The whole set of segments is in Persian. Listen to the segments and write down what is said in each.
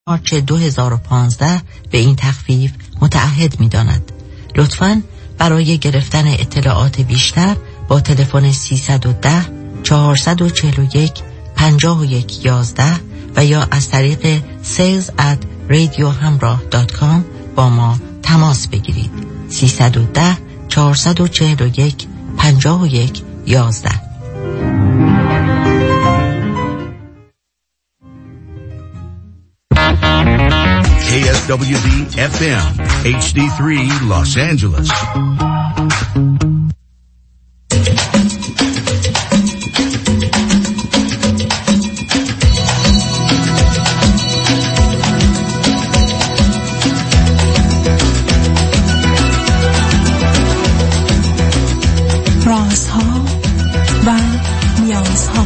مارچ 2015 به این تخفیف متعهد می‌داند. لطفاً برای گرفتن اطلاعات بیشتر با تلفن 310 441 5111 و یا از طریق sales@radiohamrah.com با ما تماس بگیرید. 310 441 5111. KSWD FM HD3 Los Angeles. رازها و نیازها.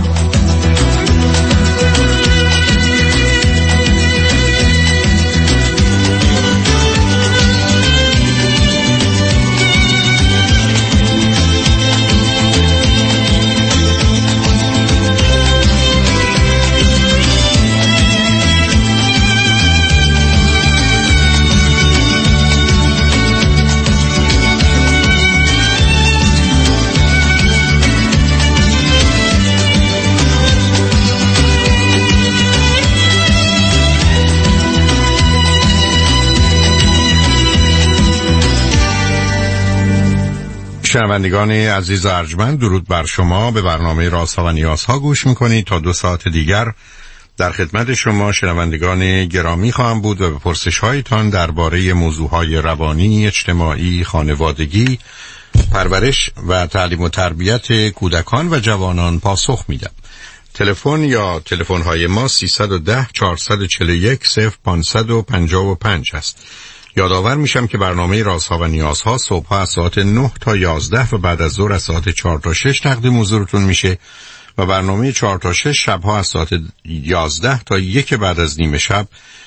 شنوندگان عزیز و ارجمند، درود بر شما. به برنامه رازها و نیازها گوش میکنید. تا 2 ساعت دیگر در خدمت شما شنوندگان گرامی خواهم بود و به پرسش هایتان درباره موضوعهای روانی، اجتماعی، خانوادگی، پرورش و تعلیم و تربیت کودکان و جوانان پاسخ میدم. تلفن یا تلفن های ما 310 441 0555 است. یادآور میشم که برنامه رازها و نیازها صبح از ساعت 9 تا 11 و بعد از ظهر از ساعت 4 تا 6 تقدیم حضورتون میشه و برنامه 4 تا 6 شبها از ساعت 11 تا 1 بعد از نیم شب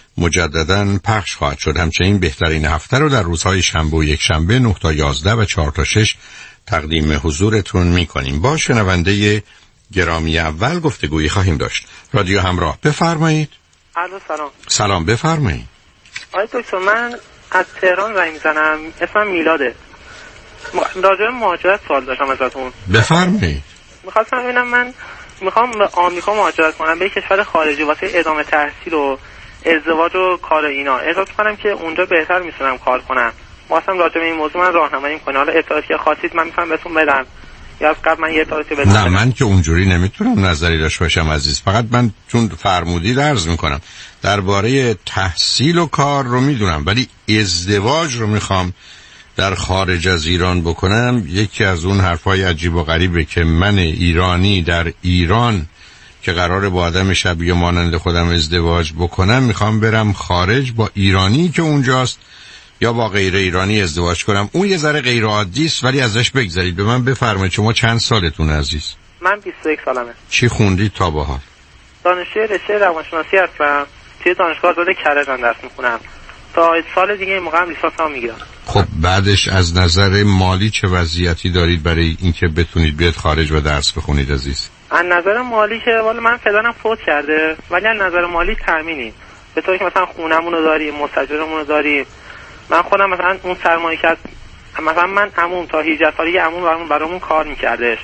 مجدداً پخش خواهد شد. همچنین بهترین هفته رو در روزهای شنبه و یک شنبه 9 تا 11 و 4 تا 6 تقدیم حضورتون میکنیم. با شنونده گرامی اول گفتگویی خواهیم داشت. رادیو همراه، بفرمایید. الو، سلام. سلام، بفرمایید. آقای دکتر، من از تهران زنگ میزنم، اسمم میلاده. راجع به مهاجرت سوال داشتم ازتون. بفرمایید. میخواستم ببینم، من میخوام به آمریکا مهاجرت کنم، به یک کشور خارجی واسه ادامه تحصیل و ازدواج و کار اینا. احساس کنم که اونجا بهتر میتونم کار کنم. واسم راجع به این موضوع من راهنمایی کنم. حالا اطلاعاتی که خواستید من میتونم بهتون بدم یا از قبل من یه اطلاعاتی بدم؟ نه، من که اونجوری نمیتونم نظری داشته باشم عزیز. فقط من چون فرمودید عرض میکنم درباره تحصیل و کار رو میدونم، ولی ازدواج رو میخوام در خارج از ایران بکنم. یکی از اون حرفای عجیب و غریبه که من ایرانی در ایران که قراره با آدم شبیه مانند خودم ازدواج بکنم میخوام برم خارج با ایرانی که اونجاست یا با غیر ایرانی ازدواج کنم. اون یه ذره غیر عادی است، ولی ازش بگذارید. به من بفرمایید شما چند سالتون عزیز؟ من 21 سالمه. چی خوندید تا به حال؟ دانشجوی رشته روانشناسی هستم. توی دانشگاه آزاد کرج درس میخونم. تا سال دیگه این موقع هم لیسانسمو میگیرم. خب بعدش از نظر مالی چه وضعیتی دارید برای اینکه بتونید بیاد خارج و درس بخونید عزیز؟ از نظر مالی که والا من فعلا فوت کرده، ولی از نظر مالی تامینیم. به طوری که مثلا خونمون رو داریم، مستاجرمون رو داریم. من خودم مثلا اون سرمایه که مثلا من عموم تا 18 سالگی عموم برامون کار میکردش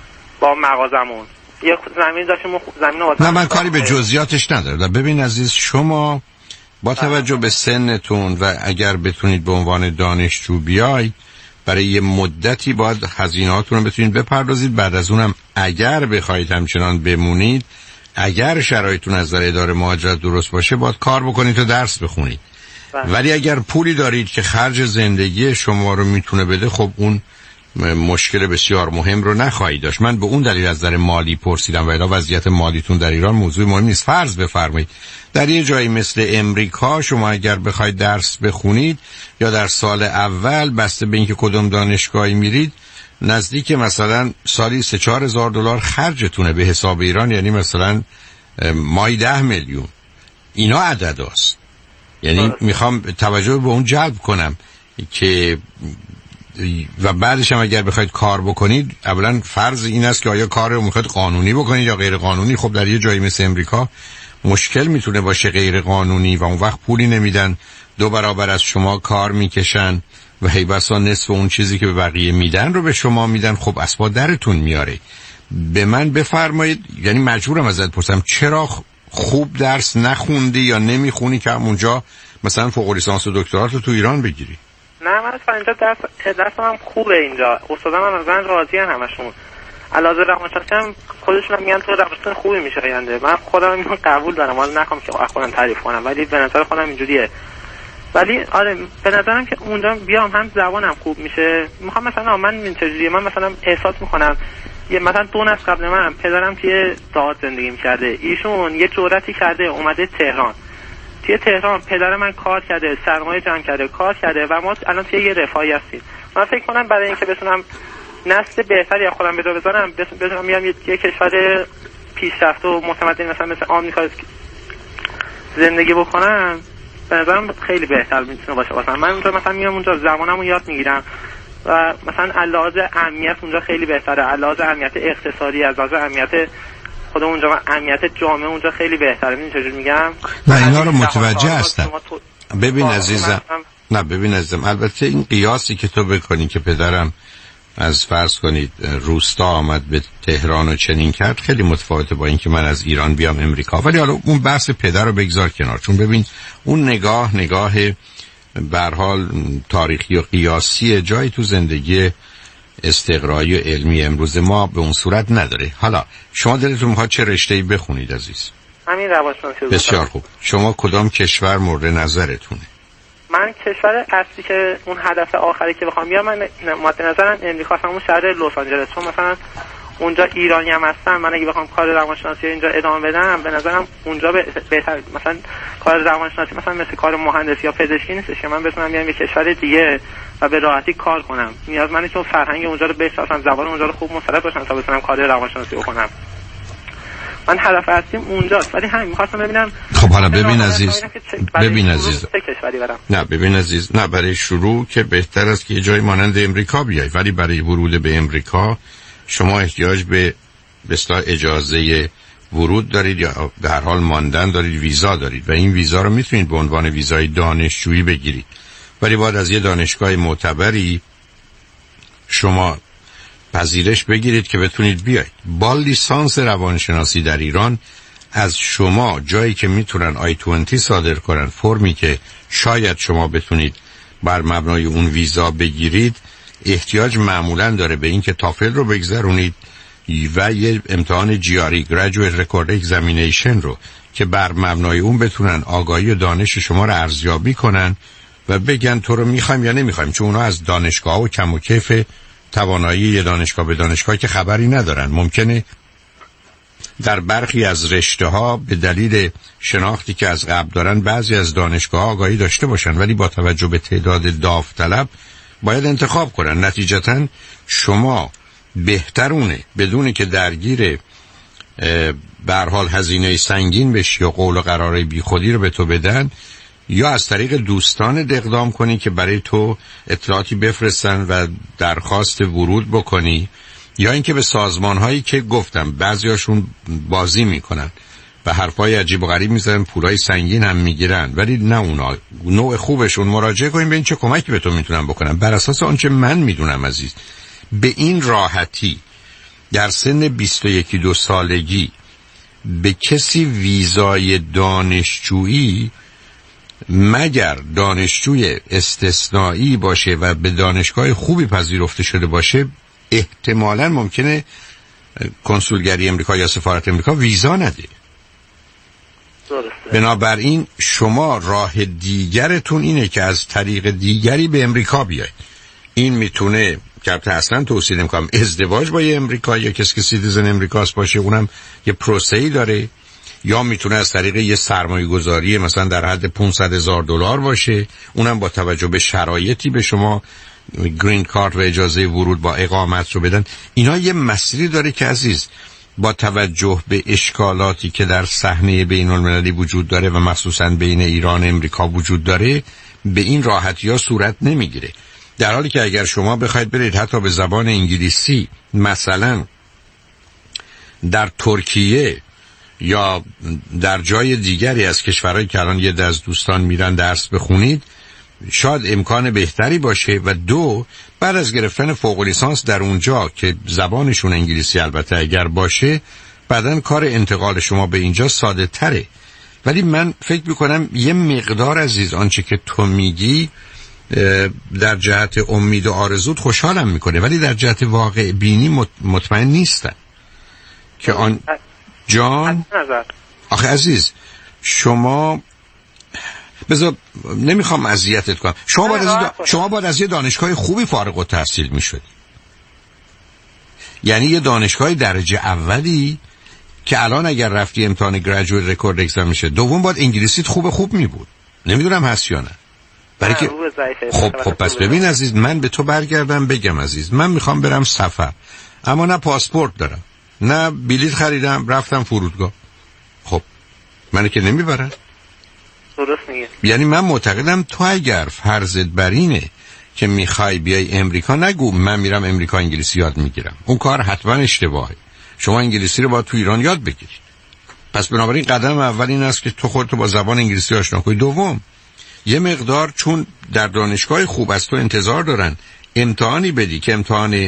با مغازمون. یه زمین داشتیم، زمین نه من کاری به جزئیاتش ندارم. ببین عزیز، شما با توجه به سنتون و اگر بتونید به عنوان دانشجو بیاید برای یه مدتی باید هزینه‌هاتون رو بتونید بپردازید. بعد از اونم اگر بخواید همچنان بمونید، اگر شرایطتون از نظر اداره مهاجرت درست باشه، باید کار بکنید و درس بخونید. ولی اگر پولی دارید که خرج زندگی شما رو میتونه بده، خب اون مشکل بسیار مهم رو نخواهید داشت. من به اون دلیل از نظر مالی پرسیدم و الا وضعیت مالیتون در ایران موضوع مهم نیست. فرض بفرمایید در یه جایی مثل امریکا شما اگر بخواید درس بخونید یا در سال اول، بسته به اینکه کدوم دانشگاهی میرید، نزدیک مثلا سالی 3-4 هزار دلار خرجتونه به حساب ایران، یعنی مثلا ماهی 10 میلیون. اینا عدد هست. یعنی میخوام توجه به اون جلب کنم که و بعدش هم اگر بخواید کار بکنید، اولا فرض این است که آیا کار رو میخواید قانونی بکنید یا غیر قانونی. خب در یه جایی مثل امریکا مشکل میتونه باشه، غیر قانونی، و اون وقت پولی نمیدن، 2 برابر از شما کار میکشن و هی بسا نصف اون چیزی که به بقیه میدن رو به شما میدن. خب اسبا درتون میاره. به من بفرمایید، یعنی مجبورم ازت پرسم چرا خوب درس نخوندی یا نمیخونی که همونجا مثلا فوق لیسانس و دکترات رو تو ایران بگیری؟ نه من اصلا اینجا درسم هم خوبه، اینجا استادام هم مثلا راضی ان همشون. علاوه روانشناسی هم خودشون هم میگن تو روانشناس خوبی میشه آینده. من خودم اینو قبول دارم، حالا نخوام که خودم تعریف کنم، ولی به نظر خودم اینجوریه. ولی آره به نظرم که اونجا بیام هم زبانم خوب میشه. میخوام مثلا من این چجوریه، من مثلا احساس میکنم یه مثلا 2 نسل قبل من پدرم توی دهات زندگی میکرده، ایشون یه جرأتی کرده اومده تهران. توی تهران پدر من کار کرده، سرمایه جمع کرده، کار کرده و ما الان توی یه رفاهی هستیم. من فکر کنم برای اینکه بتونم نسل بهتری از خودم به بذارم، بتونم بیام یه کشور پیشرفته و متمدن مثل آمریکا زندگی بکنم، به نظرم خیلی بهتر میتونه باشه واسه من. اونجا مثلا میام اونجا زبانمو یاد میگیرم و مثلا علاوه امنیت اونجا خیلی بهتره، علاوه امنیت اقتصادی، علاوه امنیت خود اونجا و امنیت جامعه اونجا خیلی بهتره. ببین چجوری میگم، نه اینا رو متوجه هستم. ببین عزیزم، نه ببین عزیزم، البته این قیاسی که تو بکنی که پدرم از فرض کنید روستا آمد به تهران و چنین کرد خیلی متفاوته با این که من از ایران بیام امریکا. ولی حالا اون بحث پدر رو بگذار کنار، چون ببین اون نگاه به هر حال تاریخی و قیاسی جایی تو زندگی استقرایی و علمی امروز ما به اون صورت نداره. حالا شما دلتون میخواد چه رشته‌ای بخونید عزیز؟ همین روانشناسی. بسیار خوب. شما کدام کشور مورد نظرتونه؟ من کشور اصلی که اون هدف آخری که بخوام بیام، من مد نظرم امریکا، همون شهر لس آنجلس، چون مثلا اونجا ایرانی هم هستن. من اگه بخوام کار روانشناسی اینجا ادامه بدم، به نظرم اونجا بهتر، مثلا کار روانشناسی مثلا مثل کار مهندسی یا پزشکی نیستش که من بتونم بیام یه کشور دیگه و به راحتی کار کنم. نیاز منه که فرهنگ اونجا رو بشناسم، زبان اونجا رو خوب مسلط باشم تا بتونم کار روانشناسی بکنم. من هدف اصلیم اونجاست. ولی همین می‌خواستم ببینم. خب حالا ببین عزیز، ببین عزیز، چه کشوری برم؟ نه ببین عزیز، نه برای شروع که بهتر است که یه جای مانند امریکا بیای، ولی برای ورود به امریکا شما احتیاج به اصطلاح اجازه ورود دارید یا در حال ماندن دارید، ویزا دارید و این ویزا رو میتونید به عنوان ویزای دانشجویی بگیرید، ولی باید از یه دانشگاه معتبری شما پذیرش بگیرید که بتونید بیاید. با لیسانس روانشناسی در ایران از شما جایی که میتونن I-20 صادر کنن، فرمی که شاید شما بتونید بر مبنای اون ویزا بگیرید، احتیاج معمولا داره به این که تافل رو بگذرونید و یه امتحان GRE Graduate Record Examination رو که بر مبنای اون بتونن آگاهی و دانش شما رو ارزیابی کنن و بگن تو رو میخوایم یا نمیخوایم، چون اونا از دانشگاه و کم و کیف توانایی یه دانشگاه به دانشگاه که خبری ندارن. ممکنه در برخی از رشته ها به دلیل شناختی که از قبل دارن بعضی از دانشگاه ها آگاهی داشته باشن، ولی با توجه به تعداد داوطلب باید انتخاب کنن. نتیجتاً شما بهترونه بدونی که درگیر به هر حال هزینه سنگین بشی و قول و قرار بیخودی رو به تو بدن، یا از طریق دوستان اقدام کنی که برای تو اطلاعاتی بفرستن و درخواست ورود بکنی، یا اینکه به سازمان هایی که گفتم بعضیاشون بازی میکنن و حرفای عجیب و غریب میزنن، پولای سنگین هم میگیرن، ولی نه اونا نوع خوبشون، مراجعه کنیم ببین چه کمکی به تو میتونن بکنن. بر اساس آنچه من میدونم عزیز، به این راحتی در سن 21-22 سالگی به کسی ویزای دانشجویی، مگر دانشجوی استثنایی باشه و به دانشگاه خوبی پذیرفته شده باشه، احتمالاً ممکنه کنسولگری امریکا یا سفارت امریکا ویزا نده. بنابراین شما راه دیگرتون اینه که از طریق دیگری به امریکا بیاید. این میتونه که اصلا توصیه نمی‌کنم ازدواج با یه امریکایی یا کسی که سیتیزن امریکاست باشه، اونم یه پروسه‌ای داره، یا میتونه از طریق یه سرمایه گذاری مثلا در حد $500,000 باشه، اونم با توجه به شرایطی به شما گرین کارت و اجازه ورود با اقامت رو بدن. اینا یه مسیری داره که عزیز با توجه به اشکالاتی که در صحنه بین المللی وجود داره و مخصوصا بین ایران و امریکا وجود داره، به این راحتی ها صورت نمیگیره. در حالی که اگر شما بخواید برید حتی به زبان انگلیسی مثلا در ترکیه یا در جای دیگری از کشورهایی که الان یه از دوستان میرن درس بخونید شاید امکان بهتری باشه، و دو بعد از گرفتن فوق لیسانس در اونجا که زبانشون انگلیسی البته اگر باشه بعدن کار انتقال شما به اینجا ساده تره. ولی من فکر میکنم یه مقدار عزیز آنچه که تو میگی در جهت امید و آرزوت خوشحالم میکنه، ولی در جهت واقع بینی مطمئن نیستم که آن جان. آخه عزیز شما بذار نمیخوام اذیتت کنم، شما باید از یه دانشگاه خوبی فارغ التحصیل میشدی، یعنی یه دانشگاه درجه اولی که الان اگر رفتی امتحان گریجویت رکورد اگزم میشه. دوم باید انگلیسیت خوب میبود، نمیدونم هست یا نه. برای که خب پس ببین عزیز، من به تو برگردم بگم عزیز من میخوام برم سفر، اما نه پاسپورت دارم نه بلیط خریدم رفتم فرودگاه، خب منو که نمیبرن. درست میگه. یعنی من معتقدم تو اگر فرضت بر اینه که میخوای بیای امریکا، نگو من میرم امریکا انگلیسی یاد میگیرم، اون کار حتما اشتباهه. شما انگلیسی رو باید تو ایران یاد بگیرید. پس بنابراین قدم اول این است که تو خودتو با زبان انگلیسی آشنا کنی. دوم یه مقدار چون در دانشگاه خوب از تو انتظار دارن امتحانی بدی که امتحان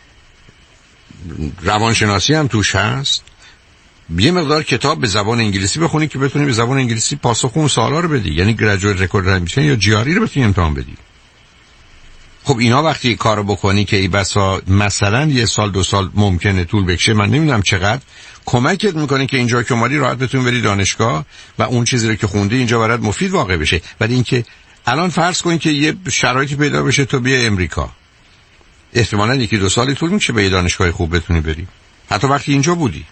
روانشناسی هم توش هست، یه مقدار کتاب به زبان انگلیسی بخونی که بتونی به زبان انگلیسی پاسخ اون سوالا رو بدی، یعنی گریجویت رکورد ادمیشن یا جی آر ای رو بتونی امتحان بدی. خب اینا وقتی کارو بکنی که ای بسا مثلا یه سال 2 سال ممکنه طول بکشه، من نمیدونم چقدر کمکت میکنه که اینجا که اومدی راحت بتونی بری دانشگاه و اون چیزی رو که خوندی اینجا برات مفید واقع بشه. ولی اینکه الان فرض کن که یه شرایطی پیدا بشه تو بیا امریکا، احتمالاً 1-2 سالی طول میشه به یه دانشگاه خوب بتونی بری، حتی وقتی اینجا بودی.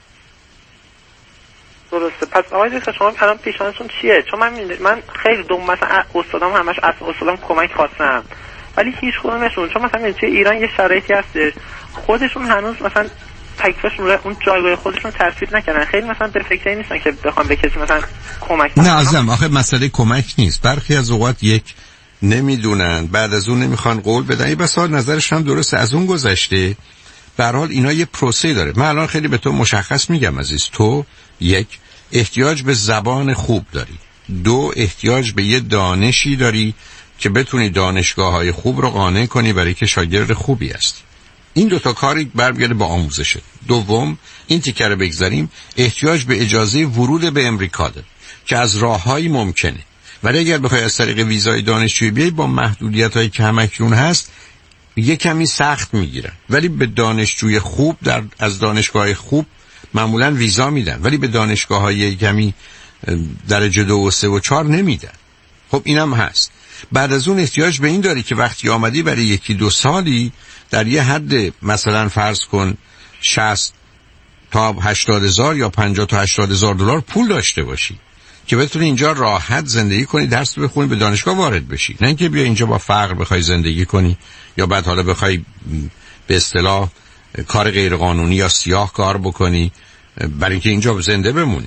درسته. پس آقای دکتر شما الان پیشنهادتون چیه؟ چون من خیلی مثلا استادام همش از استادام کمک خواستم ولی هیچ کدومشون، چون مثلا توی ایران یه شرایطی هستش خودشون هنوز مثلا تکلیفشون رو اون جایگاه خودشون تثبیت نکردن، خیلی مثلا به فکر نیستن که بخوام به کسی مثلا کمک کنن. نه عزیزم آخه مسئله کمک نیست، برخی از اوقات یک نمیدونن، بعد از اون نمیخوان قول بدن، این بسا نظرش هم درسته، از اون گذشته. به هر حال اینا یه پروسه داره. من الان خیلی به تو مشخص میگم عزیز، تو یک احتیاج به زبان خوب داری، 2 احتیاج به یه دانشی داری که بتونی دانشگاه‌های خوب رو قانع کنی برای که شاگرد خوبی هستی. این 2 تا کاری برمیگرده با آموزشه. دوم این تیکه رو بگذاریم، احتیاج به اجازه ورود به امریکا داری که از راه‌هایی ممکنه، ولی اگر بخوای از طریق ویزای دانشجویی بیای با محدودیت‌هایی که همکنون هست یه کمی سخت میگیرن، ولی به دانشجوی خوب از دانشگاه خوب معمولاً ویزا میدن، ولی به دانشگاه‌های کمی درجه 2 و 3 و 4 نمیدن. خب اینم هست. بعد از اون احتیاج به این داری که وقتی آمدی برای 1-2 سالی در یه حد مثلا فرض کن 60 تا 80,000 یا 50 تا 80,000 دلار پول داشته باشی که بتونی اینجا راحت زندگی کنی، درس بخونی، به دانشگاه وارد بشی، نه اینکه بیا اینجا با فقر بخوای زندگی کنی یا بعد حالا بخوای به اصطلاح کار غیر قانونی یا سیاه کار بکنی برای اینکه اینجا زنده بمونی.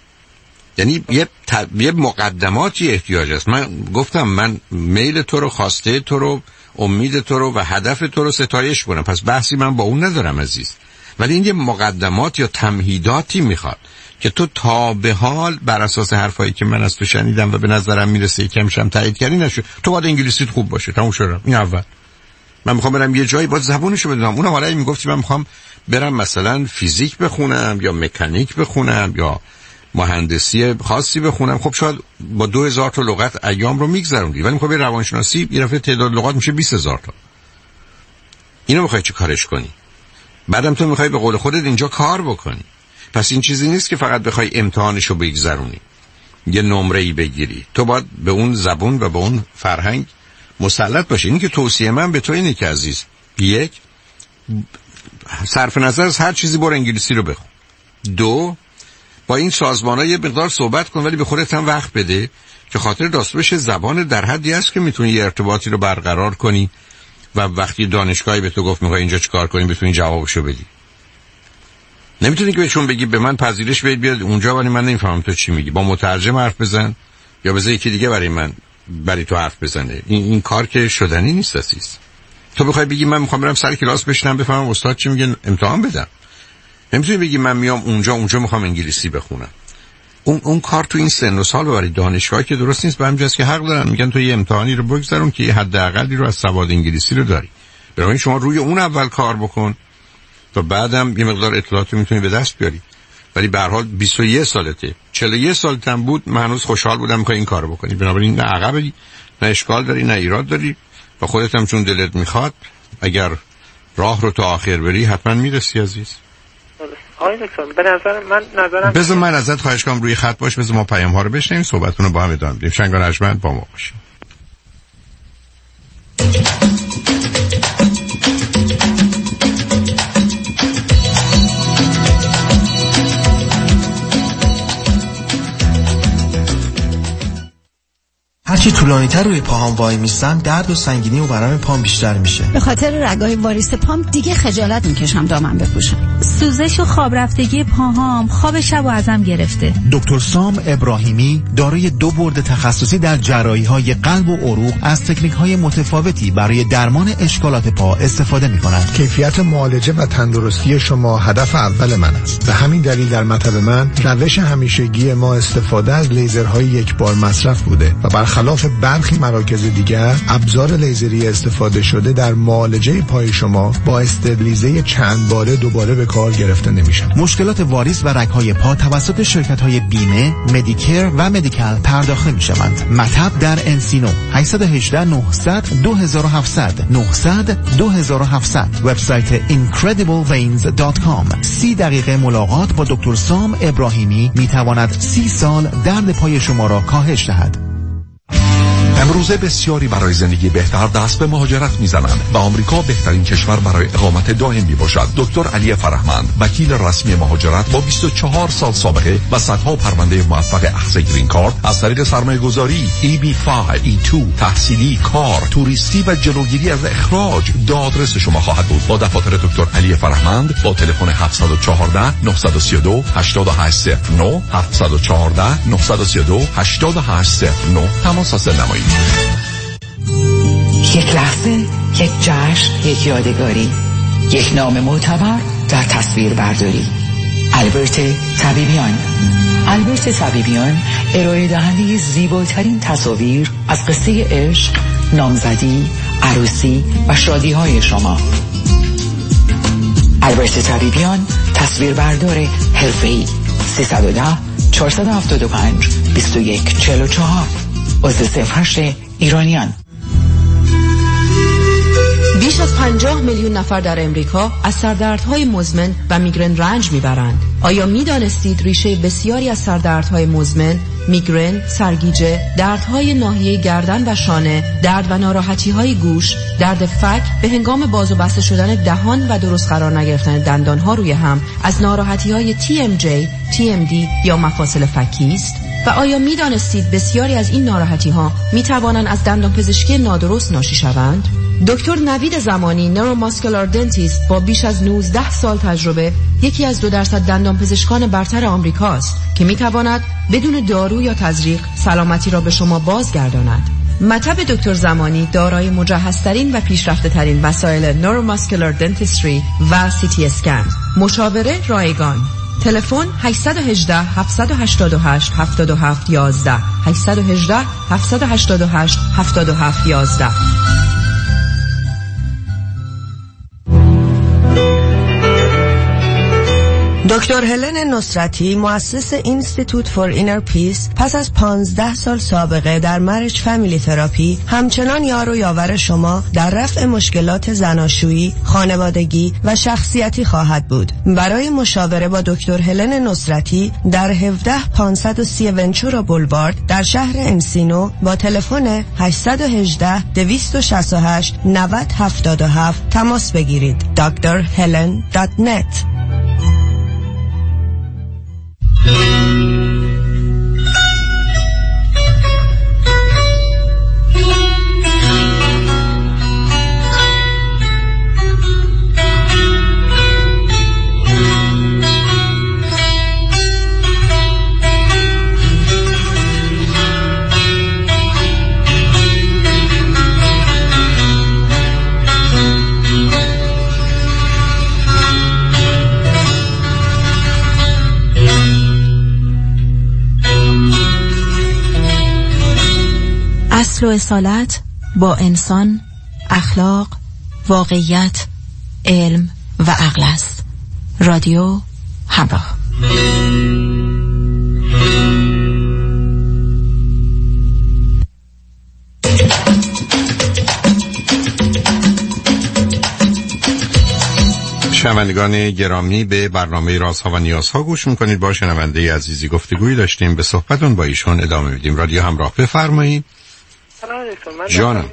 یعنی یه مقدماتی احتیاج است. من گفتم من میل تو رو، خواسته تو رو، امید تو رو و هدف تو رو ستایش کنم، پس بحثی من با اون ندارم عزیز، ولی این یه مقدمات یا تمهیداتی میخواد که تو تا به حال بر اساس حرفایی که من از تو شنیدم و به نظرم میرسه کمشم تایید کردی نشو. تو باید انگلیسیت خوب باشه، تموم شد. این اول من میخوام برم یه جایی باید زبونشو بدونم. اونم حالا میگفتی من میخوام برم مثلا فیزیک بخونم یا مکانیک بخونم یا مهندسی خاصی بخونم، خب شاید با 2000 تا لغت ایام رو میگذروندی، ولی میخوای روانشناسی یه دفعه تعداد لغات میشه 20,000 تا. اینو میخوای چه کارش کنی؟ بعدم تو میخوای به قول خودت اینجا کار بکنی. پس این چیزی نیست که فقط بخوای امتحانشو بگذرونی، یه نمره‌ای بگیری. تو باید به اون زبون و به اون فرهنگ مسلط باشی. این که توصیه من به تو اینه که عزیز، یک صرف نظر از هر چیزی برو انگلیسی رو بخون. 2 با این سازمان‌ها یه مقدار صحبت کن، ولی به خودت هم وقت بده که خاطر داشته باشه زبان در حدی است که میتونی یه ارتباطی رو برقرار کنی و وقتی دانشگاهی به تو گفت میخوای اینجا چیکار کنی بتونی جوابشو بدی. نمیتونی که بهشون بگی به من پذیرش بدید بیاد اونجا ولی من نمیفهمم تو چی میگی، با مترجم حرف بزن یا بذار یکی دیگه برای تو حرف بزنه. این کار که شدنی نیست عزیز. تو بخوای بگی من میخوام برم سر کلاس بشینم بفهمم استاد چی میگه امتحان بدم، نمیتونی بگی من میام اونجا میخوام انگلیسی بخونم. اون کار تو این سن و سال برای دانشگاه که درست نیست. به همجاست که حق دارن میگن تو یه امتحانی رو بگذرون که یه حداقلی رو از سواد انگلیسی رو داری، برای شما روی اون اول کار بکن تا بعدم یه مقدار اطلاعات رو میتونی به دست بیاری. ولی به هر حال 21 سالته، 41 سالت هم بود، من هنوز خوشحال بودم که این کارو بکنی. بنابراین نه عقبی، نه اشکال داری، نه ایراد داری و خودت هم چون دلت میخواد اگر راه رو تا آخر بری حتما میرسی عزیز. آقای دکتر به نظرم بذار من ازت خواهش کنم روی خط باش، بذار ما پیام ها رو بشنویم، صحبتونو با هم ادامه بدیم. شنگ و نجمن با ما باشیم. هرچی طولانی‌تر روی پاهام وای میستم درد و سنگینی و ورم پام بیشتر میشه. به خاطر رگای واریس پام دیگه خجالت میکشم دامن بپوشم. سوزش و خواب رفتگی پاهام خواب شب و ازم گرفته. دکتر سام ابراهیمی دارای 2 بورد تخصصی در جراحی‌های قلب و عروق از تکنیک‌های متفاوتی برای درمان اشکالات پا استفاده می‌کنند. کیفیت معالجه و تندرستی شما هدف اول من است. به همین دلیل در مطب من روش همیشگی ما استفاده از لیزرهای یک بار مصرف بوده و برخلاف برخی مراکز دیگر ابزار لیزری استفاده شده در معالجه پای شما با استبلیزه چند باره دوباره به کار گرفته نمیشن. مشکلات واریس و رگ‌های پا توسط شرکت‌های بیمه، مدیکر و مدیکال پرداخت می‌شوند. مطب در انسینو 818 900 2700 900 2700. وبسایت incredibleveins.com. 30 دقیقه ملاقات با دکتر سام ابراهیمی می‌تواند 30 سال درد پای شما را کاهش دهد. امروزه بسیاری برای زندگی بهتر دست به مهاجرت میزنند و آمریکا بهترین کشور برای اقامت دائم میباشد. دکتر علی فرهمند، وکیل رسمی مهاجرت با 24 سال سابقه و صدها پرونده موفق اخذ گرین کارت از طریق سرمایه‌گذاری، EB5، E2، تحصیلی، کار، توریستی و جلوگیری از اخراج دادرس شما خواهد بود. با دفاتر دکتر علی فرهمند با تلفن 714 932 8809 714 932 8809 تماس حاصل نمایید. یک لحظه، یک جشن، یک یادگاری، یک نام معتبر در تصویر برداری. البرت طبیبیان. البرت طبیبیان ارائه دهنده زیباترین تصاویر از قصه عشق، نامزدی، عروسی و شادی های شما. البرت طبیبیان تصویر بردار حرفه‌ای. 310 475 2144 عضو 08 ایرانیان. بیش از 50 میلیون نفر در امریکا از سردردهای مزمن و میگرن رنج میبرند. آیا میدانستید ریشه بسیاری از سردردهای مزمن، میگرن، سرگیجه، دردهای ناحیه گردن و شانه، درد و ناراحتی‌های گوش، درد فک به هنگام باز و بسته شدن دهان و درست قرار نگرفتن دندانها روی هم از ناراحتی‌های TMJ، TMD یا مفاصل فکی است؟ و آیا میدانستید بسیاری از این ناراحتی‌ها میتوانند از دندانپزشکی نادرست ناشی شوند؟ دکتر نوید زمانی، نوروماسکولار دنتیست با بیش از 19 سال تجربه، یکی از 2% دندانپزشکان برتر آمریکاست که میتواند بدون دارو یا تزریق سلامتی را به شما بازگرداند. مطب دکتر زمانی دارای مجهزترین و پیشرفته‌ترین وسایل نوروماسکولار دنتیستری و CT اسکن. مشاوره رایگان. تلفن 818 788 7711 818 788 7711. دکتر هلن نصرتی، مؤسس اینستیتوت فور اینر پیس، پس از 15 سال سابقه در مرج فامیلی تراپی همچنان یار و یاور شما در رفع مشکلات زناشویی، خانوادگی و شخصیتی خواهد بود. برای مشاوره با دکتر هلن نصرتی در 17530 ونچورا بولوارد در شهر انسینو با تلفن 818 268 9077 تماس بگیرید. drhelen.net. اصل و اصالت با انسان، اخلاق، واقعیت، علم و عقل است. رادیو همراه. شنوندگان گرامی، به برنامه رازها و نیازها گوش میکنید. با شنونده عزیزی گفتگویی داشتیم، به صحبتون با ایشون ادامه میدیم. رادیو همراه، بفرمایید. سلام دکتر، جانم.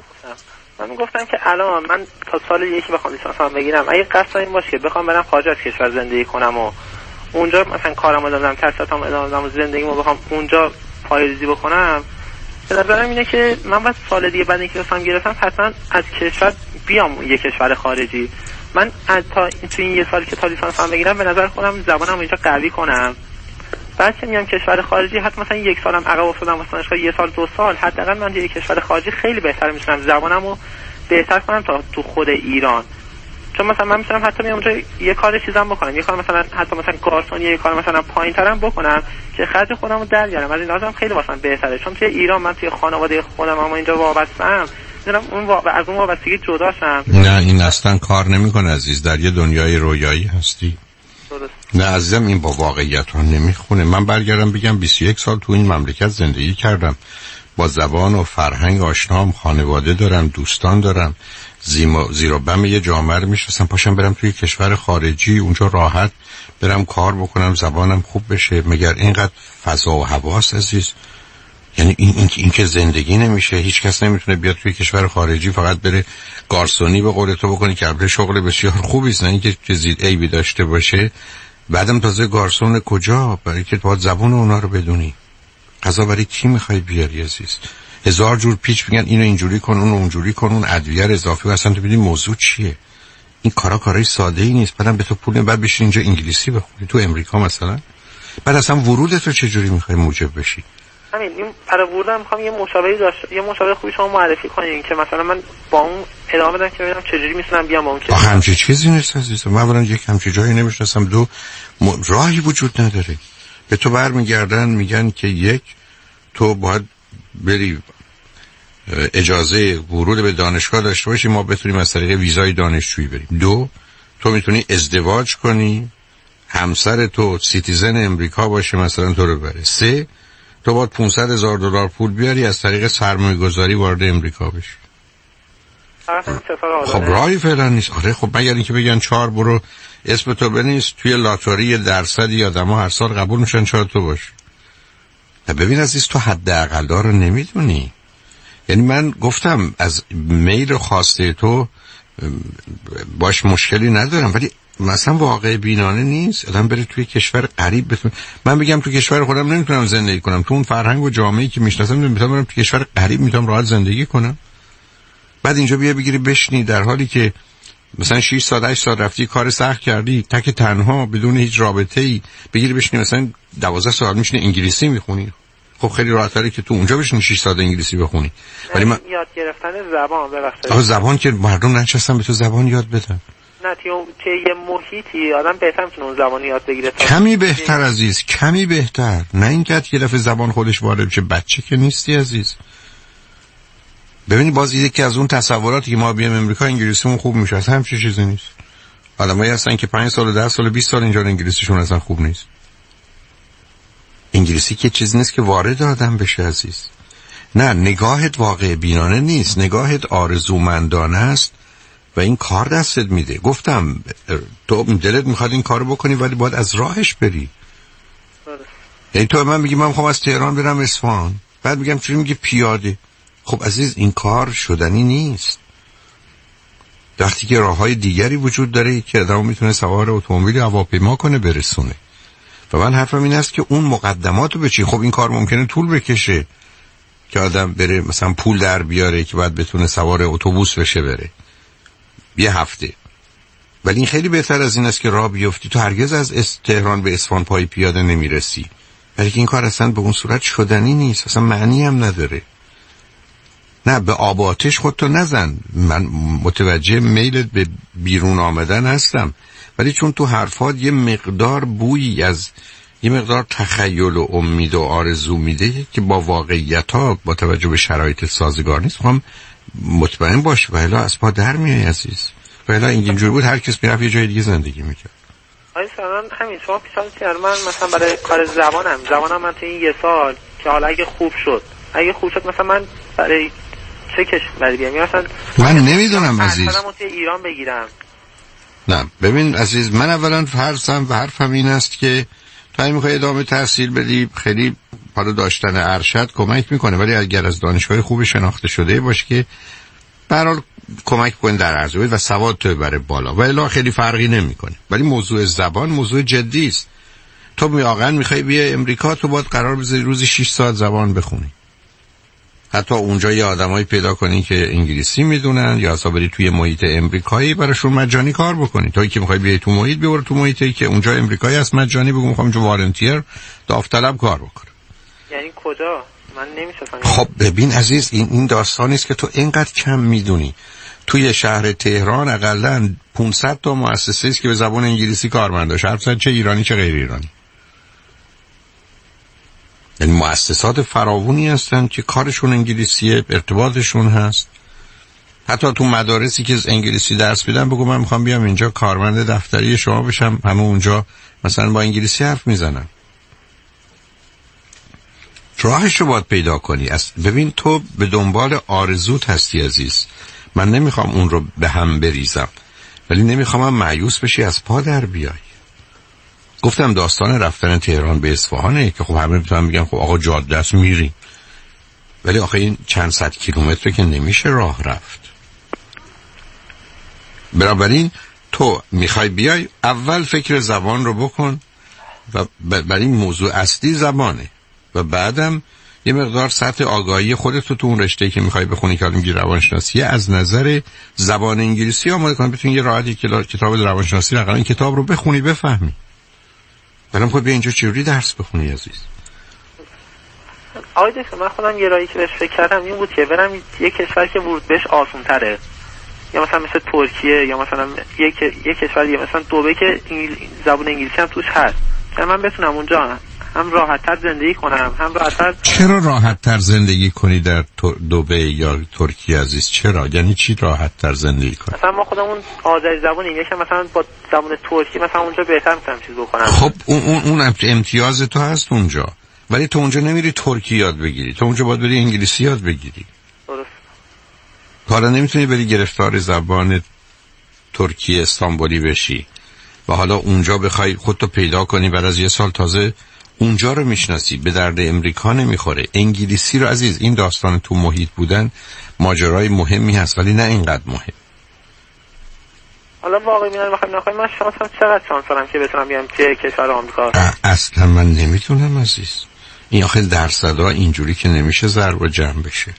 من گفتم که الان من تا سال یکی بخوام لیسانسم بگیرم، اگه قصد این باشه که بخوام برم خارج از کشور زندگی کنم و اونجا مثلا کارم ادامه بدم، تحصیلاتم ادامه بدم و زندگیمو بخوام اونجا پایه‌ریزی بکنم، به نظرم اینه که من بعد سال دیگه بعد اینکه لیسانسم گرفتم حتما از کشور بیام یه کشور خارجی. من تا تو این یه سالی که تا لیسانسم بگیرم به نظر خودم زبانم اینجا قوی کنم، بعد که میام کشور خارجی حتی مثلا یک سالم عقب افتادم، مثلا یه سال 2 سال حداقل من توی کشور خارجی خیلی بهتر میشم، زبانمو بهتر کنم تا تو خود ایران. چون مثلا من میتونم حتی میام اونجا یه کار چیزام بکنم، یه کار مثلا حتی مثلا گارسونی، یه کار مثلا پایین‌ترم بکنم که خرج خودمو در بیارم. از این لحاظم خیلی واسم بهتره، چون توی ایران من توی خانواده خودم اما اینجا وابسته‌ام، میدونم از اون وابستگی جدا شم. نه این اصلا کار نمیکنه عزیز، در یه دنیای رویایی هستی. درست. نه عزیزم، این با واقعیت ها نمیخونه. من برگردم بگم 21 سال تو این مملکت زندگی کردم، با زبان و فرهنگ آشنام، خانواده دارم، دوستان دارم، زیر و بم یه جامعه رو میشناسم. پاشم برم توی کشور خارجی اونجا راحت برم کار بکنم، زبانم خوب بشه، مگر اینقدر فضا و هواست عزیز؟ یعنی این که زندگی نمیشه. هیچ کس نمیتونه بیاد توی کشور خارجی فقط بره گارسونی به قول تو بکنی که البته شغل بسیار خوبی است، نه اینکه چیزی عیبی داشته باشه. بعدم تازه گارسون کجا؟ برای که باید زبان اونا رو بدونی. غذا برای کی میخوای بیاری عزیز؟ 1000 جور پیچ میگن اینو اینجوری کن، اونو اونجوری کن، اون ادویه اضافی و اصلا تو ببین موضوع چیه. این کارای ساده ای نیست. بعدم به تو پول بعد بشین اینجا انگلیسی بخونی تو امریکا مثلا. بعد اصلا ورودت رو چجوری میخوای موجب بشی؟ همین این برای ورودم میخوام یه مشاوره خوبی شما معرفی کنین که مثلا من با اون ادامه بدم که ببینم چجوری میتونم بیام اون که همچین چیزی نیست عزیزم. من اولا یک همچین جایی نمیشناسم، دو راهی وجود نداره. به تو برمیگردن میگن که یک، تو باید بری اجازه ورود به دانشگاه داشته باشی ما بتونیم از طریق ویزای دانشجویی بریم. دو، تو میتونی ازدواج کنی، همسر تو سیتیزن امریکا باشه مثلا تو رو بره. سه، تو باید $500,000 پول بیاری از طریق سرمایه گذاری وارد امریکا بشی. خب راهی فعلا نیست. آره خب مگر اینکه بگن 4 برو اسم تو بنویس توی لاتاری درصدی آدم‌ها هر سال قبول میشن 4 تو باش. ببین عزیز، تو حداقل رو نمیدونی. یعنی من گفتم از میل خاصه تو باش مشکلی ندارم، ولی مثلا واقع بینانه نیست آدم بره توی کشور غریب بتونه. من بگم تو کشور خودم نمیتونم زندگی کنم، تو اون فرهنگ و جامعه‌ای که میشناسم نمیتونم برم تو کشور غریب میتونم راحت زندگی کنم. بعد اینجا بگیری بشنی در حالی که مثلا 6 سال 8 سال رفتی کار سخت کردی تک تنها بدون هیچ رابطه‌ای، بگیری بشنی مثلا 12 سال میشینی انگلیسی میخونی. خب خیلی راحت‌تره که تو اونجا بشینی 6 سال انگلیسی بخونی. ولی من یاد گرفتن زبان ببخشید. زبان که مردم نشستن به تو زبان یاد بدن. نه توی یه محیطی آدم بهتر میتونه اون زبان یاد بگیره. کمی بهتر عزیز، کمی بهتر. نه اینکه یه دفعه زبان خودش وارد بشه. بچه که نیستی عزیز. ببینی باز یکی از اون تصوراتی که ما بیام امریکا انگلیسیمون خوب میشه، اصلا همچین چیزی نیست. آدمایی هستن که 5 سال و 10 سال و 20 سال اینجا انگلیسیشون اصلا خوب نیست. انگلیسی که چیزی نیست که وارد آدم بشه عزیز. نه، نگاهت واقع بینانه نیست، نگاهت آرزومندانه است و این کار دستت میده. گفتم تو دلت میخواد این کارو بکنی ولی باید از راهش بری. یعنی تو من میگی من میخوام از تهران برم اصفهان، بعد میگم چون میگی پیاده. خب عزیز این کار شدنی نیست. وقتی که راههای دیگری وجود داره که آدم میتونه سوار اتومبیل یا هواپیما کنه برسونه. و من حرفم این است که اون مقدماتو بچین. خب این کار ممکنه طول بکشه که آدم بره مثلا پول در بیاره که بعد بتونه سوار اتوبوس بشه بره یه هفته، ولی این خیلی بهتر از این است که راه بیفتی. تو هرگز از تهران به اصفهان پای پیاده نمیرسی، ولی این کار اصلا به اون صورت شدنی نیست، اصلا معنی هم نداره. نه به آب آتش خودتو نزن. من متوجه میلت به بیرون آمدن هستم، ولی چون تو حرفات یه مقدار بویی از یه مقدار تخیل و امید و آرزو میده که با واقعیت ها با توجه به شرایط سازگار نیست. هم مطمئن باش و الا از پا در میای عزیز. و الا اینجوری بود هر کس میرفت یه جای دیگه زندگی میکرد. آقای سران همین شما پیشنهاد کردن من مثلا برای کار زبانم من تو این یه سال که حالا اگه خوب شد مثلا من برای چه کشوری بیام یا مثلا من نمیدونم عزیز مثلا تو ایران بگیرم. نه ببین عزیز، من اولا حرفم این است که تو اگه میخوای ادامه تحصیل بدی خیلی حالا داشتن ارشد کمک میکنه، ولی اگر از دانشگاه خوب شناخته شده باشه که به هر حال کمک کنه در ارزیابی و سواد تو ببره بالا و الا خیلی فرقی نمیکنه. ولی موضوع زبان موضوع جدی است. تو واقعا میخوای بیای امریکا، تو باید قرار بذاری روزی 6 ساعت زبان بخونی. حتی اونجا یه آدمایی پیدا کنی که انگلیسی میدونن یا اصلا بری توی محیط امریکایی براشون مجانی کار بکنی. تویی که میخوای بیای تو محیط بیور تو محیطی که اونجا امریکایی هست مجانی، بگو میخوام جو والنتیر داوطلب کار بکنم. یعنی کجا؟ من نمیشناسم. خب ببین عزیز، این داستانی است که تو اینقدر کم میدونی. توی شهر تهران حداقل 500 تا مؤسسه است که به زبان انگلیسی کارمند داشت، حرف چه ایرانی چه غیر ایرانی. یعنی مؤسسات فراوانی هستن که کارشون انگلیسیه، ارتباطشون هست. حتی تو مدارسی که انگلیسی درس میدن بگو من میخوام بیام اینجا کارمند دفتری شما بشم، همه اونجا مثلا با انگلیسی حرف میزنن. راهش رو باید پیدا کنی. ببین تو به دنبال آرزوت هستی عزیز. من نمیخوام اون رو به هم بریزم، ولی نمیخوام هم مایوس بشی از پا در بیای. گفتم داستان رفتن تهران به اصفهانه که خب همه میتونن بگن خب آقا جاده است میری، ولی آخه این چند صد کیلومتر که نمیشه راه رفت. بنابراین تو میخوای بیای اول فکر زبان رو بکن و برای این موضوع اصلی زبانه و بعدم یه مقدار سطح آگاهی خودت رو تو اون رشته‌ای که میخوای بخونی که میگی روانشناسی از نظر زبان انگلیسی آماده کنی، بتونی یه راحتی کتاب روانشناسی رو این کتاب رو بخونی بفهمی. برام خود بیا اینجا چجوری درس بخونی عزیز؟ آقای دکتر من خودم یه راهی که بهش فکر کردم این بود که برم یه کشور که ورود بهش آسان تره، یا مثلا مثل ترکیه یا مثلا یه کشور دیگه مثلا دبی که زبان انگلیسی هم توش هست که من بتونم اونجا هم راحت‌تر زندگی کنم هم راحت‌تر. چرا راحت‌تر زندگی کنی در دبی یا ترکیه عزیز؟ چرا؟ یعنی چی راحت‌تر زندگی کنی؟ مثلا ما خودمون آذری زبان انگلیسی مثلا با زبان ترکی مثلا اونجا بهتر میتونم چیز بکنم. خب اون امتیاز تو هست اونجا، ولی تو اونجا نمیری ترکی یاد بگیری، تو اونجا باید بری انگلیسی یاد بگیری. درست. حالا نمیتونی بری گرفتار زبان ترکی استانبولی بشی و حالا اونجا بخوای خودتو پیدا کنی بعد از یه سال تازه اونجا رو میشناسی. به درد امریکا نمیخوره. انگلیسی رو عزیز، این داستان تو محیط بودن ماجرای مهمی هست ولی نه اینقدر مهم. حالا واقعی میگم من شانسم چقدر شانس دارم که بتونم بیام توی کشور آمریکا؟ اصلا من نمیتونم عزیز. این آخه درصدها اینجوری که نمیشه ضرب و جمع بشه.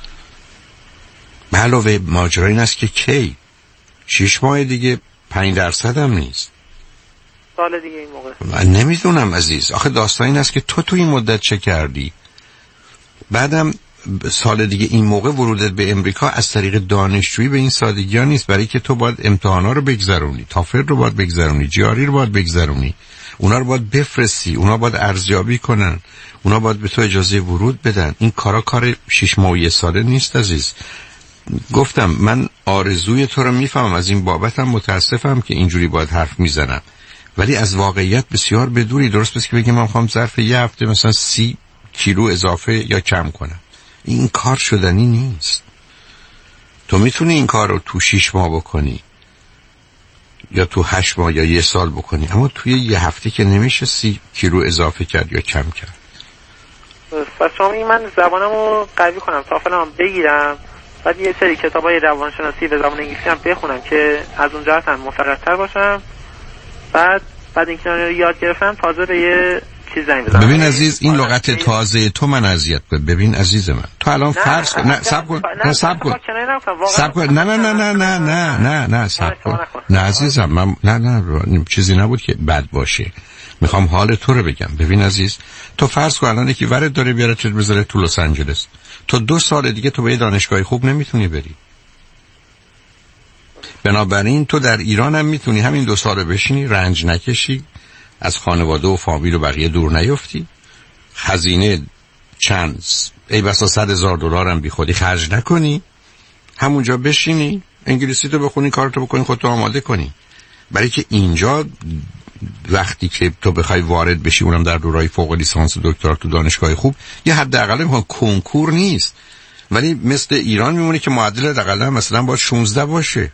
به علاوه ماجرا این است که کی 6 ماه دیگه 5% هم نیست. سال دیگه این موقع من نمیدونم عزیز. آخه داستان این است که تو این مدت چه کردی؟ بعدم سال دیگه این موقع ورودت به امریکا از طریق دانشجویی به این سادگی ها نیست، برای که تو باید امتحانا رو بگذرونی، تافل رو باید بگذرونی، جیاری رو باید بگذرونی، اونا رو باید بفرستی، اونا باید ارزیابی کنن، اونا باید به تو اجازه ورود بدن. این کار 6 ماه و 1 ساله نیست عزیز. گفتم من آرزوی تو رو میفهمم، از این بابتم متاسفم که اینجوری باید حرف میزنم، ولی از واقعیت بسیار بدوری. درست بس که بگم من میخوام ظرف یه هفته مثلا 30 کیلو اضافه یا کم کنم، این کار شدنی نیست. تو میتونی این کار رو تو 6 ماه بکنی یا تو 8 ماه یا 1 سال بکنی، اما توی یه هفته که نمیشه 30 کیلو اضافه کرد یا کم کرد. پس شما من زبانمو قوی کنم، تافلم بگیرم، بعد یه سری کتابای روانشناسی به زبان انگلیسی هم بخونم که از اونجا اصلا مفرط‌تر باشم، بعد اینکه رو یاد گرفتم تازه به یه چیز زنگ بزنم. ببین عزیز، این لغت تازه تو من اذیت کنه. ببین عزیز من، تو الان فرض کن، نه صبر کن، نه صبر کن، صبر کن، نه صبر کن، نه عزیزم، من نه چیزی نبود که بد باشه، میخوام حال تو رو بگم. ببین عزیز، تو فرض کن الان یکی ورد داره بیاره چه بذاره تو لس آنجلس، تو 2 سال دیگه تو به دانشگاه خوب نمیتونی بری. بنابراین تو در ایران هم میتونی همین 2 سال بشینی، رنج نکشی، از خانواده و فامیل و بقیه دور نیفتی، هزینه چند ای بسا $100,000 هم بی خودی خرج نکنی، همونجا بشینی انگلیسی تو بخونی، کارتو بکنی، خودتو آماده کنی. برای که اینجا وقتی که تو بخوای وارد بشی، اونم در دورهای فوق لیسانس و دکترا تو دانشگاه خوب، یه حداقل میخوام کنکور نیست، ولی مثل ایران میمونه که معدل حداقل مثلا باید 16 باشه.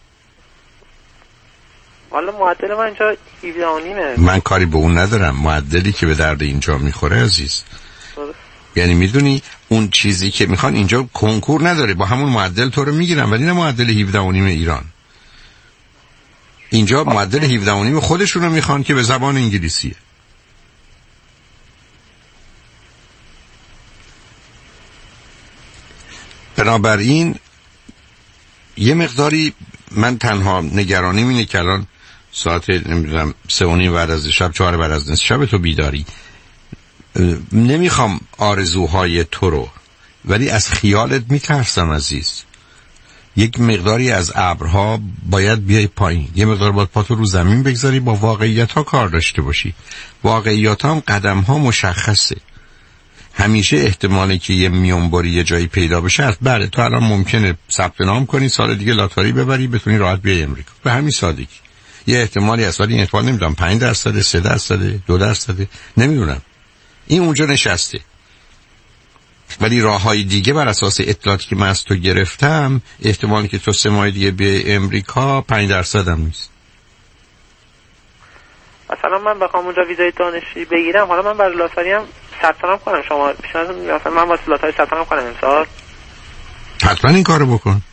والا معدل من اینجا 17.5. من کاری به اون ندارم، معدلی که به درد اینجا میخوره عزیز. یعنی میدونی اون چیزی که میخوان اینجا کنکور نداره، با همون معدل تو رو میگیرن، ولی نه معدل 17.5 ایران. اینجا معدل 17.5 خودشون رو میخوان که به زبان انگلیسیه. بنابراین یه مقداری من تنها نگرانیم اینه که الان ساعت نمیدونم 3:30 بعد از شب، 4 بعد از نصف شب تو بیداری. نمیخوام آرزوهای تو رو، ولی از خیالت میترسم عزیز. یک مقداری از ابرها باید بیای پایین، یه مقدار باید پاتو رو زمین بگذاری، با واقعیت ها کار داشته باشی. واقعیت ها هم قدم ها مشخصه. همیشه احتمالی که یه میانبری یه جایی پیدا بشه هست. بله تو الان ممکنه ثبت نام کنی، سال دیگه لاتاری ببری، بتونی راحت بیای امریکا، به همین سادگی. یه احتمالی هست، ولی این احتمال نمیدونم 5%، 3%، 2%، نمیدونم. این اونجا نشسته. ولی راههای دیگه بر اساس اطلاعاتی که من از تو گرفتم، احتمالی که تو 3 ماه دیگه بیای امریکا 5% هم نیست. مثلا من بخوام اونجا ویزای دانشجویی بگیرم، حالا من برای لاتاری هم ثبت نام کنم، شما پیشنهاد مثلا من واسه لاتاری ثبت نام کنم امسال؟ حتما این کارو بکن.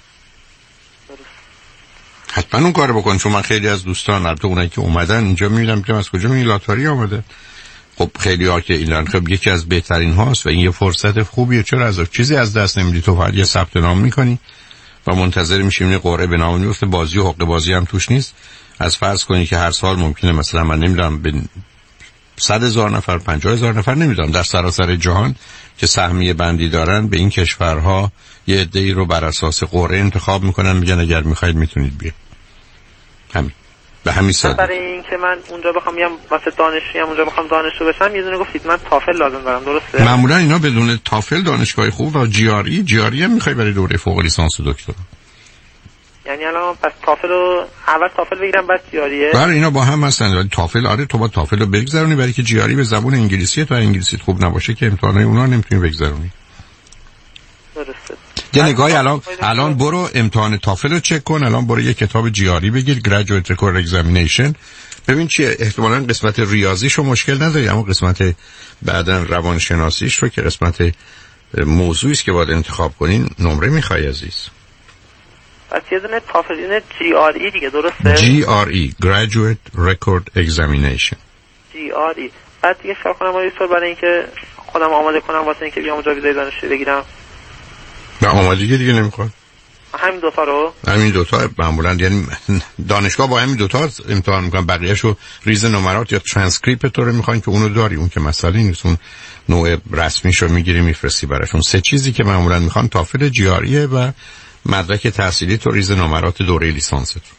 حتما اون کارو بکن، چون من خیلی از دوستان، البته اونایی که اومدن اینجا میبینم که از کجا این لاتاری آمده. خب خیلی ها که ایران خب یکی از بهترین هاست و این یه فرصت خوبیه. چرا از چیزی از دست نمیدی؟ تو فقط یه ثبت نام میکنی و منتظر میشی این قرعه به نام میفته. بازی و حقوق بازی هم توش نیست. از فرض کنی که هر سال ممکنه مثلا من نمیدونم به 100,000 نفر 50,000 نفر نمیدونم در سراسر جهان که سهمیه بندی دارن، به این کشورها یه عده‌ای رو بر اساس قرعه انتخاب میکنن، میگن اگر میخواید میتونید بیاید. همین به همین سادگی. برای این که من اونجا بخوام بیام واسه دانشجویی، اونجا بخوام دانشجو بشم، یه دونه گفتید من تافل لازم دارم، درسته؟ معمولا اینا بدون تافل دانشگاه خوب و جی آر ای هم میخوای برای دوره فوق لیسانس و دکترا. یعنی الان پس تافل رو اول تافل بگیرم بعد جی آر ایه؟ بله اینا با هم هستن. ولی تافل آره تو با تافل رو بگذرونی، برای که جی آر ای به زبان انگلیسیه، تو انگلیسیت خوب نباشه که امتحانای اونا نمیتونی بگذرونی. درسته. یه نگاهی الان برو امتحان تافل رو چک کن، الان برو یه کتاب جی آر ای بگیر، Graduate Record Examination، ببین چیه. احتمالاً قسمت ریاضیشو مشکل نداری، اما قسمت بعدن روانشناسیش رو که قسمت موضوعی است که باید انتخاب کنین نمره میخوای عزیز. پس یه دونه تافل، یه دونه جی آر ای دیگه، درسته؟ جی آر ای Graduate Record Examination. جی آر ای. بعد دیگه شروع کنم آیسور برای اینکه خودم آماده کنم واسه اینکه بیام اونجا ویزای دانشجویی بگیرم. به آمادگی دیگه نمیخواد. همین دوتا رو؟ همین دوتا معمولا، یعنی دانشگاه با همین دوتا امتحان میکنن، بقیه‌شو ریز نمرات یا ترانسکریپت تو رو میخوان که اونو داری، اون که مسئله نیست، اون نوع رسمیشو میگیری میفرستی براشون. 3 چیزی که معمولا میخوان تافل جی آر ای و مدرک تحصیلی تو ریز نمرات دوره لیسانست. درسته.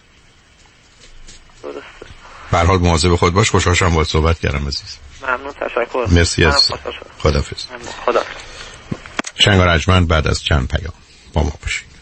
به هر حال مواظب خود باش. خوشحال شدم باهات صحبت کردم عزیز. ممنون، تشکر. مرسی از خداحافظ. خدا. شنگ رجمن بعد از چند پیام با ما باشید.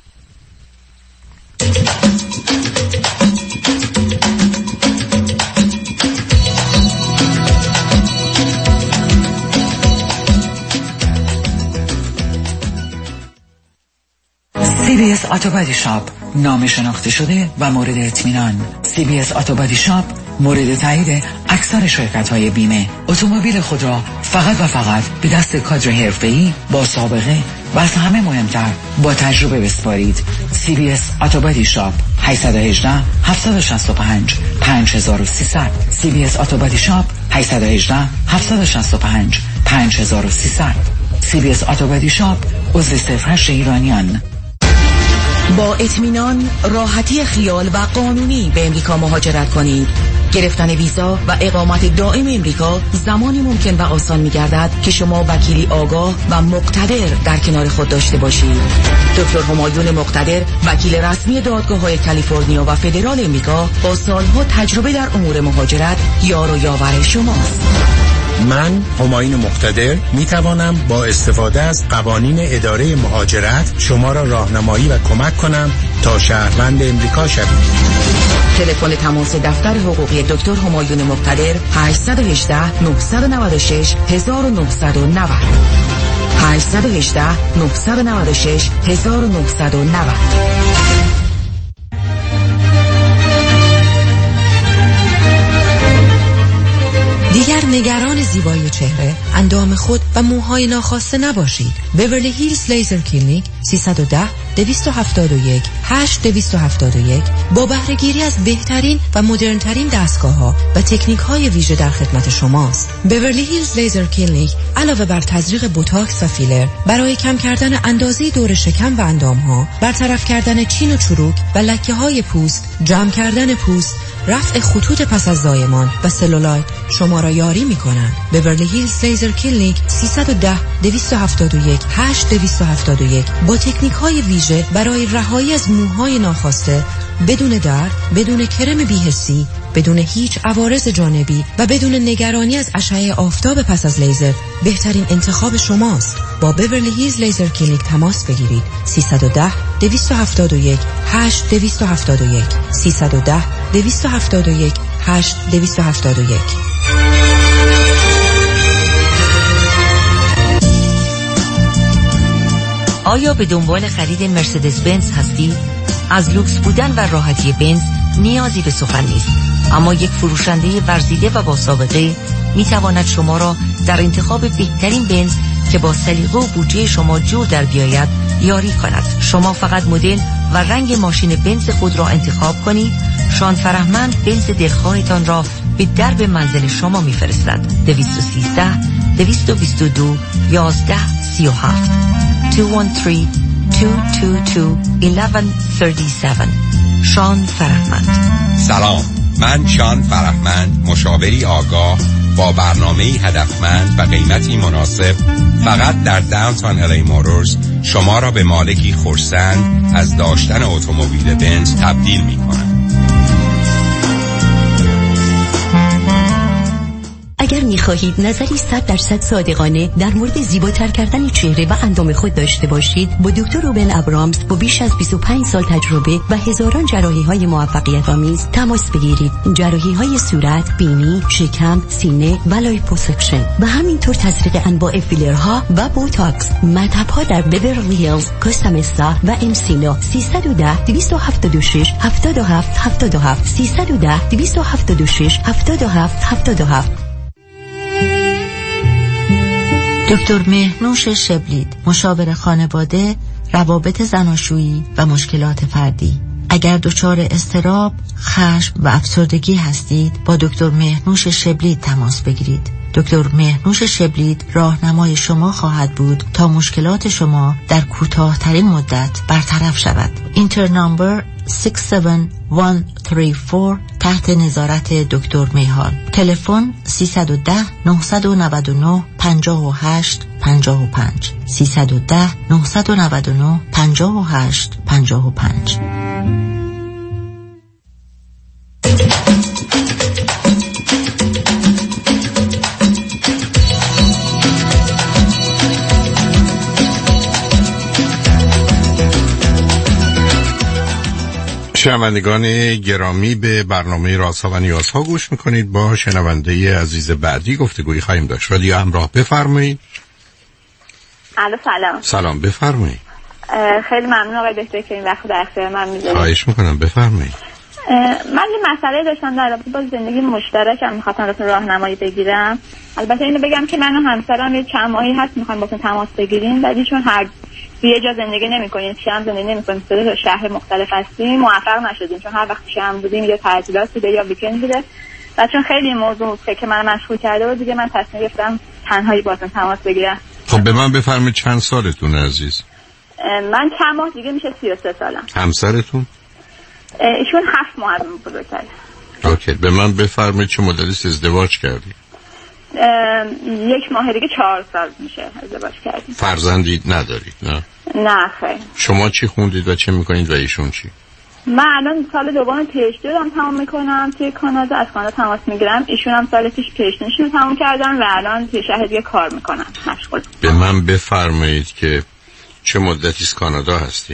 CBS آتو بادی شاپ، نام شناخته شده و مورد اطمینان. CBS آتو بادی شاپ مورد تایید اکثر شرکت‌های بیمه. اتومبیل خود را فقط و فقط به دست کادر حرفه‌ای با سابقه و از همه مهمتر با تجربه بسپارید. CBS آتو بادی شاپ 818 765 5300. CBS آتو بادی شاپ 818 765 5300. CBS آتو بادی شاپ عضو 08 ایرانیان. با اطمینان، راحتی خیال و قانونی به امریکا مهاجرت کنید. گرفتن ویزا و اقامت دائم امریکا زمانی ممکن و آسان می‌گردد که شما وکیلی آگاه و مقتدر در کنار خود داشته باشید. دکتر همایون مقتدر، وکیل رسمی دادگاه‌های کالیفرنیا و فدرال امریکا، با سالها تجربه در امور مهاجرت یار و یاور شماست. من همایون مقتدر می توانم با استفاده از قوانین اداره مهاجرت شما را راهنمایی و کمک کنم تا شهروند امریکا شوید. تلفن تماس دفتر حقوقی دکتر همایون مقتدر 818 996 1990 818 996 1990. دیگر نگران زیبایی چهره، اندام خود و موهای ناخواسته نباشید. بیورلی هیلز لیزر کلینیک 310-271-8271 با بهره‌گیری از بهترین و مدرن‌ترین دستگاه‌ها و تکنیک‌های ویژه در خدمت شماست. بیورلی هیلز لیزر کلینیک علاوه بر تزریق بوتاکس و فیلر برای کم کردن اندازه دور شکم و اندام‌ها، برطرف کردن چین و چروک و لکه‌های پوست، جمع کردن پوست، رفع خطوط پس از زایمان و سلولایت شما را یاری می‌کنند. بیورلی هیلز لیزر کلینیک 310-271-8271 با تکنیک‌های ویژه برای رهایی از موهای ناخواسته بدون درد، بدون کرم بی‌حسی، بدون هیچ عوارض جانبی و بدون نگرانی از اشعه آفتاب پس از لیزر بهترین انتخاب شماست. با بیورلی هیلز لیزر کلینیک تماس بگیرید. 310-271-8271 310-271-8271. آیا به دنبال خرید مرسدس بنز هستی؟ از لوکس بودن و راحتی بنز نیازی به سخن نیست، اما یک فروشنده ورزیده و با سابقه می تواند شما را در انتخاب بهترین بنز که با سلیقه و بودجه شما جور در بیاید یاری کند. شما فقط مدل و رنگ ماشین بنز خود را انتخاب کنید. شان فرهمند بنز دلخواهتان را به درب منزل شما می فرستد. 213-222-1137 213-222-1137 شان فرهمند. سلام، من شان فرهمند، مشاوری آگاه با برنامه هدفمند و قیمتی مناسب فقط در داونتاون الی موتورز شما را به مالکی خرسند از داشتن اتومبیل بنز تبدیل می کنم. اگر می‌خواهید نظری 100% صادقانه در مورد زیباتر کردن چهره و اندام خود داشته باشید، با دکتر روبن ابرامز با بیش از 25 سال تجربه و هزاران جراحی‌های موفقیت آمیز تماس بگیرید. جراحی‌های صورت، بینی، شکم، سینه و لایپوسکشن و همینطور تزریق انواع فیلرها و بوتاکس. مطب‌ها در بیورلی هیلز، کوستامسا و امسینو. 310-276-7777 310-276-7777. دکتر مهنوش شبلید، مشاور خانواده، روابط زناشویی و مشکلات فردی. اگر دچار اضطراب، خشم و افسردگی هستید، با دکتر مهنوش شبلید تماس بگیرید. دکتر مهنوش شبلید راهنمای شما خواهد بود تا مشکلات شما در کوتاه‌ترین مدت برطرف شود. اینتر نامبر 67134 تحت نظارت دکتر میهان. تلفن 310-999-5855 310-999-5855. شنوندگان گرامی، به برنامه رازها و نیازها گوش میکنید. با شنونده عزیز بعدی گفتگویی خواهیم داشت. ولی همراه بفرمایید. الو سلام. سلام، بفرمایید. خیلی ممنون آقای دکتر که این وقت در اختیار من میذارید. خواهش میکنم، بفرمایید. من یه مسئله داشتم در رابطه با زندگی مشترکم، میخواستم ازتون راهنمایی بگیرم. البته اینو بگم که من و همسرم یه چند ماهی هست میخوایم باهاتون تماس بگیریم، ولی چون هر یه جا زندگی نمی‌کنیم، شهر زندگی نمی‌کنیم، سه شهر مختلف هستیم، موفق نشدیم. چون هر وقت شهر بودیم یا تعطیلات بوده یا ویکند بوده و چون خیلی این موضوع که من مشغول کرده بود، دیگه من تصمیم گرفتم تنهایی باهاتون تماس بگیرم. خب به من بفرمایید چند سالتونه عزیز؟ من چند ماه دیگه میشه 33 سالم. همسرتون؟ ایشون 7 ماه از من بزرگتره. اوکی، به من بفرمایید چه مدتی ازدواج کردی؟ 1 ماه دیگه 4 سال میشه ازدواج کردیم. فرزندی ندارید؟ نه خیر. شما چی خوندید و چه میکنید و ایشون چی؟ من الان سال دوم پیشتی دارم تمام میکنم توی کانادا، از کانادا تماس میگیرم. ایشون هم سال پیش پیشتیشون رو تمام کردن و الان توی شهر دیگه کار میکنن، مشغول. به من بفرمایید که چه مدتی از کانادا هستی؟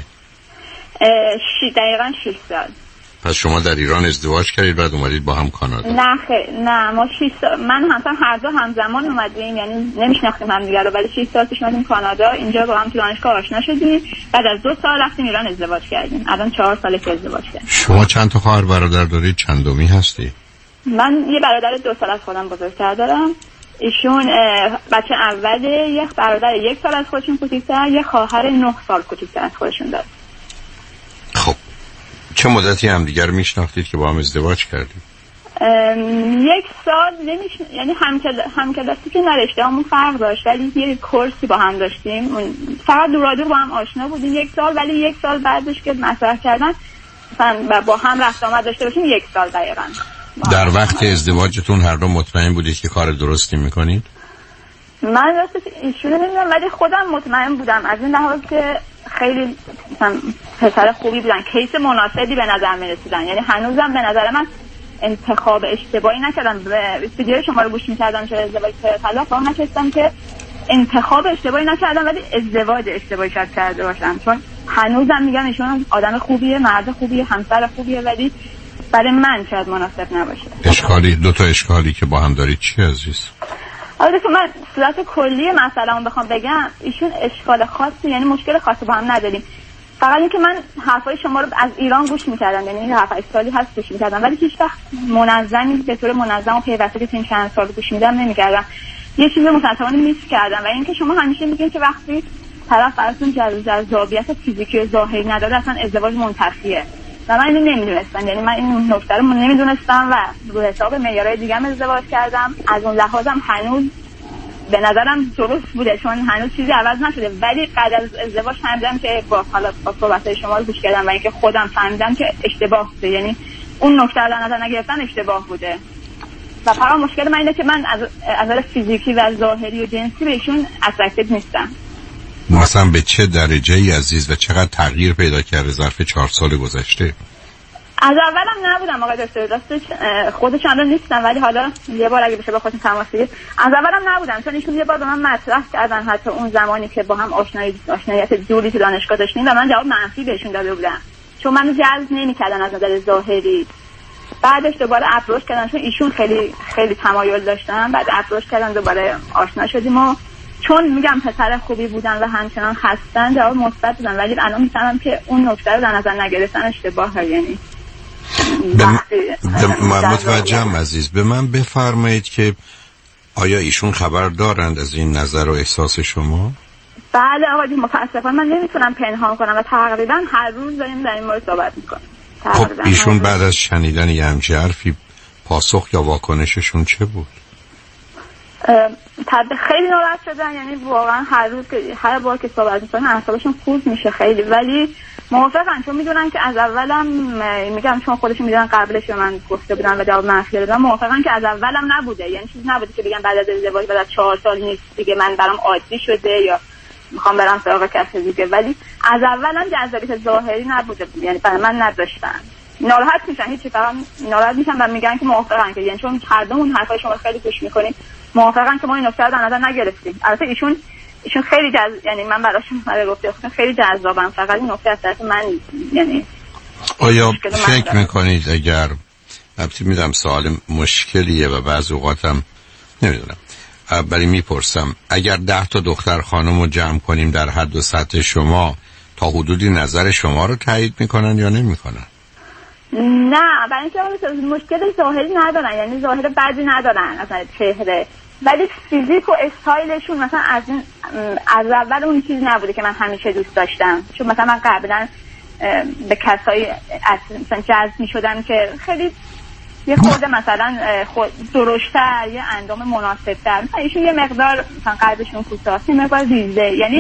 دقیقاً 6 سال. پس شما در ایران ازدواج کردید بعد اومدید با هم کانادا؟ نه خیر، نه ما 6 سال، من هر دو همزمان اومدیم، یعنی نمیشناختیم همدیگه رو، ولی 6 سال پیش اومدیم کانادا، اینجا با هم تو دانشگاه آشنا شدیم، بعد از 2 سال رفتیم ایران ازدواج کردیم. الان 4 ساله که ازدواج کردیم. شما چند تا خواهر برادر دارید؟ چندمی هستی؟ من یه برادر 2 سال از خودم بزرگتر دارم. ایشون بچه اوله، یک برادر 1 سال از خودشون کوچیک‌تر، یک خواهر 9 سال کوچیک‌تر از خودشون داره. خب چه مدتی هم دیگر میشناختید که با هم ازدواج کردید؟ 1 سال یعنی همکلاسی که نرشته همون فرق داشت، ولی یه کورسی با هم داشتیم، فقط دورادور با هم آشنا بودیم 1 سال، ولی 1 سال بعدش که مطرح کردن مثلا با هم رفت آمد داشته باشیم 1 سال دقیقاً. در وقت ازدواجتون هر دو مطمئن بودید که کار درستی میکنید؟ من راستش ایشون نمیدونم، ولی خودم مطمئن بودم از این لحاظ که خیلی پسر خوبی بودن، کیس مناسبی به نظر می رسیدن. یعنی هنوزم به نظر من انتخاب اشتباهی نکردم. ویدیو شما رو گوش می‌کردم چه ازدواج طلاق با نشستم که انتخاب اشتباهی نکردم، ولی ازدواج اشتباهی شاید کرده باشم، چون هنوزم میگم ایشون آدم خوبیه، مرد خوبیه، همسر خوبیه، ولی برای من شاید مناسب نباشه. 2 تا اشکالی که با هم دارید چی عزیز؟ آره که من صورت کلی مثلا بخوام بگم، ایشون اشکال خاصی، یعنی مشکل خاصی با هم نداریم، فقط اینکه من حرفای شما رو از ایران گوش می‌کردم، یعنی 7 سالی هست گوش می‌کردم، ولی هیچ وقت منظمی به طور منظم و پیوسته که این چند سال گوش می‌دم نمی‌کردم. یه چیزی متأسفانه میس کردم، و اینکه شما همیشه میگین که وقتی طرف براتون جذابیت فیزیکی و ظاهری نداره اصلا ازدواج منتفیه، و من اینو نمیدونستم. یعنی من این نکته رو نمیدونستم و رو حساب معیارهای دیگه ازدواج کردم. از اون لحاظم هنوز به نظرم درست بوده، چون هنوز چیزی عوض نشده، ولی بعد از ازدواج فهمیدم که با صحبت‌های شما رو گوش کردم و اینکه خودم فهمیدم که اشتباه بوده، یعنی اون نکته رو در نظر نگرفتن اشتباه بوده. و فقط مشکل من اینه که من از نظر فیزیکی و ظاهری و جنسی بهشون اترکتیو نیستم. مثلا به چه درجه‌ای عزیز و چقدر تغییر پیدا کرده ظرف 4 سال گذشته؟ از اولم نبودم آقای دکتر، راستش خودش هم نیستم، ولی حالا یه بار اگه بشه با خودتون تماس بگیرید. از اولم نبودم، چون ایشون یه بار به من مطرح کردن، حتی اون زمانی که با هم آشناییت دوری تو دانشگاه داشتیم، و من جواب منفی بهشون داده بودم، چون منو جذب نمی‌کردن از نظر ظاهری. بعدش دوباره اپروچ کردن، چون ایشون خیلی خیلی تمایل داشتن، بعد اپروچ کردن، دوباره آشنا شدیم و چون میگم پسر خوبی بودن و همچنان هستن جواب مثبت دادن، ولی الان میفهمم که اون نکته رو در نظر نگرفتن اشتباهه. یعنی متوجهم عزیز. به من بفرمایید که آیا ایشون خبر دارند از این نظر و احساس شما؟ بله آقای متاسفانه من نمیتونم پنهان کنم و تقریبا هر روز داریم در این مورد صحبت میکنیم. خب ایشون بعد از شنیدن یه همچین حرفی پاسخ یا واکنششون چه بود؟ خیلی ناراحت شدن، یعنی واقعا هر بار که صحبت میکنن اعصابشون خورد میشه خیلی، ولی موافقن، چون میدونن که از اولم میگم، چون خودشون میدونن قبلش به من گفته بودن و جواب منفی دادن، موافقن که از اولم نبوده، یعنی چیزی نبوده که بگن بعد از ازدواج بعد از 4 سال نیست دیگه من برام عادی شده یا میخوام برم سراغ کسی دیگه، ولی از اولم جذابیت ظاهری نبوده، یعنی برای من نداشتن. ناراحت میشن، هیچی، فقط ناراحت میشن و میگن که موافقن که، یعنی چون هر دومون حرفای شما خیلی گوش میکنیم، موافقن که ما این نکته رو در نظر نگرفتیم. البته ایشون خیلی یعنی من براشون گفتم خیلی جذابم، فقط این نکته از طرف من، یعنی آیا فکر میکنید اگر البته میدم سوال مشکلیه و بعض اوقاتم نمیدونم، ولی میپرسم، اگر 10 تا دختر خانم رو جمع کنیم در حد و سطح شما، تا حدودی نظر شما رو تایید میکنن یا نمیکنن؟ نه، برای اینکه مشکل ظاهری ندارن، یعنی ظاهر بدی ندارن از چهره، ولی فیزیک و استایلشون مثلا از اول اون چیزی نبوده که من همیشه دوست داشتم، چون مثلا من قبلا به کسایی مثلا جذب می‌شدم که خیلی یه خورده مثلا درشتر، یه اندام مناسب‌تر، مثلا ایشون یه مقدار مثلا قلبشون کوتاه، یه مقدار ریزه، یعنی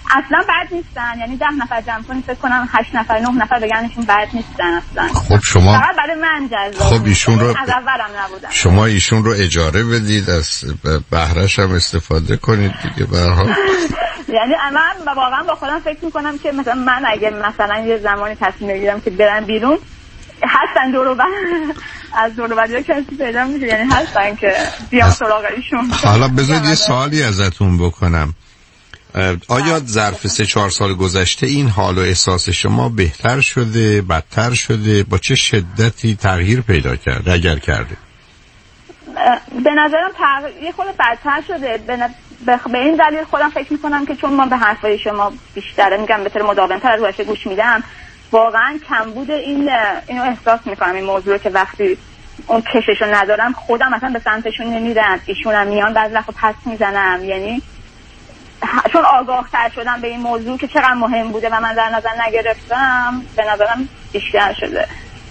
اصلا بد نیستن، یعنی 10 نفر جمع کنید فکر کنم 8 نفر 9 نفر بگنشون بد نیستن اصلا. خب شما فقط برای من جذاب. خب ایشون رو از اولم نبودن. شما ایشون رو اجاره بدید، از بهره‌ش هم استفاده کنید دیگه به هر حال. یعنی من واقعا با خودم فکر میکنم که مثلا من اگه مثلا یه زمانی تصمیم بگیرم که برم بیرون، هستن دور و بر از دور و بر کسی پیدا میشه، یعنی هستن که بیام سراغ ایشون. حالا بذارید یه سوالی ازتون بکنم. آیا ظرف 3-4 سال گذشته این حال و احساس شما بهتر شده، بدتر شده، با چه شدتی تغییر پیدا کرده اگر کرده؟ به نظرم یه خود بدتر شده. به این دلیل خودم فکر میکنم که چون من به حرفای شما بیشتره میگم به طور مداوم‌تر از گذشته گوش میدم، واقعا کمبود اینو احساس میکنم، این موضوع که وقتی اون کششو ندارم خودم مثلا به سمتشون نمیرم، ایشونم میان بعضی وقتا پس میزنم، یعنی چون آگاه‌تر شدم به این موضوع که چقدر مهم بوده و من در نظر نگرفتم، به نظرم بیشتر شده.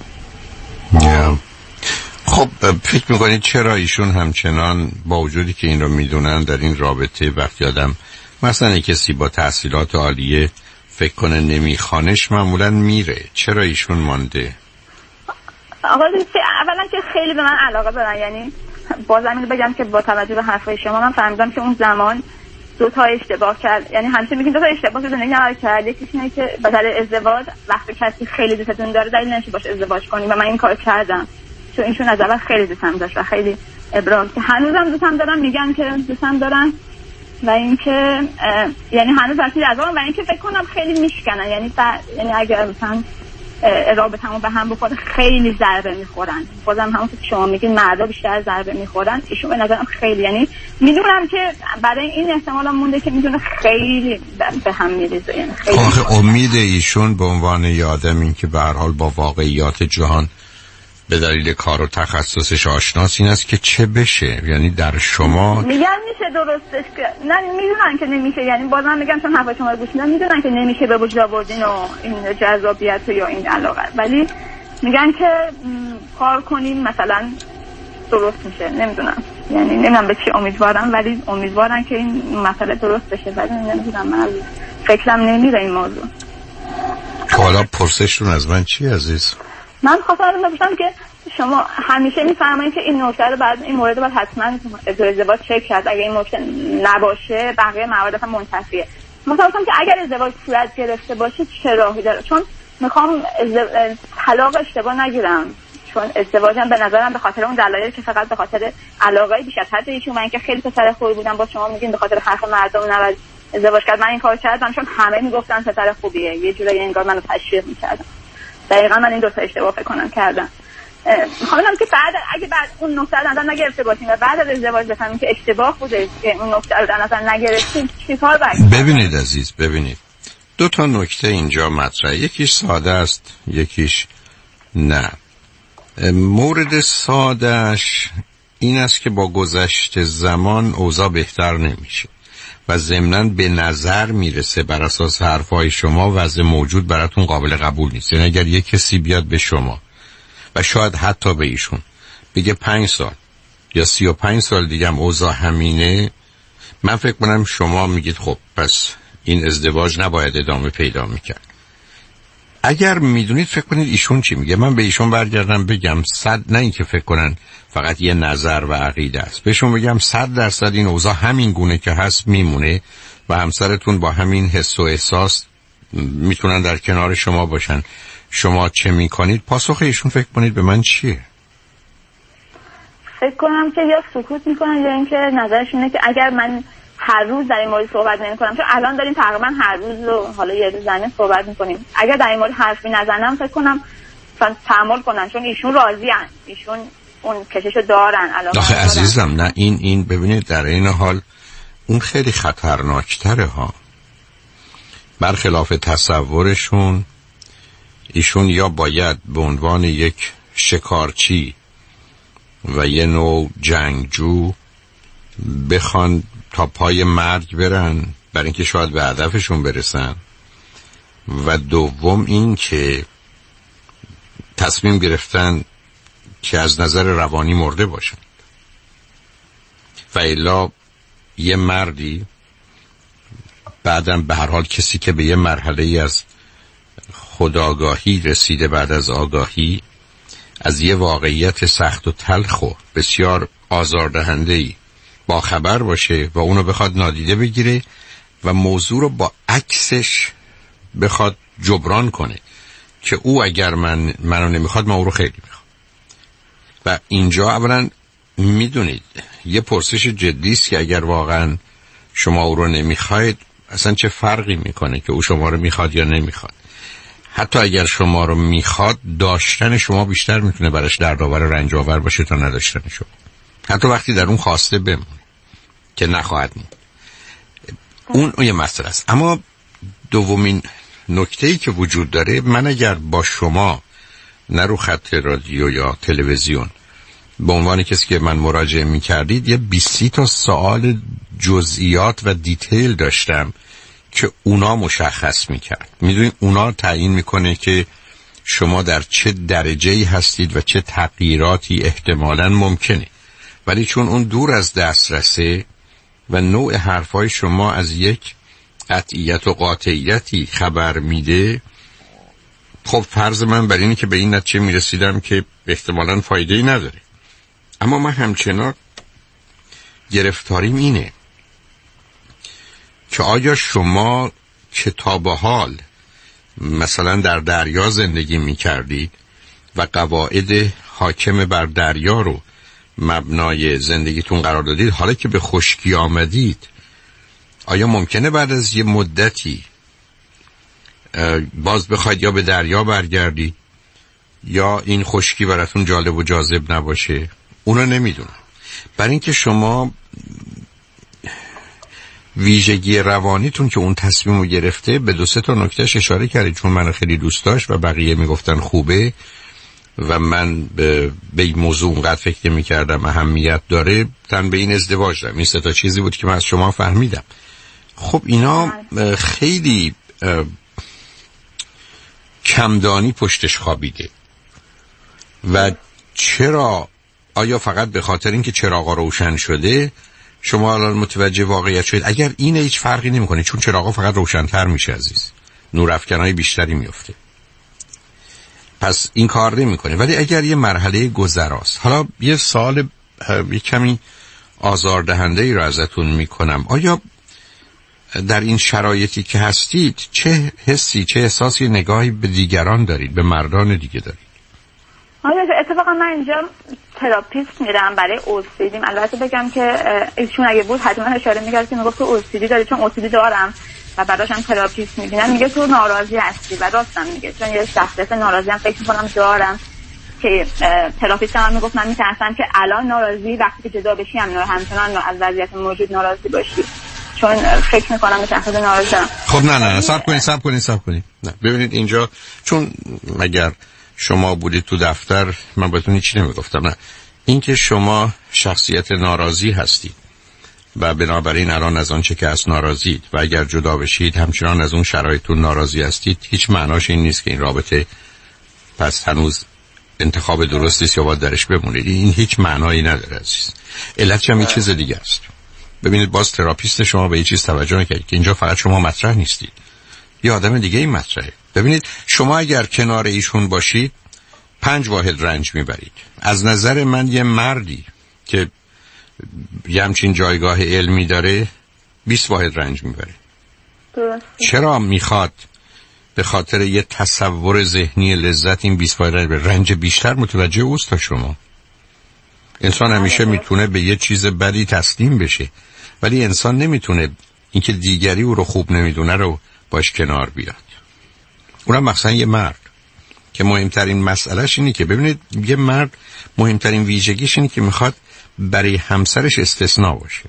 خب فکر میکنید چرا ایشون همچنان با وجودی که این رو میدونن در این رابطه وقتی آدم مثلا کسی با تحصیلات عالیه فکر کنه نمیخوانش معمولا میره، چرا ایشون مانده؟ آقا اولا که خیلی به من علاقه دارن، یعنی بازم اینو بگم که با توجه به حرفای شما من فهمیدم که اون زمان 2 تا اشتباه کرد، یعنی همیشه میگین 2 تا اشتباه تو زندگی نباید کرد. یکیش اینه که بدل ازدواج وقتی کسی خیلی دوستتون داره دلیل نمیشه باشه ازدواج کنی و من این کارو کردم، چون ایشون از اول خیلی دوستم داشت و خیلی ابراز که هنوزم دوستم دارم، میگن که دوستم دارن و اینکه یعنی هنوز وقتی از اون و اینکه فکر کنم خیلی میشکنن، یعنی اگر مثلا رابطه‌مون به هم بخوره خیلی ضربه میخورن. بازم همون که شما میگین مردا بیشتر ضربه میخورن، ایشون به نظرم خیلی، یعنی میدونم که برای این احتمالم مونده که میدونه خیلی به هم میریزه، یعنی خیلی. آخه امید ایشون به عنوان یه آدم این که به هر حال با واقعیات جهان به دلیل کار و تخصصش آشناس این است که چه بشه، یعنی در شما میگن میشه درستش که نه، میدونن که نمیشه، یعنی بازم میگم چون حرف شما رو گوش میدم میدونن که نمیشه به وجود آوردین و این جذابیت یا این علاقه، ولی میگن که کار کنیم مثلا درست میشه. نمیدونم، یعنی نمیدونم به چی امیدوارم، ولی امیدوارن که این مسئله درست بشه، ولی نمیدونم، من از فکرم نمیره این موضوع. حالا پرسشتون از من چی عزیز؟ من خواستم بپرسم که شما همیشه میفرمایید که این نکته رو بعد این مورد باید حتما ازدواج چک کرد، اگه این نکته نباشه بقیه موارد هم منتفیه. مثلا که اگر ازدواج صورت گرفته باشه چه راهی داره؟ چون میخوام طلاق اشتباه نگیرم، چون ازدواجم به نظرم به خاطر اون دلایلی که فقط به خاطر علاقه بیش از حد ایشون، من که خیلی پسر خوبی بودم، با شما میگین به خاطر حرف مردم نباید ازدواج کرد، من این کار کردم چون همه میگفتن پسر خوبیه، یه جورایی انگار منو تشویق میکردن. دقیقاً من این 2 تا اشتباه فکر کنم کردم. میخوام که بعد اگه بعد اون نکته رو در نظر نگرفته باشیم و بعد از ازدواج بفهمیم که اشتباه بوده که اون نکته رو در نظر نگرفتیم چیکار باید؟ ببینید عزیز، ببینید 2 تا نکته اینجا مطرحه، یکیش ساده است یکیش نه. مورد سادهش این است که با گذشت زمان اوضاع بهتر نمیشه و ضمناً به نظر میرسه بر اساس حرفای شما وضع موجود براتون قابل قبول نیست. یعنی اگر یک کسی بیاد به شما و شاید حتی به ایشون بگه 5 سال یا 35 سال دیگه هم اوضاع همینه، من فکر کنم شما میگید خب پس این ازدواج نباید ادامه پیدا میکرد. اگر میدونید فکر کنید ایشون چی میگه، من به ایشون برگردم بگم 100، نه این که فکر کنن فقط یه نظر و عقیده است، بهشون بگم 100% این اوضاع همین گونه که هست میمونه و همسرتون با همین حس و احساس میتونن در کنار شما باشن، شما چه میکنید؟ پاسخ ایشون فکر کنید به من چیه؟ فکر کنم که یا سکوت میکنن یا اینکه نظرشون اینه که اگر من هر روز در این مورد صحبت نمی‌کنم، چون الان داریم تقریبا هر روز و حالا یه روز زمین صحبت می‌کنیم، اگر در این مورد حرفی نزنم فکر کنم تحمل کنن، چون ایشون راضی‌ان، ایشون اون کششو دارن. آخه عزیزم نه، این ببینید در این حال اون خیلی خطرناکتره ها. برخلاف تصورشون ایشون یا باید به عنوان یک شکارچی و یه نوع جنگجو بخوان تا پای مرگ برن برای اینکه شاید به هدفشون برسن، و دوم این که تصمیم گرفتن که از نظر روانی مرده باشن. و الا یه مردی بعدم به هر حال کسی که به یه مرحله از خودآگاهی رسیده بعد از آگاهی از یه واقعیت سخت و تلخ و بسیار آزاردهنده‌ای با خبر باشه و اونو بخواد نادیده بگیره و موضوع رو با عکسش بخواد جبران کنه که او اگر منو نمیخواد من او رو خیلی میخوام. و اینجا اولا میدونید یه پرسش جدی است که اگر واقعا شما او رو نمیخواید اصلا چه فرقی میکنه که او شما رو میخواد یا نمیخواد. حتی اگر شما رو میخواد داشتن شما بیشتر میتونه براش دردآور و رنج آور باشه تا نداشتن شما، حتی وقتی در اون خواسته بمونه که نخواهد موند. اون یه مسئله است. اما دومین نکته‌ای که وجود داره، من اگر با شما نه رو خط رادیو یا تلویزیون به عنوان کسی که من مراجعه می‌کردید یه 20 تا سوال جزئیات و دیتیل داشتم که اونا مشخص می‌کرد. می‌دونید اونا تعیین می‌کنه که شما در چه درجه‌ای هستید و چه تغییراتی احتمالاً ممکنه. ولی چون اون دور از دسترسه و نوع حرفای شما از یک قطعیت و قاطعیتی خبر میده، خب فرض من بر اینه که به این نتیجه میرسیدم که احتمالاً فایده‌ای نداره. اما من همچنان گرفتاریم اینه که آیا شما که تا به حال مثلا در دریا زندگی میکردید و قواعد حاکم بر دریا رو مبنای زندگیتون قرار دادید، حالا که به خشکی آمدید آیا ممکنه بعد از یه مدتی باز بخواید یا به دریا برگردید یا این خشکی براتون جالب و جاذب نباشه؟ اونو نمیدونم. برای اینکه شما ویژگی روانیتون که اون تصمیم رو گرفته به 2-3 تا نکتهش اشاره کردید، چون من خیلی دوست داشت و بقیه میگفتن خوبه و من به این موضوع اونقدر فکر میکردم اهمیت داره، تن به این ازدواج دارم. این 3 تا چیزی بود که من از شما فهمیدم. خب اینا خیلی کمدانی پشتش خوابیده. و چرا؟ آیا فقط به خاطر اینکه چراغا روشن شده شما الان متوجه واقعیت شدید؟ اگر این هیچ فرقی نمیکنه، چون چراغا فقط روشن‌تر میشه عزیز، نورافکنای بیشتری میفته، پس این کار نمیکنه. ولی اگر یه مرحله گذراست، حالا یه سوال یه کمی آزاردهنده‌ای رو ازتون میکنم، آیا در این شرایطی که هستید چه حسی، چه احساسی، نگاهی به دیگران دارید، به مردان دیگه دارید؟ اتفاقا من اینجا تراپیست میرم برای اوسیدیم. البته بگم که ایشون اگه بود حتما اشاره میکرد که میگفت تو اوسیدی داری، چون اوسیدی دارم و براشم تراپیست میبینم. میگه تو ناراضی هستی و راستم میگه، چون یه شخصیت ناراضی هم فکر میکنم دارم که تراپیست هم میگفت من میترسم که الان ناراضی وقتی که جدا بشی همچنان از وضعیت موجود ناراضی باشی، چون فکر میکنم میترسم ناراضیم. خب نه صبر کنید. نه ببینید اینجا، چون مگر شما بودید تو دفتر من بهتون هیچی نمیگفتم. نه، اینکه شما شخصیت ناراضی هستید و بنابراین الان از آن چه که از ناراضید و اگر جدا بشید همچنان از اون شرایطتون ناراضی هستید، هیچ معناش این نیست که این رابطه پس هنوز انتخاب درستی است یا باید درش بمونید. این هیچ معنایی نداره عزیز. علتش هم یه چیز دیگه است. ببینید باز تراپیست شما به این چیز توجه نکرد که اینجا فقط شما مطرح نیستید، یه آدم دیگه این مطرحه. ببینید شما اگر کنار ایشون باشید 5 واحد رنج میبرید. از نظر من یه مردی که یه همچین جایگاه علمی داره 20 واحد رنج میبره. چرا میخواد به خاطر یه تصور ذهنی لذت این 20 واحد رنج بیشتر متوجه اوست تا شما؟ انسان همیشه میتونه به یه چیز بدی تسلیم بشه، ولی انسان نمیتونه اینکه دیگری او رو خوب نمیدونه رو باش کنار بیاد. اونم مثلا یه مرد که مهمترین مسئلهش اینه که ببینید یه مرد مهمترین ویژگیش اینه که میخواد برای همسرش استثناء باشه.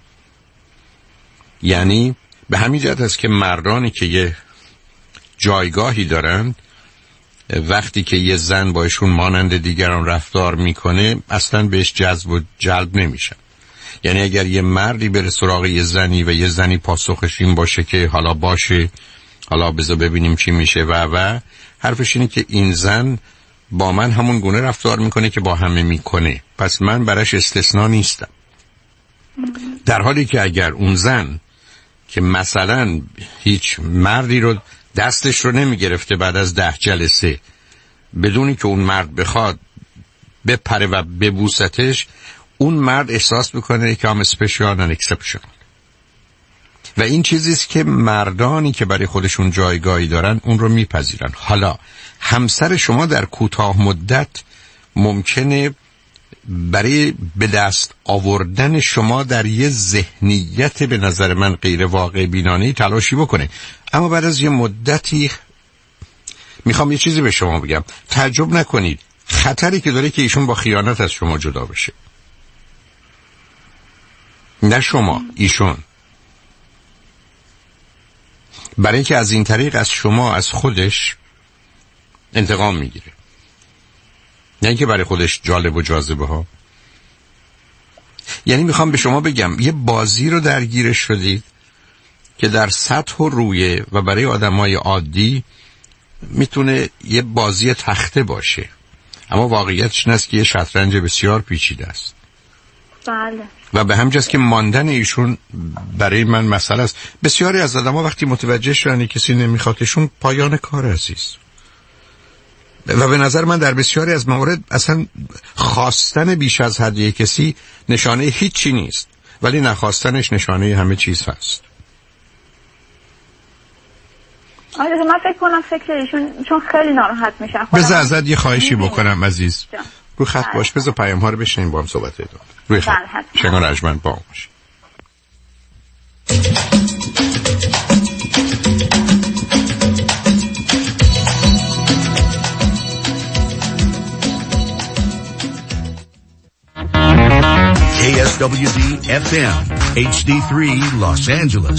یعنی به همین جهت است که مردانی که یه جایگاهی دارن وقتی که یه زن باشون مانند دیگران رفتار میکنه اصلا بهش جذب و جلب نمیشن. یعنی اگر یه مردی بره سراغ یه زنی و یه زنی پاسخش این باشه که حالا باشه، حالا بذار ببینیم چی میشه و حرفش اینه که این زن با من همون گونه رفتار میکنه که با همه میکنه، پس من براش استثناء نیستم. در حالی که اگر اون زن که مثلا هیچ مردی رو دستش رو نمی گرفته بعد از 10 جلسه بدونی که اون مرد بخواد بپره و ببوستش، اون مرد احساس میکنه که هم اسپیشال و اکسپشن. و این چیزیست که مردانی که برای خودشون جایگاهی دارن اون رو میپذیرن. حالا همسر شما در کوتاه مدت ممکنه برای به دست آوردن شما در یه ذهنیت به نظر من غیر واقع بینانه تلاشی بکنه، اما بعد از یه مدتی میخوام یه چیزی به شما بگم، تعجب نکنید خطری که داره که ایشون با خیانت از شما جدا بشه. نه شما، ایشون. برای اینکه از این طریق از شما، از خودش انتقام میگیره، نه اینکه برای خودش جالب و جاذبه ها. یعنی میخوام به شما بگم یه بازی رو درگیرش شدید که در سطح و رویه و برای آدمای عادی میتونه یه بازی تخته باشه، اما واقعیتش این است که یه شطرنج بسیار پیچیده است. بله. و به همجاست که ماندن ایشون برای من مسئله است. بسیاری از آدم‌ها وقتی متوجه شدن کسی نمیخوادشون، پایان کار عزیز. و به نظر من در بسیاری از موارد اصلا خواستن بیش از حد کسی نشانه هیچی نیست، ولی نخواستنش نشانه همه چیز هست. آره من فکر کنم فکر ایشون چون خیلی ناراحت میشن. بذار ازت یه خواهشی بکنم عزیز، رو خط باش، بذار پیام ها رو بشنیم با هم صحبت ادامه. روی خط شنگان رجمند با هم باش. KSWD FM HD3 Los Angeles.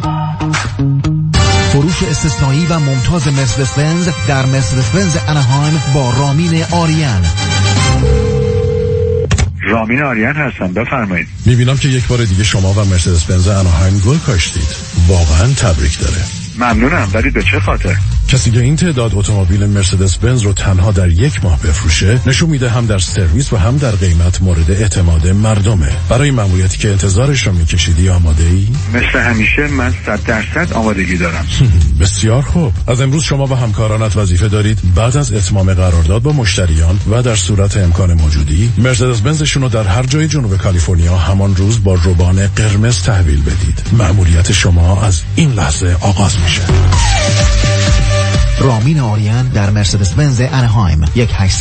فروش استثنایی و ممتاز مرسدس بنز در مرسدس بنز اناهایم با رامین آریان. رامین آریان هستم، بفرمایید. میبینم که یک بار دیگه شما و مرسدس بنز اناهایم گل کاشتید. واقعا تبریک داره. ممنونم، ولی به چه خاطر؟ کسی که این تعداد اتومبیل مرسدس بنز رو تنها در 1 ماه بفروشه نشون میده هم در سرویس و هم در قیمت مورد اعتماد مردمه. برای ماموریتی که انتظارش رو میکشیدی آماده ای؟ مثل همیشه من 100% آمادگی دارم. بسیار خوب. از امروز شما و همکارانت وظیفه دارید بعد از اتمام قرارداد با مشتریان و در صورت امکان موجودی مرسدس بنزشون رو در هر جای جنوب کالیفرنیا همان روز با روبان قرمز تحویل بدید. ماموریت شما از این لحظه آغاز میشه. رامین آریان در مرسدس بنز اناهایم 1-800-639-58-78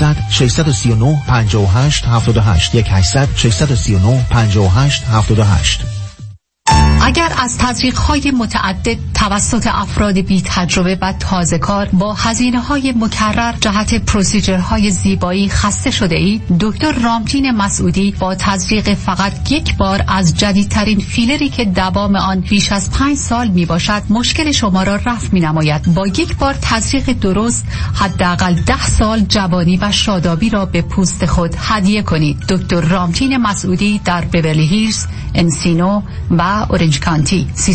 1-800-639-58-78. اگر از تزریق‌های متعدد توسط افراد بی تجربه و تازه کار با هزینه‌های مکرر جهت پروسیجرهای زیبایی خسته شده اید، دکتر رامتین مسعودی با تزریق فقط 1 بار از جدیدترین فیلری که دوام آن بیش از 5 سال می باشد مشکل شما را رفع می نماید. با 1 بار تزریق درست حداقل 10 سال جوانی و شادابی را به پوست خود هدیه کنید. دکتر رامتین مسعودی در بیورلی هیلز، انسینو و اورنج کانتی. 310-855-71-71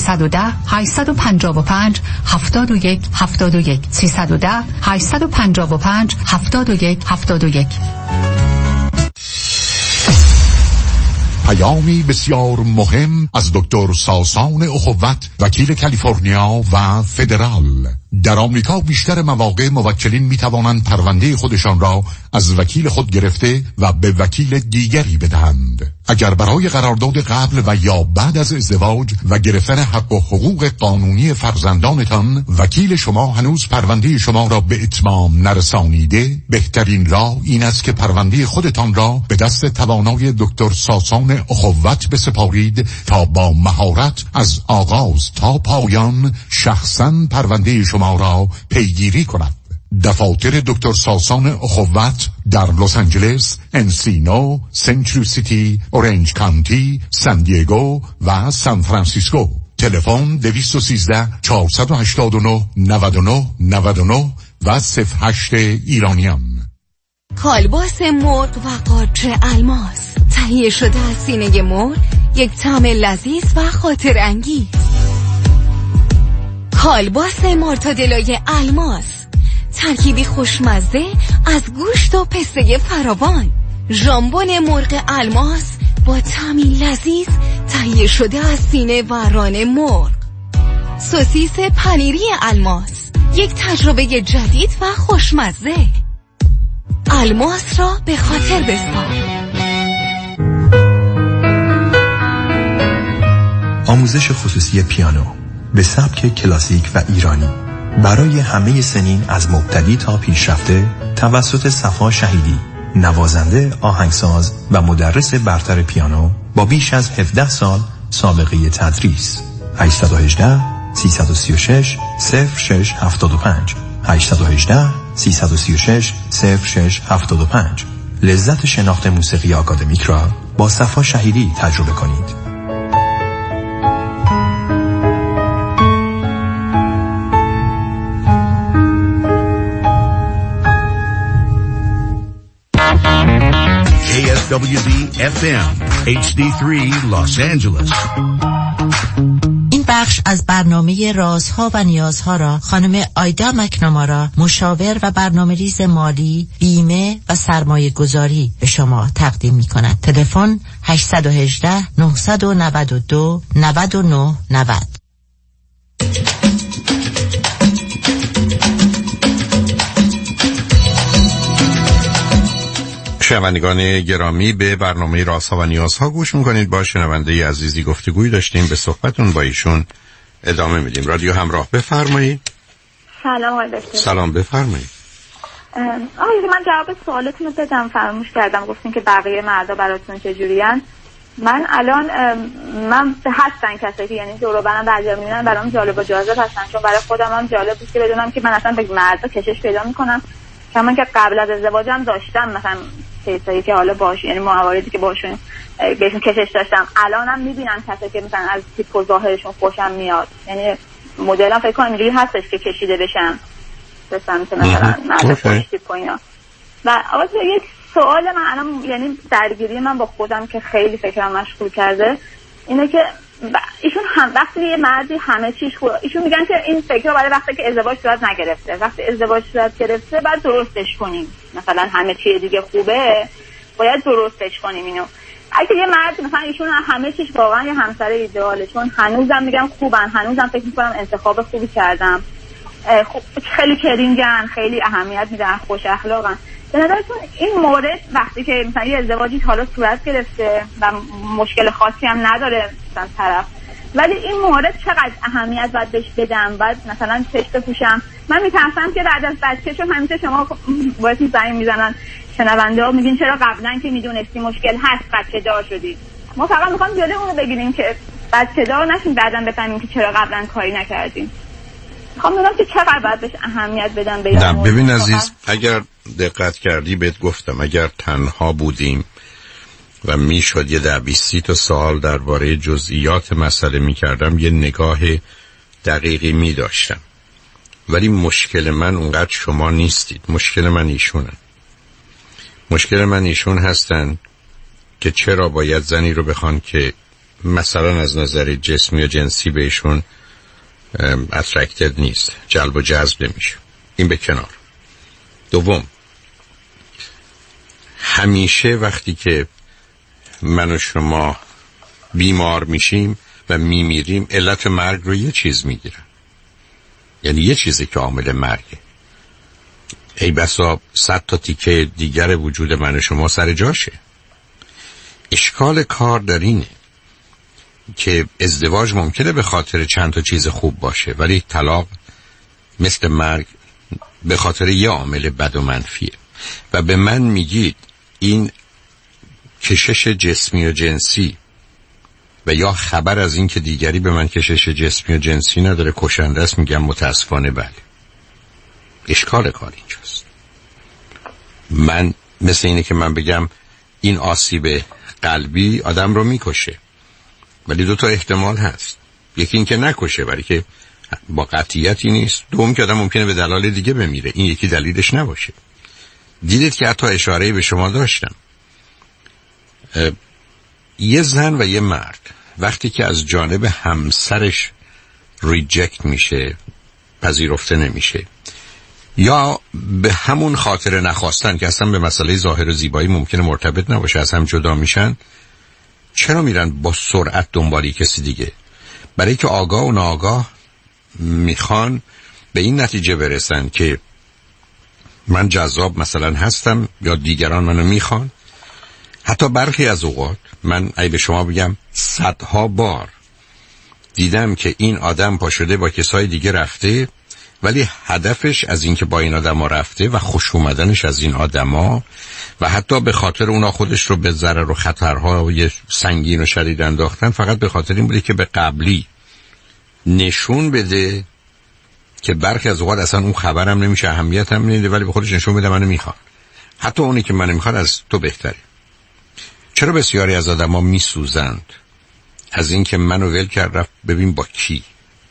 310-855-71-71. پیامی بسیار مهم از دکتر ساسان اخوت، وکیل کالیفرنیا و فدرال. در آمریکا بیشتر مواقع موکلین می توانند پرونده خودشان را از وکیل خود گرفته و به وکیل دیگری بدهند. اگر برای قرارداد قبل و یا بعد از ازدواج و گرفتن حق و حقوق قانونی فرزندانتان وکیل شما هنوز پرونده شما را به اتمام نرسانیده، بهترین راه این است که پرونده خودتان را به دست توانای دکتر ساسان اخوت بسپارید تا با مهارت از آغاز تا پایان شخصاً پرونده شما را پیگیری کند. دفاتر دکتر ساسان اخوت در لس آنجلس، انسینو، سنترال سیتی، اورنج کانتی، سان دیگو و سان فرانسیسکو. تلفن 213-489-99-99 و 08 ایرانیان. کالباس مرغ و قارچ الماس تهیه شده از سینه مرغ، یک طعم لذیذ و خاطر انگیز. کالباس مارتادلای الماس، ترکیبی خوشمزه از گوشت و پسته فراوان. ژامبون مرغ الماس با طعمی لذیذ تهیه شده از سینه و ران مرغ. سوسیس پنیری الماس، یک تجربه جدید و خوشمزه. الماس را به خاطر بسپار. آموزش خصوصی پیانو به سبک کلاسیک و ایرانی برای همه سنین از مبتدی تا پیشرفته توسط صفا شهیدی، نوازنده، آهنگساز و مدرس برتر پیانو با بیش از 17 سال سابقه تدریس. 818 336 0675 818 336 0675. لذت شناخت موسیقی آکادمیک را با صفا شهیدی تجربه کنید. KSWB-FM HD3 Los Angeles. این بخش از برنامه رازها و نیازها را خانم آیدا مکنامارا، مشاور و برنامه‌ریز مالی، بیمه و سرمایه گذاری به شما تقدیم می کند. تلفن 818 992 99 90. شنوندگان گرامی، به برنامه رازها و نیازها گوش میکنید. با شنونده عزیزی گفتگویی داشتیم، به صحبتون با ایشون ادامه میدیم. رادیو همراه، بفرمایید. سلام آقای دکتر. سلام، بفرمایید. آقای من جواب سوالتون رو بدم، فراموش کردم. گفتین که بقیه مردا براتون چجورین. من الان من هستن کسایی که یعنی دور و برم برجا میبینن برام جالب و جالب هستن، چون برای خودم هم جالب بود که بدونم که من اصلا به مردا کشش پیدا میکنم. چون که قبل از ازدواجم داشتم مثلا کسایی که حالا باش، یعنی مواردی که باشون بهشون کشش داشتم. الانم میبینم کسایی که مثلا از تیپ و ظاهرشون خوشم میاد، یعنی مدلم فکر کنم اینجوری هستش که کشیده بشم به سمت مثلا مرد خوش تیپ و اینا. و یک سوال من الان، یعنی درگیری من با خودم که خیلی فکرم مشغول کرده اینه که ایشون هم وقتی یه مردی همه چیز خوبه، ایشون میگن که این فکر برای وقتی که ازدواج صورت نگرفته، وقتی ازدواج صورت گرفته بعد درستش کنیم، مثلا همه چیز دیگه خوبه باید درستش کنیم اینو. اگه یه مرد مثلا ایشون همه چیز واقعا یه همسر ایدئاله، چون هنوزم میگم خوبن، هنوزم فکر میکنم انتخاب خوبی کردم، خب خیلی کرینگن، خیلی اهمیت میدن، خوش اخلاقن. به نظرتون این مورد وقتی که مثلا یه ازدواجی حالا صورت گرفته و مشکل خاصی هم نداره مثلا طرف، ولی این مورد چقدر اهمیت باید بهش بدم؟ باید مثلا چش بپوشم؟ من میترسم که بعد از بچه، چون همیشه شما باید زنگ میزنن شنونده ها میگین چرا قبلا که میدونستی مشکل هست بچه دار شدی. ما فقط میخوام جلوی اونو بگیریم که بچه دار نشیم، بعداً بفهمیم که چرا قبلا کاری نکردیم. میخوام بدونم که چقدر باید بهش اهمیت بدم. نه ببین عزیز، اگر دقت کردی بهت گفتم اگر تنها بودیم و میشد یه 10-20 تا سال درباره جزئیات مسئله میکردم، یه نگاه دقیقی میداشتم. ولی مشکل من اونقدر شما نیستید، مشکل من ایشونن. مشکل من ایشون هستن که چرا باید زنی رو بخوان که مثلا از نظر جسمی و جنسی بهشون اترکتد نیست، جلب و جذب نمیشه. این به کنار. دوم، همیشه وقتی که من و شما بیمار میشیم و میمیریم، علت مرگ رو یه چیز میگیرن، یعنی یه چیزی که عامل مرگه. ای بسا 100 تا تیکه دیگر وجود من و شما سر جاشه. اشکال کار در اینه که ازدواج ممکنه به خاطر چند تا چیز خوب باشه، ولی طلاق مثل مرگ به خاطر یه عامل بد و منفیه. و به من میگید این کشش جسمی و جنسی و یا خبر از این که دیگری به من کشش جسمی و جنسی نداره کشنده است، میگم متاسفانه بله. اشکال کار اینجاست. من مثل اینه که من بگم این آسیب قلبی آدم رو میکشه، ولی 2 تا احتمال هست. یکی این که نکشه ولی که با قطعیتی نیست، دوم که آدم ممکنه به دلایل دیگه بمیره، این یکی دلیلش نباشه. دیدید که حتی اشاره‌ای به شما داشتم، یه زن و یه مرد وقتی که از جانب همسرش ریجکت میشه، پذیرفته نمیشه، یا به همون خاطر نخواستن که اصلا به مسئله ظاهر و زیبایی ممکنه مرتبط نباشه از هم جدا میشن، چرا میرن با سرعت دنبالی کسی دیگه؟ برای که آگاه و ناآگاه میخوان به این نتیجه برسن که من جذاب مثلا هستم یا دیگران منو میخوان. حتی برخی از اوقات من ای به شما بگم صدها بار دیدم که این آدم پا شده با کسای دیگه رفته، ولی هدفش از این که با این آدم ها رفته و خوش اومدنش از این آدم ها و حتی به خاطر اونا خودش رو به ضرر و خطرهای سنگین و شدید انداختن، فقط به خاطر این بوده که به قبلی نشون بده که برخی از اوقات اصلا اون خبرم نمیشه، اهمیت هم نمیده، ولی به خودش نشون بده منو میخواد، حتی اونی که منو میخواد از تو بهتره. چرا بسیاری از آدم ها میسوزند از این که منو ول کرد رفت ببین با کی؟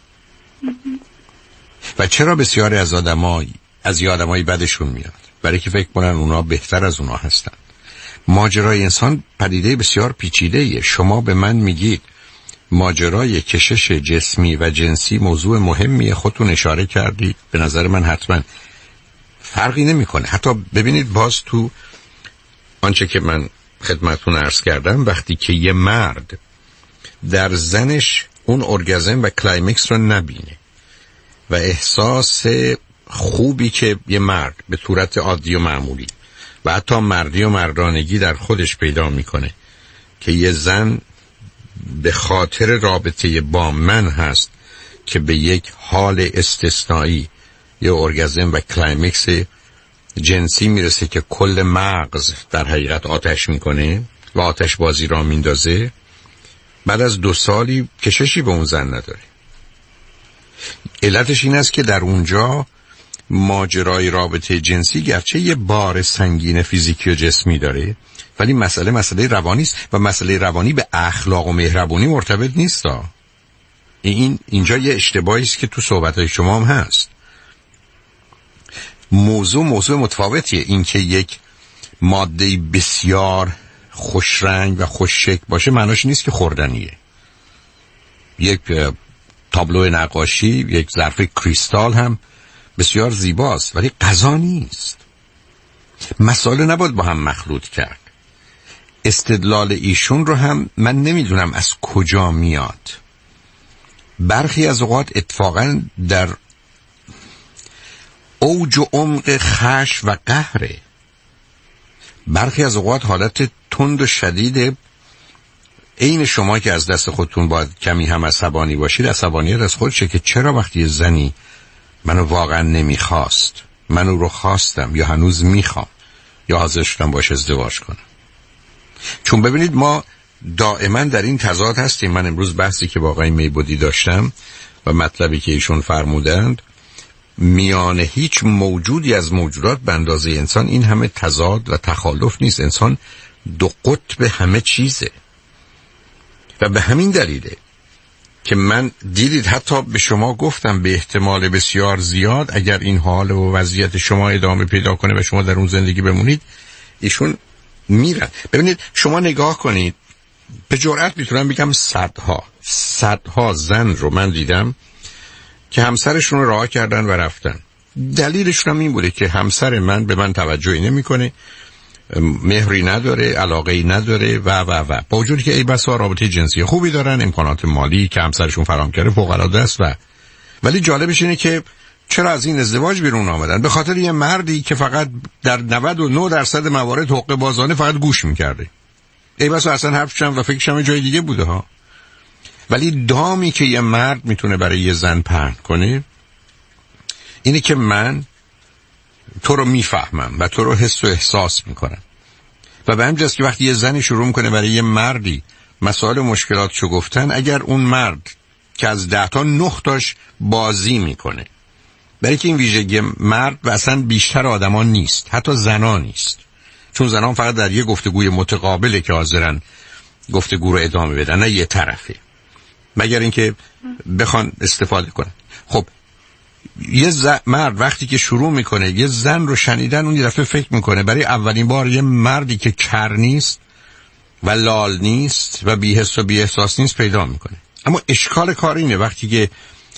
و چرا بسیاری از آدمایی از یه آدمایی بدشون میاد؟ برای که فکر کنن اونا بهتر از اونا هستن. ماجرای انسان پدیده بسیار پیچیده‌ایه. شما به من میگید ماجرای کشش جسمی و جنسی موضوع مهمیه، خودتون اشاره کردید، به نظر من حتما فرقی نمیکنه. حتی ببینید باز تو آنچه که من خدمتتون عرض کردم، وقتی که یه مرد در زنش اون ارگازم و کلایمکس رو نبینه و احساس خوبی که یه مرد به صورت عادی و معمولی و حتی مردی و مردانگی در خودش پیدا میکنه که یه زن به خاطر رابطه با من هست که به یک حال استثنایی یا ارگازم و کلایمکس جنسی میرسه که کل مغز در حقیقت آتش میکنه و آتش بازی را میندازه، بعد از 2 سالی کششی به اون زن نداره. علتش این است که در اونجا ماجرای رابطه جنسی گرچه یه بار سنگین فیزیکی و جسمی داره، ولی مسئله روانی است و مسئله روانی به اخلاق و مهربانی مرتبط نیست. اینجا یه اشتباهی است که تو صحبت‌های شما هم هست. موضوع متفاوتیه. این که یک ماده بسیار خوش رنگ و خوش شکل باشه معناش نیست که خوردنیه. یک تابلو نقاشی، یک ظرف کریستال هم بسیار زیباست، ولی غذا نیست. مسائل نباید با هم مخلوط کرد. استدلال ایشون رو هم من نمیدونم از کجا میاد. برخی از اوقات اتفاقا در اوج و عمق خشم و قهره. برخی از اوقات حالت تند و شدید عین شما که از دست خودتون باید کمی هم عصبانی باشید، عصبانیت از خودشه که چرا وقتی زنی منو واقعا نمیخواست، منو رو خواستم یا هنوز میخوام یا حاضر شدم باش ازدواج کنم. چون ببینید ما دائما در این تضاد هستیم. من امروز بحثی که با آقای میبودی داشتم و مطلبی که ایشون فرمودند، میان هیچ موجودی از موجودات به اندازه انسان این همه تضاد و تخالف نیست. انسان 2 قطب همه چیزه و به همین دلیله که من دیدید حتی به شما گفتم به احتمال بسیار زیاد اگر این حال و وضعیت شما ادامه پیدا کنه و شما در اون زندگی بمونید، ایشون میرن. ببینید شما نگاه کنید، به جرئت میتونم بگم صدها زن رو من دیدم که همسرشون رو رها کردن و رفتن. دلیلشون هم این بوده که همسر من به من توجهی نمیکنه، مهری نداره، علاقه‌ای نداره و با وجودی که ای بسا رابطه جنسی خوبی دارن، امکانات مالی که همسرشون فراهم کرده فوق‌العاده است ولی جالبش اینه که چرا از این ازدواج بیرون آمدن؟ به خاطر یه مردی که فقط در 99% موارد حقوق بازانه فقط گوش میکرده. ای بسا اصلا حرفش هم و فکرش هم جای دیگه بوده ها. ولی دامی که یه مرد میتونه برای یه زن پهن کنه اینه که من تو رو میفهمم و تو رو حس و احساس میکنم و به همجاست که وقتی یه زنی شروع میکنه برای یه مردی مسائل و مشکلاتشو گفتن، اگر اون مرد که از 10 تا 9 تاش بازی میکنه، برای که این ویژگی مرد و اصلا بیشتر آدما نیست، حتی زنا نیست، چون زنان فقط در یه گفتگوی متقابله که حاضرن گفتگو رو ادامه بدن، نه یه طرفه، مگر اینکه بخوان استفاده کنن. خب یه مرد وقتی که شروع میکنه یه زن رو شنیدن، اون یه دفعه فکر میکنه برای اولین بار یه مردی که کر نیست و لال نیست و بی‌حس و بی‌احساس نیست پیدا میکنه. اما اشکال کار اینه وقتی که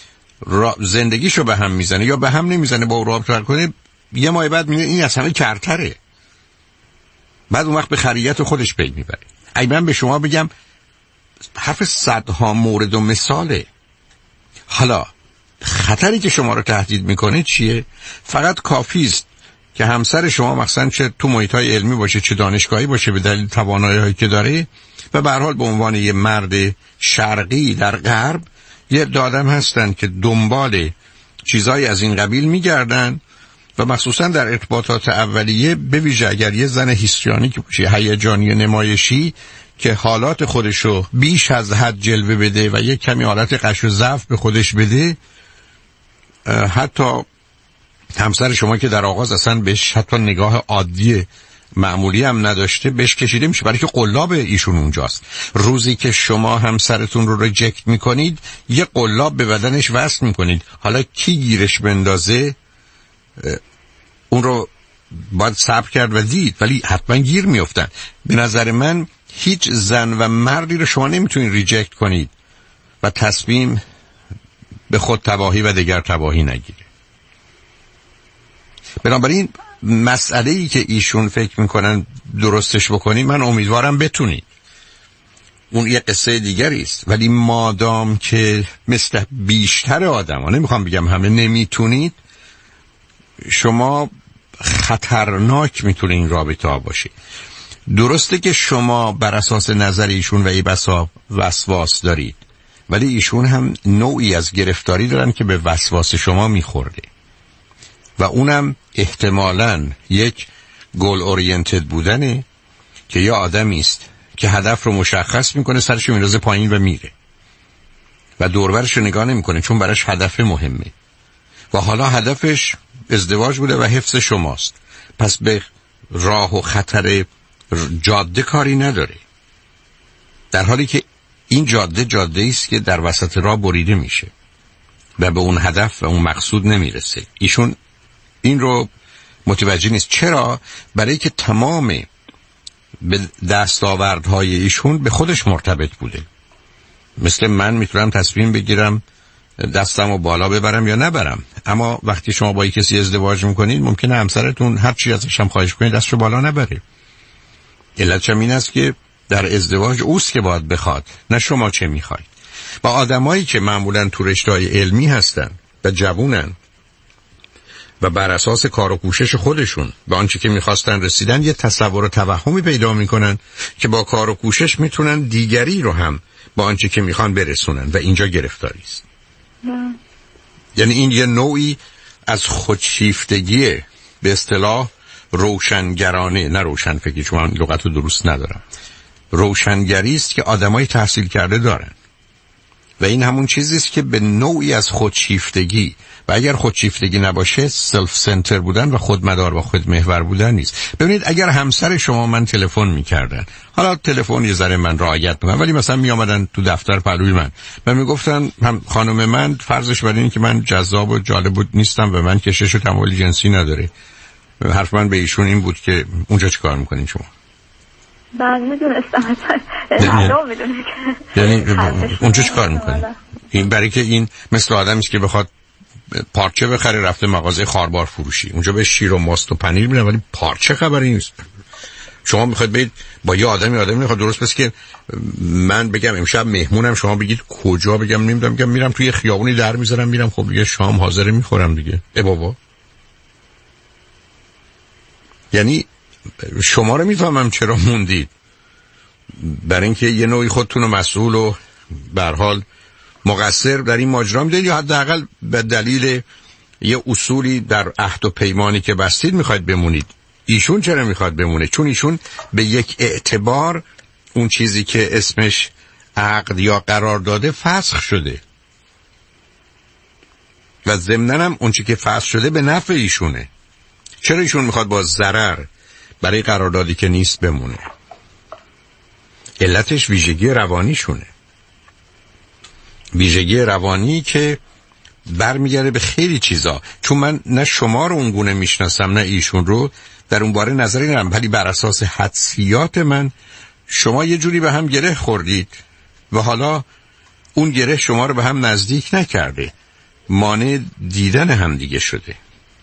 زندگیشو به هم میزنه یا به هم نمیزنه، با او رابطه کنه، یه ماه بعد میگه این اصلا کرتره، بعد اون وقت به خریت خودش پی میبره. ای من به شما بگم حرف صدها مورد و مثاله. حالا خطری که شما رو تهدید میکنه چیه؟ فقط کافی است که همسر شما مثلا چه تو محیط‌های علمی باشه چه دانشگاهی باشه به دلیل توانایی‌هایی که داره و به هر حال به عنوان یه مرد شرقی در غرب یه آدم هستن که دنبال چیزایی از این قبیل میگردن و مخصوصا در ارتباطات اولیه، به ویژه اگر یه زن هیستریونیک باشه، هیجانی نمایشی که حالات خودشو بیش از حد جلوه بده و یه کمی حالت قش و ضعف به خودش بده، حتی همسر شما که در آغاز اصلا بهش حتی نگاه عادی معمولی هم نداشته بهش کشیده میشه، برای که قلاب ایشون اونجاست. روزی که شما همسرتون رو ریجکت میکنید یه قلاب به بدنش وصل میکنید. حالا کی گیرش بندازه اون رو باید صبر کرد و دید، ولی حتما گیر میافتن. به نظر من هیچ زن و مردی رو شما نمیتونید ریجکت کنید و تصمیم به خود تباهی و دیگر تباهی نگیره. بنابراین مسئله‌ای که ایشون فکر میکنن درستش بکنی، من امیدوارم بتونید. اون یه قصه دیگری است، ولی مادام که مثل بیشتر آدم ها، نمیخوام بگم همه، نمیتونید، شما خطرناک میتونه این رابطه ها باشه. درسته که شما بر اساس نظر ایشون و ای بسا وسواس دارید، ولی ایشون هم نوعی از گرفتاری دارن که به وسواس شما میخورده و اونم احتمالاً یک گول اورینتد بودنه که یا آدمی است که هدف رو مشخص میکنه، سرش رو میندازه پایین و میره و دوربرش رو نگاه نمیکنه، چون براش هدف مهمه و حالا هدفش ازدواج بوده و حفظ شماست، پس به راه و خطر جاده کاری نداره، در حالی که این جاده است که در وسط راه بریده میشه و به اون هدف و اون مقصود نمیرسه. ایشون این رو متوجه نیست. چرا؟ برای که تمام به دستاوردهای ایشون به خودش مرتبط بوده. مثل من میتونم تصمیم بگیرم دستم رو بالا ببرم یا نبرم، اما وقتی شما با کسی ازدواج میکنید ممکنه همسرتون هر چی ازش هم خواهش کنید دستشو بالا نبره. علتش این است که در ازدواج اوست که باید بخواد، نه شما چه میخواید. و آدمایی که معمولا تو رشته‌های علمی هستن و جوونن و بر اساس کار و کوشش خودشون به آنچه که میخواستن رسیدن، یه تصور و توهمی پیدا میکنن که با کار و کوشش میتونن دیگری رو هم با آنچه که میخوان برسونن و اینجا گرفتاری است. یعنی این یه نوعی از خودشیفتگیه، به اصطلاح روشنگرانه، نه روشنفکری، چون من لغت رو درست ندارم، روشنگری است که آدمای تحصیل کرده دارن و این همون چیزی است که به نوعی از خودشیفتگی، و اگر خودشیفتگی نباشه سلف سنتر بودن و خودمدار و خودمحور بودن نیست. ببینید اگر همسر شما من تلفن میکردن، حالا تلفن یه ذره من رعایت میکنم، ولی مثلا میآمدن تو دفتر پلوی من و میگفتن خانم من فرضش بر این که من جذاب و جالب بود نیستم و من کشش و تمایل جنسی نداره، حرف من به ایشون این بود که اونجا چیکار میکنین شما؟ من میدونستم یعنی اونجا چیکار میکنین؟ این برای که این مثل آدمی است که بخواد پارچه بخره رفته مغازه خاربار فروشی، اونجا به شیر و ماست و پنیر میدن ولی پارچه خبری نیست. شما میخواید برید با یه آدمی میخواد درست بس که من بگم امشب مهمونم، شما بگید کجا، بگم نمیدونم، بگم میرم توی خیابونی در میذارم میرم، خب دیگه شام حاضر میخورم دیگه. بابا یعنی شما رو میفهمم چرا موندید، برای اینکه یه نوعی خودتون رو مسئول و به هر حال مقصر در این ماجرا میدونید، یا حداقل به دلیل یه اصولی در عهد و پیمانی که بستید میخواید بمونید. ایشون چرا میخواد بمونه؟ چون ایشون به یک اعتبار اون چیزی که اسمش عقد یا قرار داده فسخ شده و ضمناً هم اون چیزی که فسخ شده به نفع ایشونه. چرا ایشون میخواد با ضرر برای قراردادی که نیست بمونه؟ علتش ویژگی روانیشونه، ویژگی روانی که برمیگرده به خیلی چیزا. چون من نه شما رو اونگونه میشناسم نه ایشون رو، در اون باره نظری ندارم، ولی بر اساس حدسیات من شما یه جوری به هم گره خوردید و حالا اون گره شما رو به هم نزدیک نکرده، مانع دیدن هم دیگه شده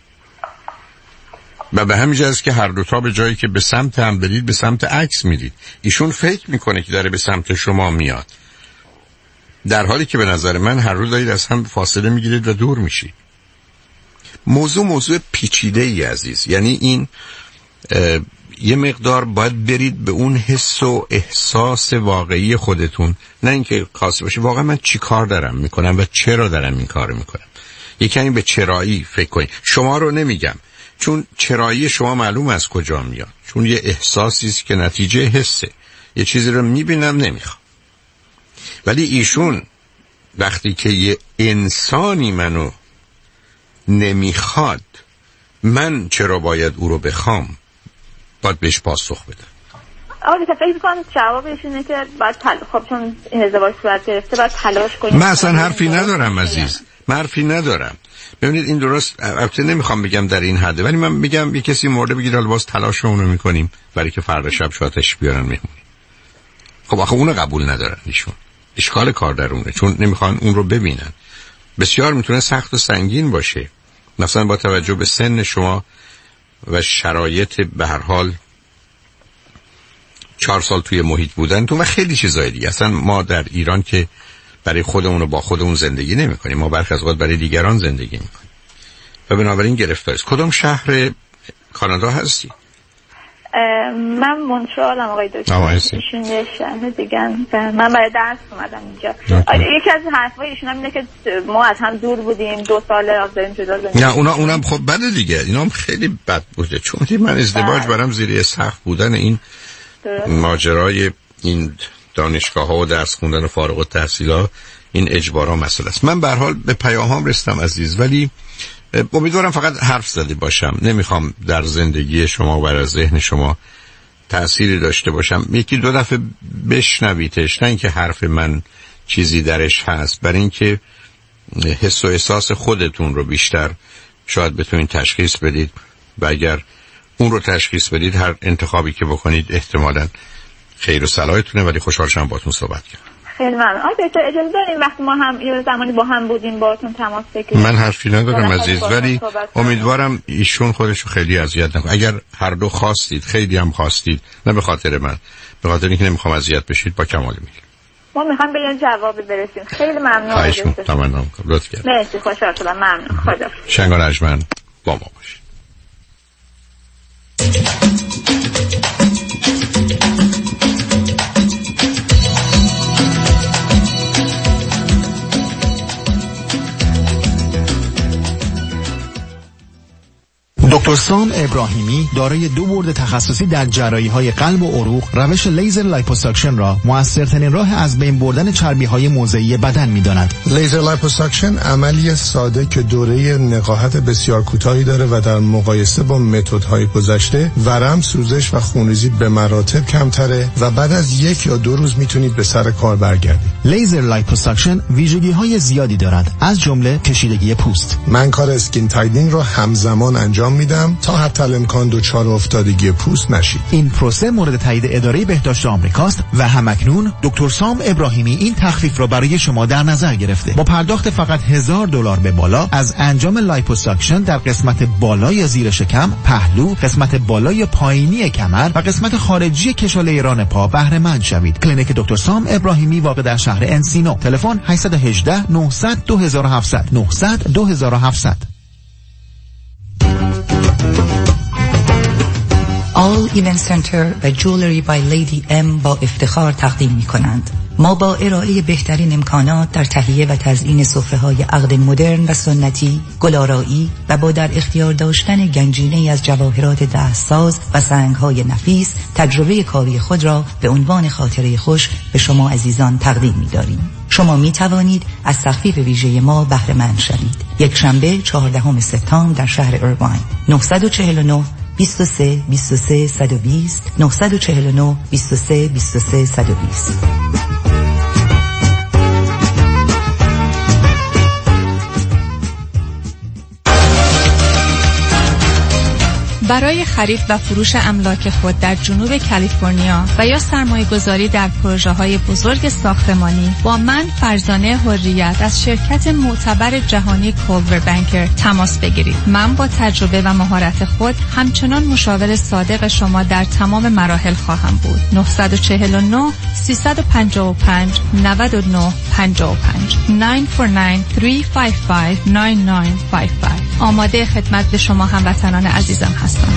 و به همین جاست که هر دوتا به جایی که به سمت هم برید به سمت عکس میرید. ایشون فکر میکنه که داره به سمت شما میاد در حالی که به نظر من هر روز دارید از هم فاصله میگیرید و دور میشید. موضوع پیچیده ای عزیز، یعنی این یه مقدار باید برید به اون حس و احساس واقعی خودتون، نه اینکه خاصی باشه واقعا من چی کار دارم میکنم و چرا دارم این کار میکنم. یکی به چرایی فکر کنید. شما رو نمیگم، چون چرایی شما معلوم از کجا میاد، چون یه احساسی است که نتیجه حسه. یه چیزی رو میبینم نمیخوام. ولی ایشون وقتی که یه انسانی منو نمیخواد، من چرا باید او رو بخوام؟ باید بهش پاسخ بدم. آقا فکر می‌کنم جوابش اینه که باید خب چون این ازدواج صورت گرفته باید تلاش کنیم. من اصلا حرفی ندارم عزیز، من حرفی ندارم. ببینید این درست، البته نمیخوام بگم در این حده، ولی من میگم یه کسی مرده بگید حالا باز تلاشمون رو میکنیم برای که فردا شب شاتش بیارن مهمونی. خب آخه اونو قبول ندارن ایشون. اشکال کار درونه، چون نمیخوان اون رو ببینن. بسیار میتونه سخت و سنگین باشه، مثلا با توجه به سن شما و شرایط به هر حال 4 سال توی محیط بودن تو و خیلی چیزای دیگه. اصلا ما در ایران که برای خودمون و با خودمون زندگی نمی کنیم، ما برخی از اوقات برای دیگران زندگی می کنیم و بنابراین گرفتاریست. کدوم شهر کانادا هستی؟ من مونترالم آقای دکتر. ایشون یه شهر دیگه. من برای درس اومدم اینجا. یکی از حرفای ایشون هم اینه که ما از هم دور بودیم، 2 سال از داریم جدا زندگی. نه اونم خب بده دیگه، اینا هم خیلی بد بوده، چون من ازدواج برام زیر سقف بودن این ماجرای این دانشگاه‌ها و درس خوندن و فارغ التحصیل‌ها، این اجبارا مسئله است. من به هر حال به پیامام رسیدم عزیز، ولی امیدوارم فقط حرف زده باشم. نمیخوام در زندگی شما و در ذهن شما تأثیری داشته باشم. 1-2 دفعه بشنویدش، نه اینکه حرف من چیزی درش هست، برای اینکه حس و احساس خودتون رو بیشتر شاید بتونید تشخیص بدید و اگر اون رو تشخیص بدید هر انتخابی که بکنید احتمالاً خیر و صلاحتونه. ولی خوشحال شدم باهاتون صحبت کردم. خیلی ممنون. دکتر اجازه دارین وقتی ما هم یه زمانی با هم بودیم باهاتون تماس بگیریم؟ من حرفی ندارم عزیز، ولی امیدوارم ایشون خودشو خیلی اذیت نکنه. اگر هر دو خواستید، خیلی هم خواستید، نه به خاطر من، به خاطر اینکه نمیخوام اذیت بشید، با کمال میل ما میخوام به یه جواب برسیم. خیلی ممنون. خواهش می‌کنم. تمام کنم. لطف کردید. مرسی، خوشحال شدم. ممنون. خدا. شنگان اجمن با ما باشید. دکتر سام ابراهیمی دارای 2 بورد تخصصی در جراحی‌های قلب و عروق، روش لیزر لایپوساکشن را موثرترین راه از بین بردن چربی‌های موضعی بدن می‌داند. لیزر لایپوساکشن عملی ساده که دوره نقاهت بسیار کوتاهی داره و در مقایسه با متدهای گذشته ورم، سوزش و خونریزی به مراتب کمتره و بعد از 1 یا 2 روز میتونید به سر کار برگردید. لیزر لایپوساکشن ویژگی‌های زیادی دارد، از جمله کشیدگی پوست. من کار اسکین تایدینگ را همزمان انجام میدم تا حتی الامکان دچار افتادگی پوست نشید. این پروسه مورد تایید اداره بهداشت آمریکاست و همکنون دکتر سام ابراهیمی این تخفیف را برای شما در نظر گرفته. با پرداخت فقط $1000 به بالا از انجام لایپوساکشن در قسمت بالای زیر شکم، پهلو، قسمت بالای پایینی کمر و قسمت خارجی کشاله ران پا بهره مند شوید. کلینیک دکتر سام ابراهیمی واقع در شهر انسینو. تلفن 818 900 2700 900 2700. All Event Center و Jewelry by Lady M با افتخار تقدیم می کنند. ما با ارائه بهترین امکانات در تهیه و تزیین سفره‌های عقد مدرن و سنتی، گلارایی و با در اختیار داشتن گنجینه‌ای از جواهرات دستساز و سنگ‌های نفیس، تجربه کاری خود را به عنوان خاطره خوش به شما عزیزان تقدیم می‌داریم. شما می توانید از تخفیف ویژه ما بهره مند شوید. یک شنبه 14 سپتامبر در شهر ایرواین. 949 23 23 120 949 23 23 120. برای خرید و فروش املاک خود در جنوب کالیفرنیا و یا سرمایه‌گذاری در پروژه‌های بزرگ ساختمانی با من فرزانه حریت از شرکت معتبر جهانی کولور بانکر تماس بگیرید. من با تجربه و مهارت خود همچنان مشاور صادق شما در تمام مراحل خواهم بود. 949 355 99 55 949-355-9955. آماده خدمت به شما هموطنان عزیزم هستم.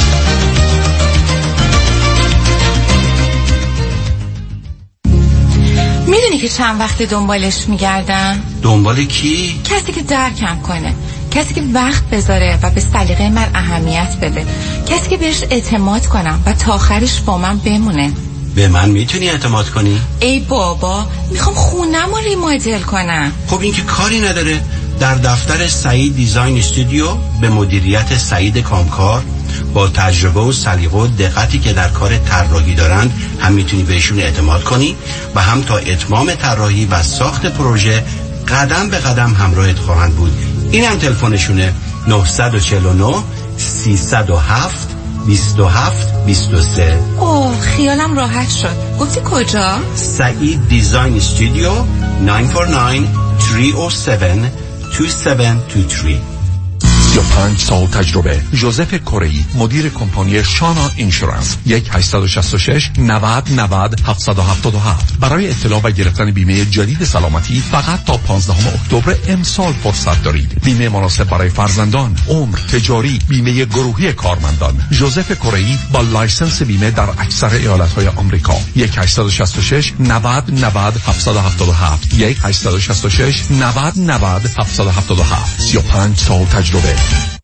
میدونی که چند وقت دنبالش میگردم؟ دنبال کی؟ کسی که درکم کنه، کسی که وقت بذاره و به سلیقه من اهمیت بده، کسی که بهش اعتماد کنم و تا آخرش با من بمونه. به من میتونی اعتماد کنی؟ ای بابا، میخوام خونم رو ریمادل کنم. خب این که کاری نداره. در دفتر سعید دیزاین استودیو به مدیریت سعید کامکار با تجربه و سلیقه و دقتی که در کار طراحی دارند هم میتونی بهشون اعتماد کنی و هم تا اتمام طراحی و ساخت پروژه قدم به قدم همراهت خواهند بود. این هم تلفنشونه 949 307 27 23. اوه، خیالم راحت شد. گفتی کجا؟ سعید دیزاین استودیو 949 307 2723. 35 سال تجربه. جوزف کوره‌ای، مدیر کمپانی شانا اینشورنس. 1866 90 90 777. برای اطلاع و گرفتن بیمه جدید سلامتی فقط تا 15 اکتبر امسال فرصت دارید. بیمه مناسب برای فرزندان، عمر، تجاری، بیمه گروهی کارمندان. جوزف کوره‌ای با لایسنس بیمه در اکثر ایالت‌های آمریکا. 1866 90 90 777. 1866 90 90 777. 35 سال تجربه.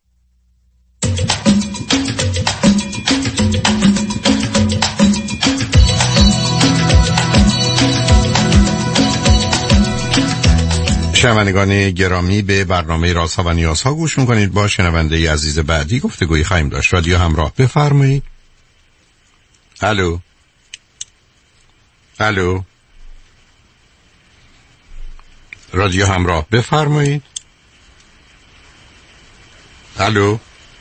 شنوندگان گرامی، به برنامه رازها و نیازها گوش میکنید. با شنونده عزیز بعدی گفتگویی خواهیم داشت. رادیو همراه، بفرمایید. الو الو، رادیو همراه، بفرمایید. الو.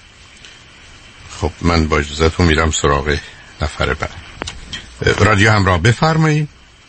خب من با اجازهتون میرم سراغ نفر بعد. رادیو همراه، بفرمایید.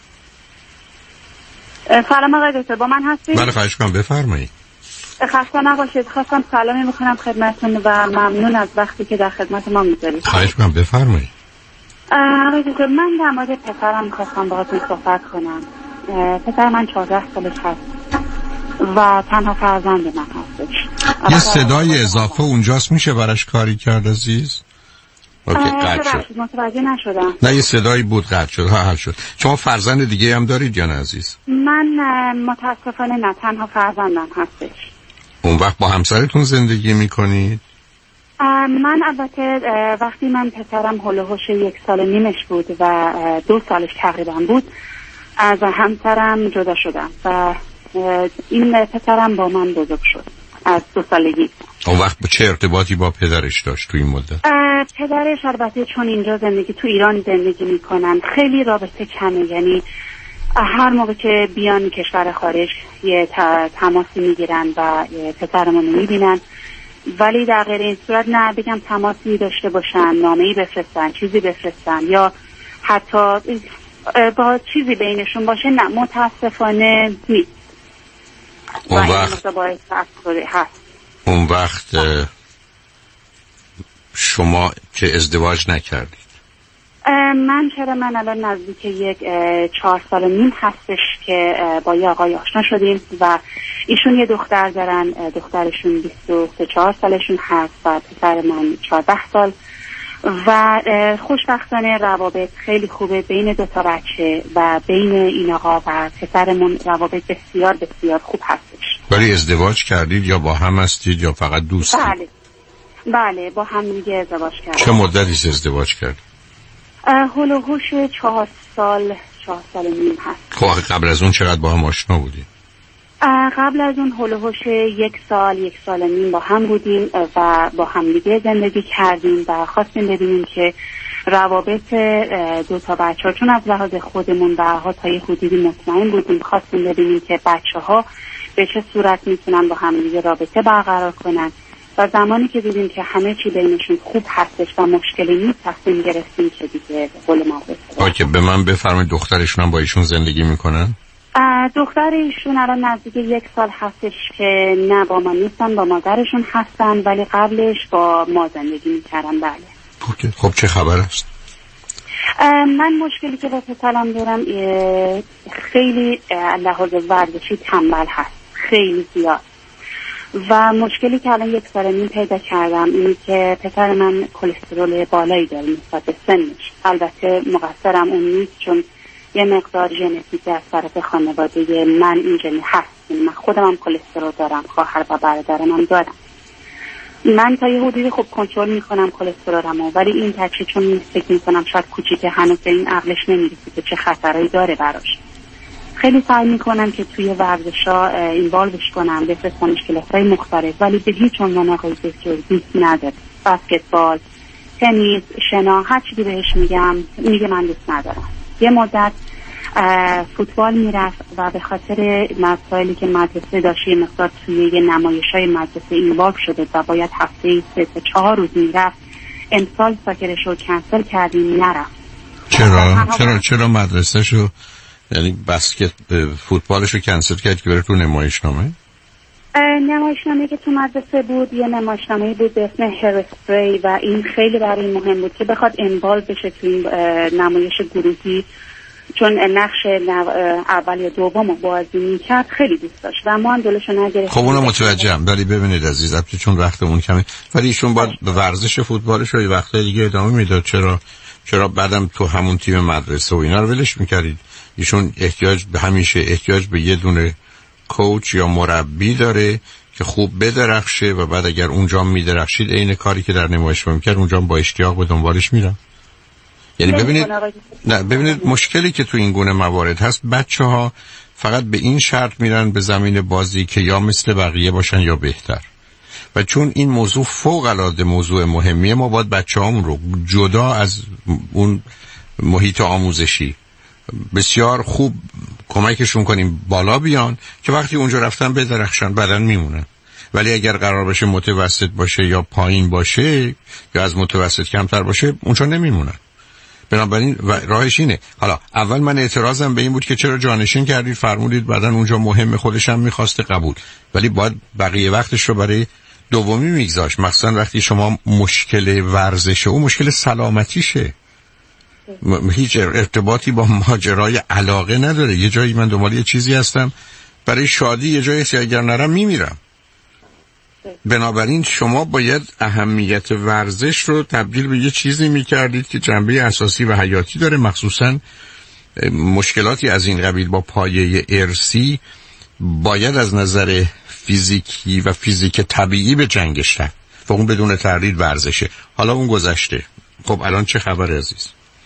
سلام آقای دکتر، با من هستید؟ بله، خواهش کنم بفرمایید. خسته نباشید. خواستم سلامی میکنم خدمتتون و ممنون از وقتی که در خدمت ما میذارید. خواهش کنم بفرمایید. آقای دکتر، من در مورد پسرم میخواستم باهاتون صحبت کنم. پسر من 14 سالش هست و تنها فرزند من هستش. یه صدای اضافه اونجاست، میشه براش کاری کرد عزیز؟ اوکی، قطع شد. متوجه نشدم. نه، یه صدایی بود قطع شد. حل شد. شما فرزند دیگه هم دارید یا نه عزیز؟ من متاسفانه نه، تنها فرزندم هستش. اون وقت با همسرتون زندگی میکنید؟ من البته وقتی من پسرم هلوهوش 1 سال و نیمش بود و 2 سالش تقریبا بود، از همسرم جدا شدم و این پسرم با من بزرگ شد از 2 سالگی. اون وقت چه ارتباطی با پدرش داشت تو این مدت؟ پدرش البته چون اینجا تو ایران زندگی میکنن خیلی رابطه کمه، یعنی هر موقع که بیان کشور خارج یه تماسی میگیرن و پسرمون رو میبینن، ولی در غیر این صورت نه بگم تماسی داشته باشن، نامه‌ای بفرستن، چیزی بفرستن یا حتی با چیزی بینشون باشه، نه متاسفانه نیست. اون وقت شما که ازدواج نکردید؟ من الان نزدیک 4 سال و نیم هستش که با یه آقای آشنا شدیم و ایشون یه دختر دارن، دخترشون 23-4 سالشون هست و پسر من 14 سال و خوشبختانه روابط خیلی خوبه بین 2 تا بچه و بین این آقا و پسرمون روابط بسیار بسیار خوب هستش. ولی ازدواج کردید یا با هم هستید یا فقط دوستید؟ بله با هم دیگه ازدواج کردیم. چه مدتی ازدواج کردید؟ هلوهوش 4 سال و نیم هست. خب قبل از اون چقدر با هم آشنا بودید؟ قبل از اون هلوهوش 1 سال و نیم با هم بودیم و با هم دیگه زندگی کردیم و خواستیم ببینیم که روابط 2 تا بچه ها، چون از لحاظ خودمون و تا یه حدودی مطمئن بودیم، خواستیم ببینیم که بچه ها به چه صورت میتونن با هم دیگه رابطه برقرار کنن و زمانی که دیدیم که همه چی بینشون خوب هستش و مشکلی نیست تصمیم گرفتیم که دیگه به قول ما که به من بفرمایید دخترشون هم با ایشون زندگی میکنن؟ دختر ایشون الان نزدیک 1 سال هستش که نه با ما نیستن، با مادرشون هستن، ولی قبلش با ما زندگی میکردن. بله. خب چه خبر است؟ من مشکلی که با پسرم دارم خیلی لحاظ ورزشی تنبل هست، خیلی زیاد. و مشکلی که الان 1 سال نیم پیدا کردم اینه که پسر من کلسترول بالایی داره نسبت به سنش. البته مقصرم اون نیست، چون یه مقدار ژنتیک از طرف خانواده من این ژن هست. من خودم هم کلسترول دارم، خواهر و برادرم هم دارم. من تا یه حدودی خوب کنترل میکنم کلسترولمو، ولی این بچه چون فکر میکنم شاید کوچیکه هنوز به این عقلش نمیرسه که چه خطرایی داره براش. خیلی سعی میکنم که توی ورزشا اینوالوش کنم، بفرستمش کلاس‌های مختلف، ولی به هیچ عنوان آقای دکتر دوست نداره. بسکتبال، تنیس، شنا، هر چیزی بهش میگه من دوست ندارم. یه مدت فوتبال میرفت و به خاطر مسائلی که مدرسه داشت یه مقدار توی یه نمایش‌های مدرسه اینوالو شده و باید هفته‌ای 3 تا 4 روز میرفت. امسال ساکرش رو کنسل کردیم، نرفت. چرا مدرسه‌شو، یعنی بسکت فوتبالشو کنسل کرد که بره تو نمایشنامه؟ نمایشنامه که تو مدرسه بود یه نمایشنامه بود به اسم هرسپری و این خیلی برای مهم بود که بخواد انوالو بشه تو این نمایش گروهی، چون نقش اول یا دوم رو بازی میکرد، خیلی دوست داشت و ما هم دلشو نگرفتیم. خب اونو متوجهم، ولی ببینید عزیز، چون وقتمون کمه، ولی ایشون باید به ورزش فوتبالش رو یه وقتای دیگه ادامه میداد. چرا بعدم تو همون تیم مدرسه و اینا رو ولش میکردید؟ ایشون همیشه احتیاج به یه دونه کوچ یا مربی داره که خوب بدرخشه و بعد اگر اونجا میدرخشید عین کاری که در نمایشنامه میکرد اونجا با اشتیاق به دنبالش میرم. یعنی ببینید مشکلی که تو این گونه موارد هست، بچه‌ها فقط به این شرط میرن به زمین بازی که یا مثل بقیه باشن یا بهتر. و چون این موضوع فوق‌العاده موضوع مهمیه، ما باید بچه‌هامون رو جدا از اون محیط آموزشی بسیار خوب کمکشون کنیم بالا بیان که وقتی اونجا رفتن بدرخشن، بعدن میمونن. ولی اگر قرار باشه متوسط باشه یا پایین باشه یا از متوسط کمتر باشه، اونجا نمیمونن. بنابراین راهش اینه. حالا اول من اعتراضم به این بود که چرا جانشین کردید، فرمودید بعدن اونجا مهم خودش هم میخواسته، قبول، ولی باید بقیه وقتش رو برای دومی میگذاشت، مخصوصا وقتی شما مشکل ورزشه و مشکل سلامتیشه، هیچ ارتباطی با ماجرای علاقه نداره. یه جایی من دنبال یه چیزی هستم برای شادی، یه جایی هست اگر نرم میمیرم. بنابراین شما باید اهمیت ورزش رو تبدیل به یه چیزی میکردید که جنبه اساسی و حیاتی داره، مخصوصا مشکلاتی از این قبیل با پایه ارثی باید از نظر فیزیکی و فیزیک طبیعی به جنگش رفت و اون بدون تردید ورزشه. حالا اون گذشته، خب الان چه خبر عزیز؟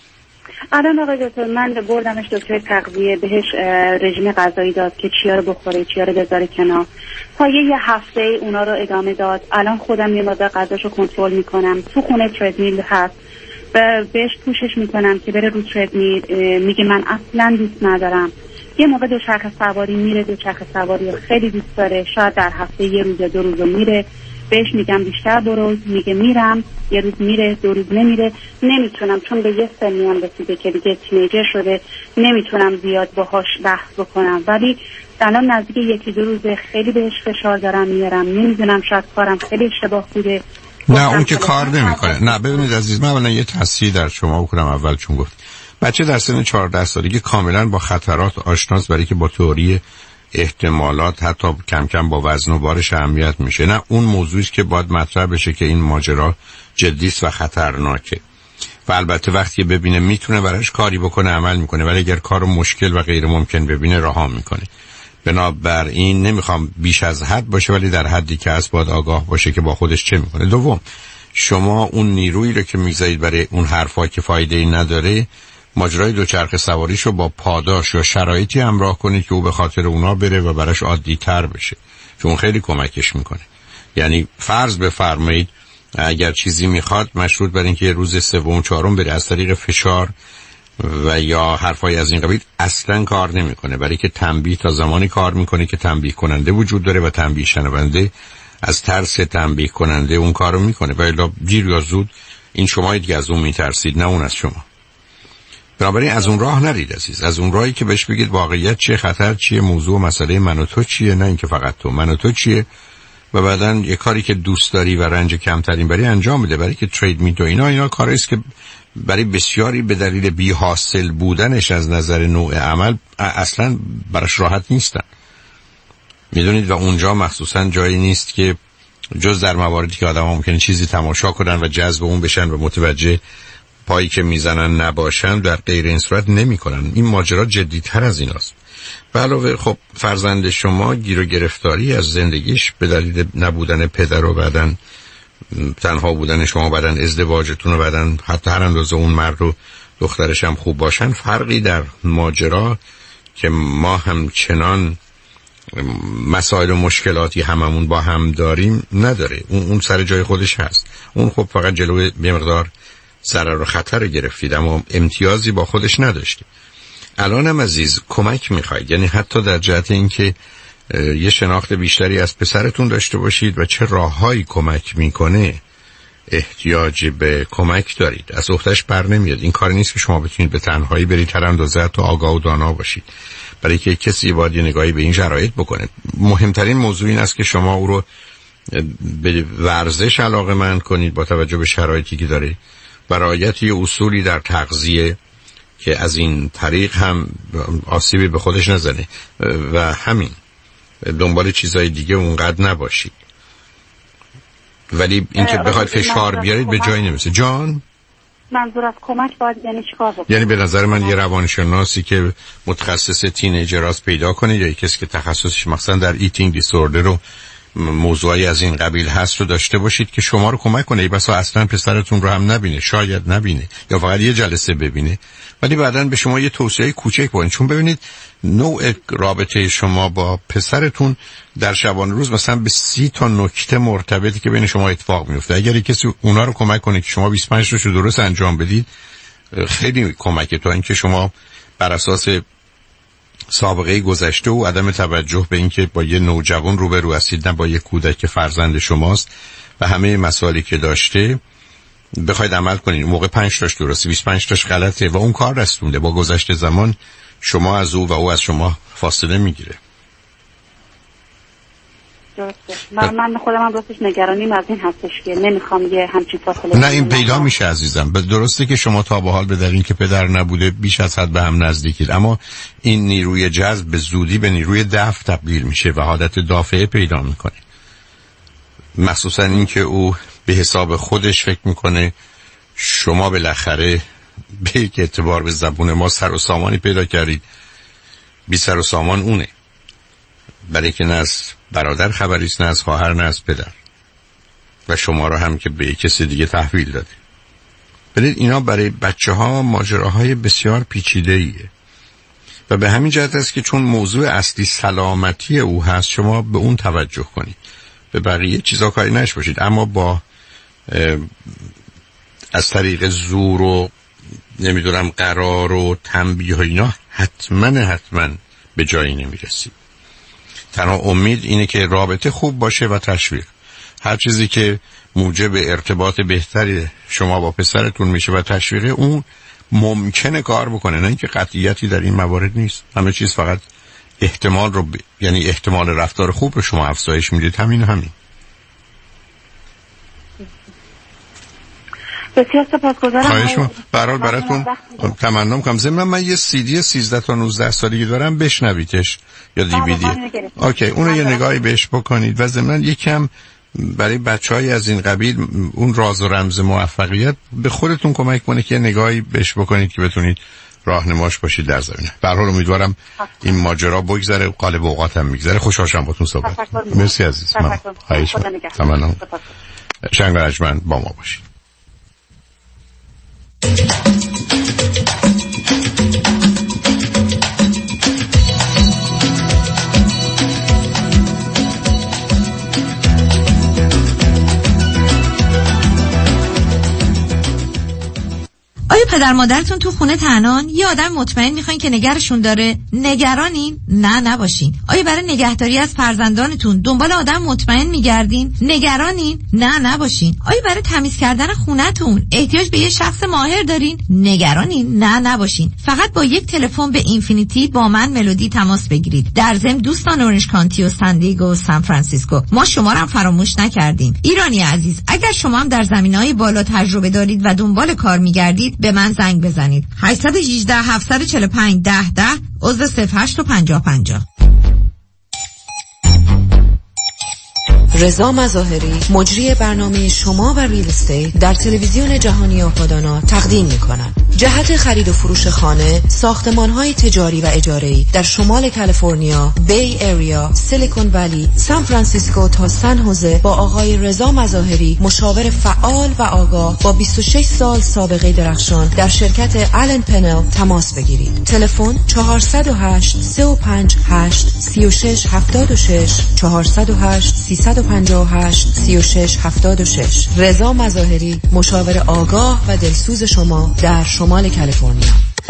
الان آقای دکتر من بردمش دکتر تغذیه، بهش رژیم غذایی داد که چیا رو بخوره، چیا رو بذاره کنار، تا یه هفته اونا رو ادامه داد. الان خودم یه مقدار غذاشو کنترل میکنم، تو خونه تردمیل هست، بهش پوشش میکنم که بره رو تردمیل، میگه من اصلا دوست ندارم. یه موقع دوچرخه سواری میره، دوچرخه سواری خیلی دوست داره، شاید در هفته 1 روز 2 روز میره. بهش میگم بیشتر برو، میگه میرم، 1 روز میره، 2 روز نمیره. نمیتونم، چون به یه سنی هم رسیده که دیگه تینیجر شده، نمیتونم زیاد باهاش بحث بکنم، ولی الان نزدیک 1-2 روز خیلی بهش فشار دارم میارم. نمیدونم، شاید کارم خیلی اشتباه بوده. نه اون که کار نمیکنه. نه ببینید عزیز، من اولا یه تصحیح در شما بکنم. اول چون گفت بچه در سن 14 سالگی کاملا با خطرات آشناست، برای که با تئوری احتمالات حتی کم کم با وزن و بارش اهمیت میشه. نه اون موضوعی که باید مطرح بشه که این ماجرا جدیست و خطرناکه و البته وقتی ببینه میتونه براش کاری بکنه عمل میکنه، ولی اگر کارو مشکل و غیر ممکن ببینه رها میکنه. بنابراین نمیخوام بیش از حد باشه، ولی در حدی که هست باید آگاه باشه که با خودش چه میکنه. دوم، شما اون نیرویی رو که میذارید برای اون حرفا که فایده‌ای نداره، ماجرای دوچرخه سواریشو با پاداش یا شرایطی همراه کنید که او به خاطر اونا بره و براش عادی تر بشه، چون اون خیلی کمکش میکنه. یعنی فرض بفرمایید اگر چیزی میخواد مشروط بر اینکه روز 3 و 4 بره، از طریق فشار و یا حرفای از این قبیل اصلا کار نمیکنه، برای که تنبیه تا زمانی کار میکنه که تنبیه کننده وجود داره و تنبیه شنونده از ترس تنبیه کننده اون کارو میکنه، ولی دیر یا زود این شمایید که از اون میترسید، نه اون از شما. بنابراین از اون راه نرید عزیز، از اون راهی که بهش بگید واقعیت چیه، خطر چیه، موضوع مسئله من و تو چیه، نه اینکه فقط تو، من و تو چیه، و بعدن یه کاری که دوست داری و رنج کمترین بری انجام بده. برای که ترید میت و اینا کاری است که برای بسیاری به دلیل بی حاصل بودنش از نظر نوع عمل اصلا براش راحت نیستن، میدونید، و اونجا مخصوصا جایی نیست که جز در مواردی که آدم ممکنه چیزی تماشا کنن و جذب اون بشن و متوجه پایی که میزنن نباشن، در غیر این صورت نمی کنن. این ماجرا جدی‌تر از ایناست. به علاوه خب فرزند شما گیر و گرفتاری از زندگیش به دلیل نبودن پدر و بعدن تنها بودن شما، بعدن ازدواجتون و بعدن حتی هر اندازه اون مرد و دخترش هم خوب باشن، فرقی در ماجرا که ما همچنان مسائل و مشکلاتی هممون با هم داریم نداره. اون سر جای خودش هست. اون خب فقط جلوی یه مقدار ضرر و خطر گرفتید اما امتیازی با خودش نداشتید. الانم عزیز کمک میخواید، یعنی حتی در جهت اینکه یه شناخت بیشتری از پسرتون داشته باشید و چه راههایی کمک میکنه احتیاج به کمک دارید. از اختش بر نمیاد. این کار نیست که شما بتونید به تنهایی برید هر اندازه تا آگاه و دانا باشید، برای که کسی باید یه نگاهی به این شرایط بکنه. مهمترین موضوع این است که شما او رو به ورزش علاقه‌مند کنید با توجه به شرایطی که داره، و رعایت یه اصولی در تغذیه که از این طریق هم آسیبی به خودش نزنه، و همین دنبال چیزای دیگه اونقدر نباشید. ولی اینکه بخواید فشار بیارید به جایی نمیرسه. جان منظور از کمک باید یعنی چیکار بکنید؟ یعنی به نظر من یه روانشناسی که متخصص تینیجراست پیدا کنید، یا کسی که تخصصش مثلا در ایتینگ دیسوردر و موضوعی از این قبیل هست رو داشته باشید که شما رو کمک کنه. بسا اصلا پسرتون رو هم نبینه، شاید نبینه یا فقط یه جلسه ببینه، ولی بعداً به شما یه توصیه کوچک بکنید. چون ببینید نوع رابطه شما با پسرتون در شبانه روز مثلا به 30 تا نکته مرتبطی که بین شما اتفاق میفته. اگر کسی اونا رو کمک کنه که شما 25 تاشو درست انجام بدید، خیلی کمکه تا اینکه شما بر اساس سابقه گذشته و عدم توجه به اینکه با یه نوجوان روبرو هستید، نه با یه کودک که فرزند شماست و همه مسائلی که داشته بخواید عمل کنید. موقع 5 تاش درسته، 25 تاش غلطه و اون کار رسونده. با گذشت زمان شما از او و او از شما فاصله میگیره. درسته. من خودم هم راستش نگرانیم از این هستش که نمیخوام یه همچین فاصله. نه این پیدا میشه عزیزم. درسته که شما تا به حال به دلیل اینکه پدر نبوده بیش از حد به هم نزدیکید، اما این نیروی جذب به زودی به نیروی دفع تبدیل میشه و حالت دافعه پیدا میکنه. مخصوصا اینکه او به حساب خودش فکر میکنه شما بالاخره به یک اعتبار به زبون ما سر و سامانی پیدا کردید، بی سر و سامان اونه، برای که نه از برادر خبریست، نه از خواهر، نه از پدر، و شما رو هم که به کسی دیگه تحویل داده. ببینید اینا برای بچه ها ماجراهای بسیار پیچیده ایه و به همین جهت است که چون موضوع اصلی سلامتی او هست شما به اون توجه کنید، به بقیه چیزا کاری نش باشید. اما با از طریق زور و نمیدونم قرار و تنبیه و اینا حتما به جایی نمیرسید. تنها امید اینه که رابطه خوب باشه و تشویق. هر چیزی که موجب ارتباط بهتری شما با پسرتون میشه و تشویق اون ممکنه کار بکنه، نه اینکه قطعیتی در این موارد نیست. همه چیز فقط احتمال رو یعنی احتمال رفتار خوب رو شما افزایش میدید. همین بسیار سپاسگزارم. خواهش ما براتون تمنا می‌کنم. ضمن من یه سی دی 13 تا 19 سالگی دارم، بشنویدش یا دیویدی. اوکی اونو یه نگاهی بهش بکنید و ضمن یکم برای بچهای از این قبیل اون راز و رمز موفقیت به خودتون کمک کنه که یه نگاهی بهش بکنید که بتونید راهنماش باشید در زمینه. به هر حال امیدوارم این ماجرا بگذره، قالب اوقاتم میگذره. خوشحال شدم باهاتون صحبت. مرسی عزیز. خواهش می‌کنم. تمنا. شنگ رجمن با ما باشید. آیا پدر مادرتون تو خونه تنهان؟ یه آدم مطمئن میخواین که نگرشون داره؟ نگرانین؟ نه نباشین. آیا برای نگهداری از فرزندانتون دنبال آدم مطمئن میگردین؟ نگرانین؟ نه نباشین. آیا برای تمیز کردن خونه‌تون احتیاج به یه شخص ماهر دارین؟ نگرانین؟ نه نباشین. فقط با یک تلفن به اینفینیتی با من ملودی تماس بگیرید. در ضمن دوستان اورنج کانتی و سان دیگو و سان فرانسیسکو، ما شما رو هم فراموش نکردیم. ایرانی عزیز، اگر شما هم در زمینه‌های بالا تجربه دارید و دنبال کار میگردید، به من زنگ بزنید. 818 745 1010 عضو 0855. رضا مظاهری، مجری برنامه شما و ریل استیت در تلویزیون جهانی آپادانا تقدیم می‌کند. جهت خرید و فروش خانه، ساختمان‌های تجاری و اجاره‌ای در شمال کالیفرنیا، بی ایریا، سیلیکون ولی، سان فرانسیسکو تا سن هوزه با آقای رضا مظاهری، مشاور فعال و آگاه با 26 سال سابقه درخشان در شرکت آلن پنل تماس بگیرید. تلفن 408 358 3676 408 358 3676. رضا مظاهری، مشاور آگاه و دلسوز شما در شمال کالیفرنیا.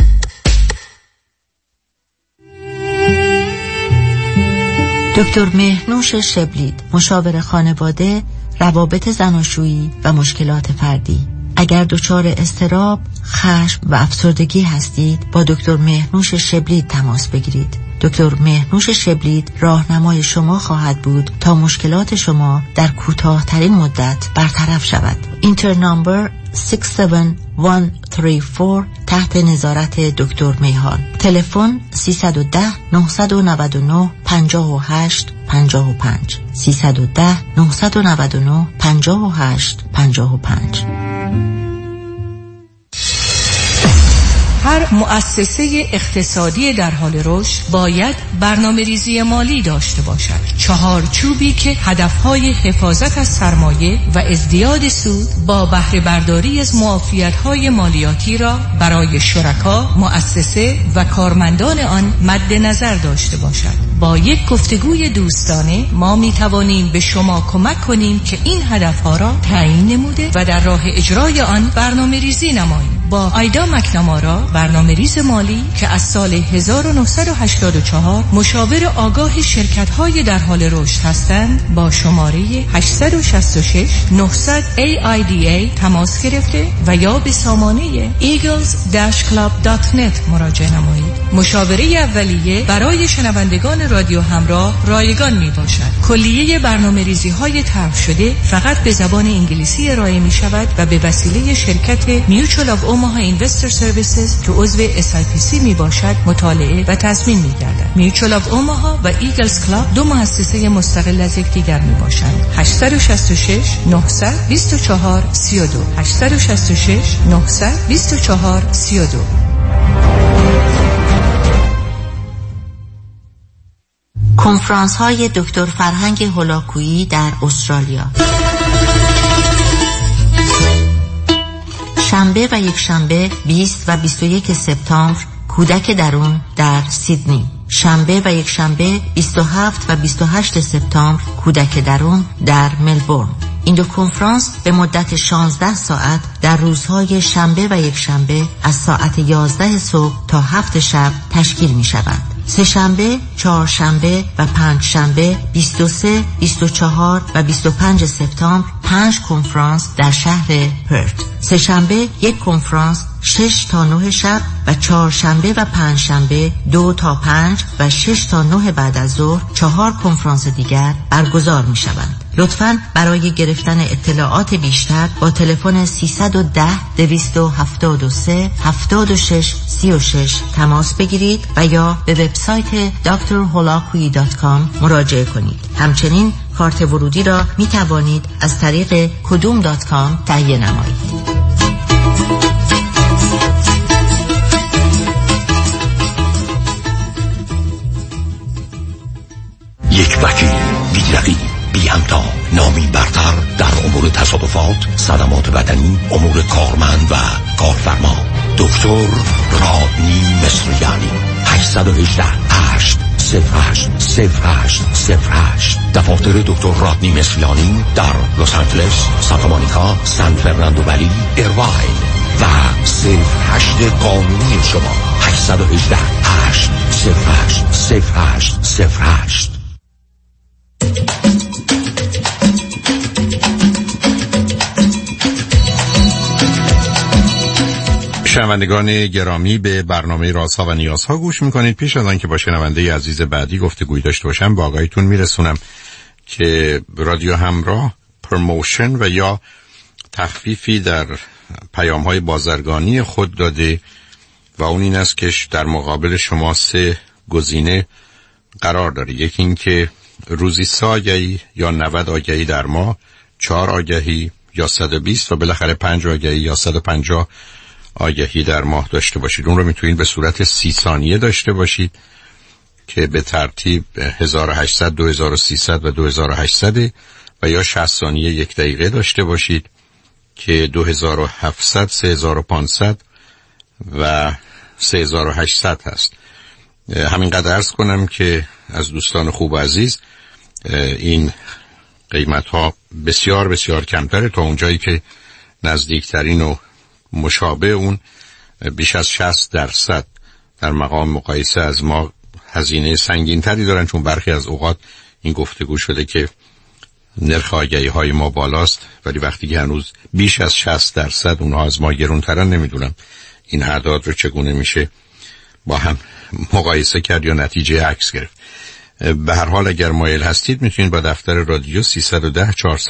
دکتر مهنوش شبلید، مشاور خانواده، روابط زناشویی و مشکلات فردی. اگر دچار اضطراب، خشم و افسردگی هستید، با دکتر مهنوش شبلید تماس بگیرید. دکتر مهنوش شبلید راهنمای شما خواهد بود تا مشکلات شما در کوتاه‌ترین مدت برطرف شود. اینتر نامبر 67134 تحت نظارت دکتر میهان. تلفن 310 999 58 55 310 999 58 55. هر مؤسسه اقتصادی در حال رشد باید برنامه‌ریزی مالی داشته باشد. چهارچوبی که هدفهای حفاظت از سرمایه و ازدیاد سود با بهره برداری از معافیت‌های مالیاتی را برای شرکا، مؤسسه و کارمندان آن مد نظر داشته باشد. با یک گفتگوی دوستانه ما می توانیم به شما کمک کنیم که این هدفها را تعیین نموده و در راه اجرای آن برنامه‌ریزی نماییم. با آیدا مکنامارا، برنامه‌ریز مالی که از سال 1984 مشاور آگاه شرکت‌های در حال رشد هستند، با شماره 866 900 AIDA تماس گرفته و یا به سامانه eagles-club.net مراجعه نمایید. مشاوره اولیه برای شنوندگان رادیو همراه رایگان می باشد. کلیه برنامه‌ریزی‌های طرح شده فقط به زبان انگلیسی ارائه می شود و به وسیله شرکت Mutual of Omaha Investor Services که عضو SIPC می باشد مطالعه و تضمین می گردد. Mutual of Omaha و Eagles Club دو مؤسسه مستقل از یکدیگر می باشند. 866 924 32 866 924 32. کنفرانس های دکتر فرهنگ هولاکویی در استرالیا. شنبه و یک شنبه 20 و 21 سپتامبر کودک درون در سیدنی. شنبه و یک شنبه 27 و 28 سپتامبر کودک درون در ملبورن. این دو کنفرانس به مدت 16 ساعت در روزهای شنبه و یک شنبه از ساعت 11 صبح تا 7 شب تشکیل می شود. سه شنبه، چهار شنبه و پنج شنبه 23، 24 و 25 سپتامبر 5 کنفرانس در شهر پرت. سه شنبه یک کنفرانس 6 تا 9 شب و چهار شنبه و پنج شنبه 2 تا 5 و 6 تا 9 بعد از ظهر 4 کنفرانس دیگر برگزار می شوند. لطفاً برای گرفتن اطلاعات بیشتر با تلفن 310 273 76 36 تماس بگیرید و یا به وبسایت drholakui.com مراجعه کنید. همچنین کارت ورودی را می توانید از طریق kudum.com تهیه نمایید. یک وکیل بی‌رقیب، بی همتا، نامی برتر در امور تصادفات، صدمات بدنی، امور کارمند و کارفرما. دکتر رادنی مصریانی. 818 8 08 08 08. دفاتر دکتر رادنی مصریانی در لس آنجلس، سانتا مونیکا، سان فرناندو ولی، ایرواین و 08 قانونی شما 818 8 08 08 08. شنوندگان گرامی، به برنامه رازها و نیازها گوش میکنید. پیش از آن که با شنونده عزیز بعدی گفتگوی داشته باشم، با آگاهیتون میرسونم که رادیو همراه پروموشن و یا تخفیفی در پیام‌های بازرگانی خود داده و اون این است که در مقابل شما 3 گزینه قرار داره. یکی این که روزی 3 آگهی یا 90 آگهی در ماه، 4 آگهی یا 120 و بالاخره 5 آگهی یا 150 آگهی در ماه داشته باشید. اون رو میتونید به صورت 30 ثانیه داشته باشید که به ترتیب 1800 2300 و 2800 و یا 60 ثانیه 1 دقیقه داشته باشید که 2700 3500 و 3800 هست. همینقدر عرض کنم که از دوستان خوب و عزیز این قیمت ها بسیار بسیار کمتره، تا اونجایی که نزدیکترین و مشابه اون بیش از 60% در مقام مقایسه از ما هزینه سنگین تری دارن، چون برخی از اوقات این گفتگو شده که نرخ آگهی های ما بالاست ولی وقتی که هنوز بیش از 60% اونها از ما گرونترن، نمیدونم این اعداد رو چگونه میشه با هم مقایسه کرد یا نتیجه عکس گرفت. به هر حال اگر مایل هستید میتونید با دفتر رادیو 310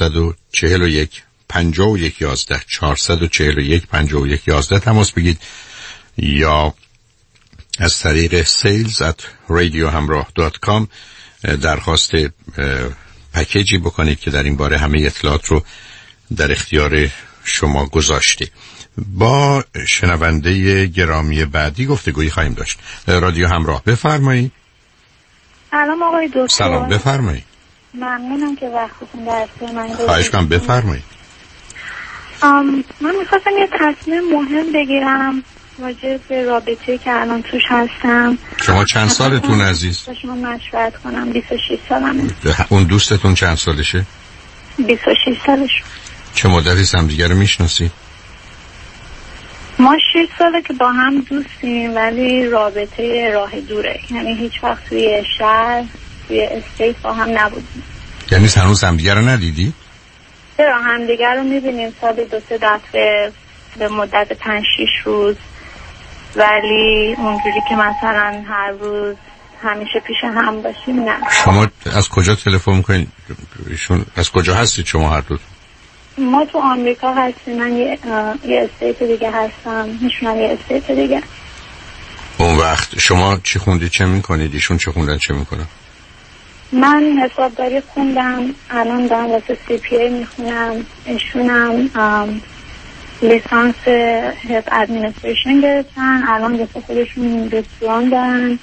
441 5111 441 5111 تماس بگیرید یا از طریق sales@radiohamrah.com درخواست پکیجی بکنید که در این باره همه اطلاعات رو در اختیار شما گذاشته. با شنونده گرامی بعدی گفتگویی خواهیم داشت. رادیو همراه، بفرمایید. سلام آقای دکتر. سلام، بفرمایید. ممنونم که وقتتون در اختیار من گذاشتید. خواهش کنم، بفرمایید. من میخواستم یه تصمیم مهم بگیرم راجع به رابطه‌ای که الان توش هستم. شما چند سالتون عزیز؟ با شما مشورت کنم. 26 سالمه. اون دوستتون چند سالشه؟ 26 سالش. چه مدتی هم دیگه رو میشناسید؟ ما 6 ساله که با هم دوستیم ولی رابطه راه دوره، یعنی هیچ وقت توی شهر توی استیت با هم نبودیم. یعنی هنوز هم دیگه رو ندیدی؟ چرا، هم دیگه رو میبینیم سال 2-3 دفعه به مدت 5-6 روز، ولی اونجوری که مثلا هر روز همیشه پیش هم باشیم نه. شما از کجا تلفن میکنید؟ از کجا هستید شما هر دو؟ ما تو آمریکا هستیم. من یه استیت دیگه هستم، ایشون یه استیت دیگه. اون وقت شما چی خوندید چه میکنید؟ ایشون چه خوندن چه میکنن؟ من حسابداری خوندم، الان دارم واسه CPA میخونم. ایشونم لیسانس هلت ادمنستریشن گرفتن، الان واسه خودشون رستوران دارن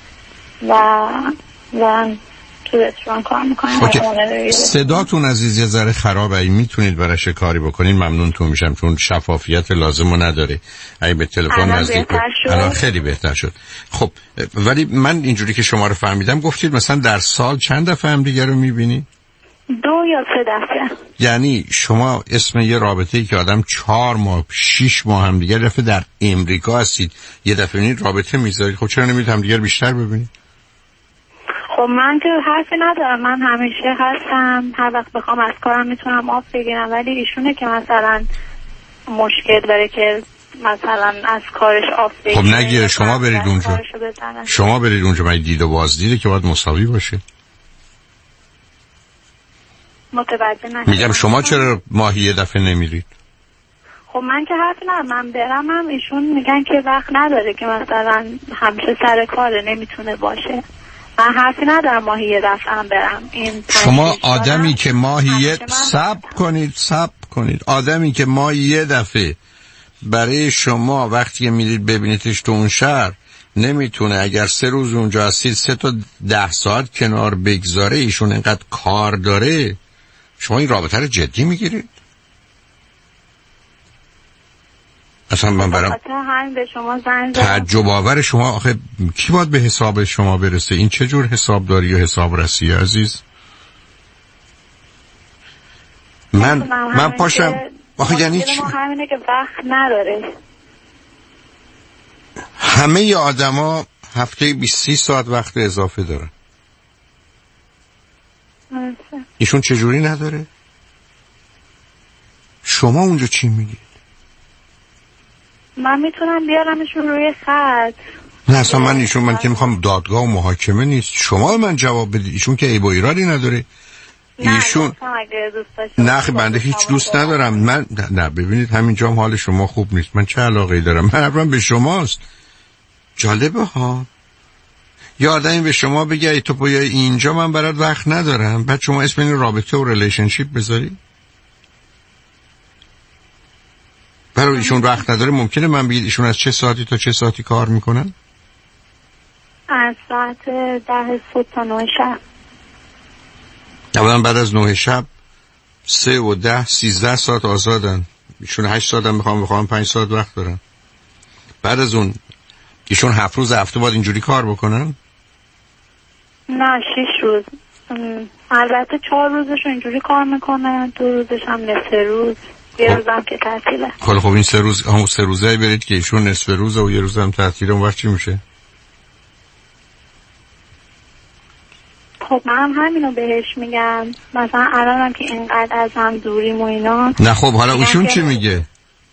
و تو رستوران کار میکنن. صداتون عزیز یه ذره خرابه، اگه میتونید براش کاری بکنین ممنونتون میشم، چون شفافیت لازمو نداره. اگه به تلفن نزدیک الان خیلی بهتر شد. خب ولی من اینجوری که شما رو فهمیدم گفتید مثلا در سال چند دفعه هم دیگه رو میبینی؟ 2 یا 3 دفعه. یعنی شما اسم یه رابطه‌ای که آدم 4 ماه 6 ماه هم دیگه دفعه در امریکا هستید یه دفعه این رابطه میذارید، خب چرا نمیتونید هم دیگه بیشتر ببینید؟ خب من که حرفی ندارم، من همیشه هستم، هر وقت بخوام از کارم میتونم آف بگیرم، ولی ایشونه که مثلا مشکل داره که مثلا از کارش آف بگیره. خب نگیره، شما برید اونجا، شما برید اونجا، من دید و بازدیده که باید مساوی باشه. متوجه نشدم. میگم شما چرا ماهی یه دفعه نمیرید؟ خب من که حرف ندارم، من برم هم ایشون میگن که وقت نداره، که مثلا همیشه سر کاره نمیتونه باشه. من حرفی ندارم ماهی یه دفعه هم برم. این شما آدمی که ماهی صبر کنید آدمی که ماهی یه دفعه برای شما وقتی میرید ببینیدش تو اون شهر نمیتونه، اگر 3 روز اونجا هستید 3 تا 10 ساعت کنار بگذاره، ایشون اینقدر کار داره، شما این رابطه رو جدی میگیرید؟ اصلا من برام تعجب آور. شما آخه کی باید به حساب شما برسه؟ این چه جور حسابداری و حسابرسی عزیز؟ من پاشم آخه یعنی چی؟ همینه که وقت نداره. همه آدما هفته 20 ساعت وقت اضافه دارن. ایشون چجوری نداره؟ شما اونجا چی میگید؟ من میتونم بیارمشون روی خط. نه اصلا من که میخوام دادگاه و محاکمه نیست. شما من جواب بدید. ایشون که عیب و ایرادی نداره. ایشون نه بنده هیچ دوست ندارم. من نه ببینید همینجا هم حال شما خوب نیست. من چه علاقه‌ای دارم؟ من حرفم به شماست. جالبه ها. یه آدمی به شما بگه ای تو بیای اینجا من برات وقت ندارم، بعد شما اسم این رابطه و ریلیشنشیپ بذاری. برای ایشون وقت نداره. ممکنه من بگید ایشون از چه ساعتی تا چه ساعتی کار میکنن؟ از ساعت 10 صبح تا 9 شب. اولا بعد از 9 شب 3 و 10 13 ساعت آزادن. ایشون 8 ساعت هم بخوام 5 ساعت وقت دارن. بعد از اون ایشون 7 روز هفته باید اینجوری کار بکنن؟ نه 6 روز. البته 4 روزش اینجوری کار میکنن، 2 روزش هم نصف روز، یه روزم که تعطیله. خب این 3 روز همون 3 روزه برید که ایشون نصف روزه و یه روز هم تعطیله، اون وقت چی میشه؟ خب من همینو بهش میگم. مثلا الانم که اینقدر از هم دوریم و اینا. نه خب حالا ایشون چی میگه؟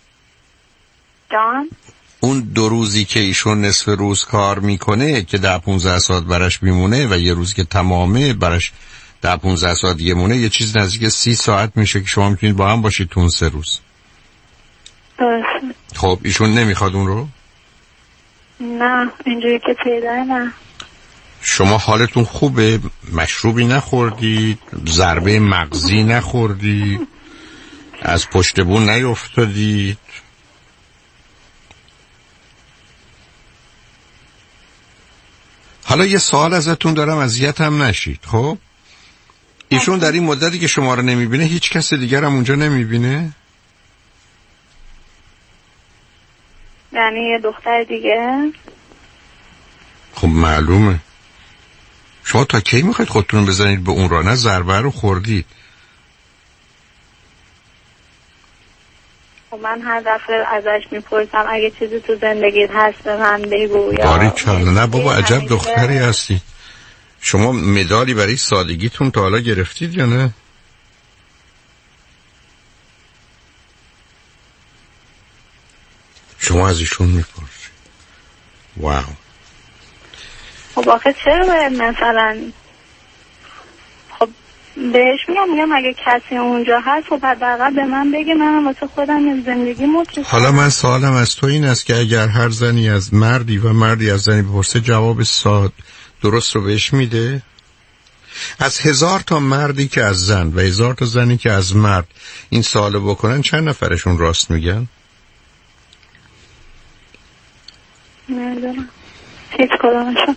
جان؟ اون 2 روزی که ایشون نصف روز کار میکنه که 10-15 ساعت براش میمونه و یه روز که تمامه براش 10-15 ساعت دیگه مونه، یه چیز نزدیک 30 ساعت میشه که شما میتونید با هم باشید تو اون 3 روز. خب ایشون نمیخواد اون رو؟ نه اینجوری که پیدا نه. شما حالتون خوبه؟ مشروبی نخوردید؟ ضربه مغزی نخوردید؟ از پشت بون نیفتادید؟ حالا یه سوال ازتون دارم، اذیت هم نشید. خب ایشون در این مدتی که شما رو نمیبینه هیچ کس دیگر هم اونجا نمیبینه؟ یعنی یه دختر دیگه؟ خب معلومه. شما تا کی میخواید خودتون بزنید به اون را؟ نه ضربه رو خوردید. خب من هر دفعه ازش میپرسم اگه چیزی تو زندگیت هست به من بگو. باری کلا. نه بابا عجب دختری هستی. شما مدالی برای سادگیتون تا حالا گرفتید یا نه؟ شما از ایشون میپرسید. واو. خب آخه چرا باید مثلا خب بهش میگم اگه کسی اونجا هست خب حداقل به من بگه، من واسه خودم زندگی مطمئن. حالا من سوالم از تو این است که اگر هر زنی از مردی و مردی از زنی بپرسه جواب درست رو بهش میده؟ از 1000 تا مردی که از زن و 1000 تا زنی که از مرد این سوالو بکنن چند نفرشون راست میگن؟ نمیدونم هیچ کدومشون.